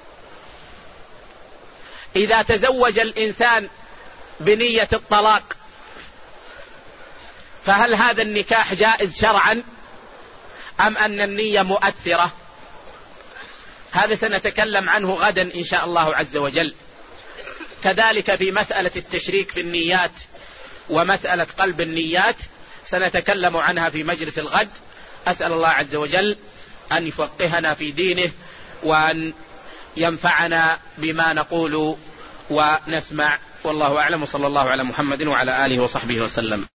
إذا تزوج الإنسان بنية الطلاق فهل هذا النكاح جائز شرعا أم أن النية مؤثرة؟ هذا سنتكلم عنه غدا إن شاء الله عز وجل. كذلك في مسألة التشريك في النيات ومسألة قلب النيات سنتكلم عنها في مجلس الغد. أسأل الله عز وجل أن يفقهنا في دينه وأن ينفعنا بما نقول ونسمع، والله أعلم، وصلى الله على محمد وعلى آله وصحبه وسلم.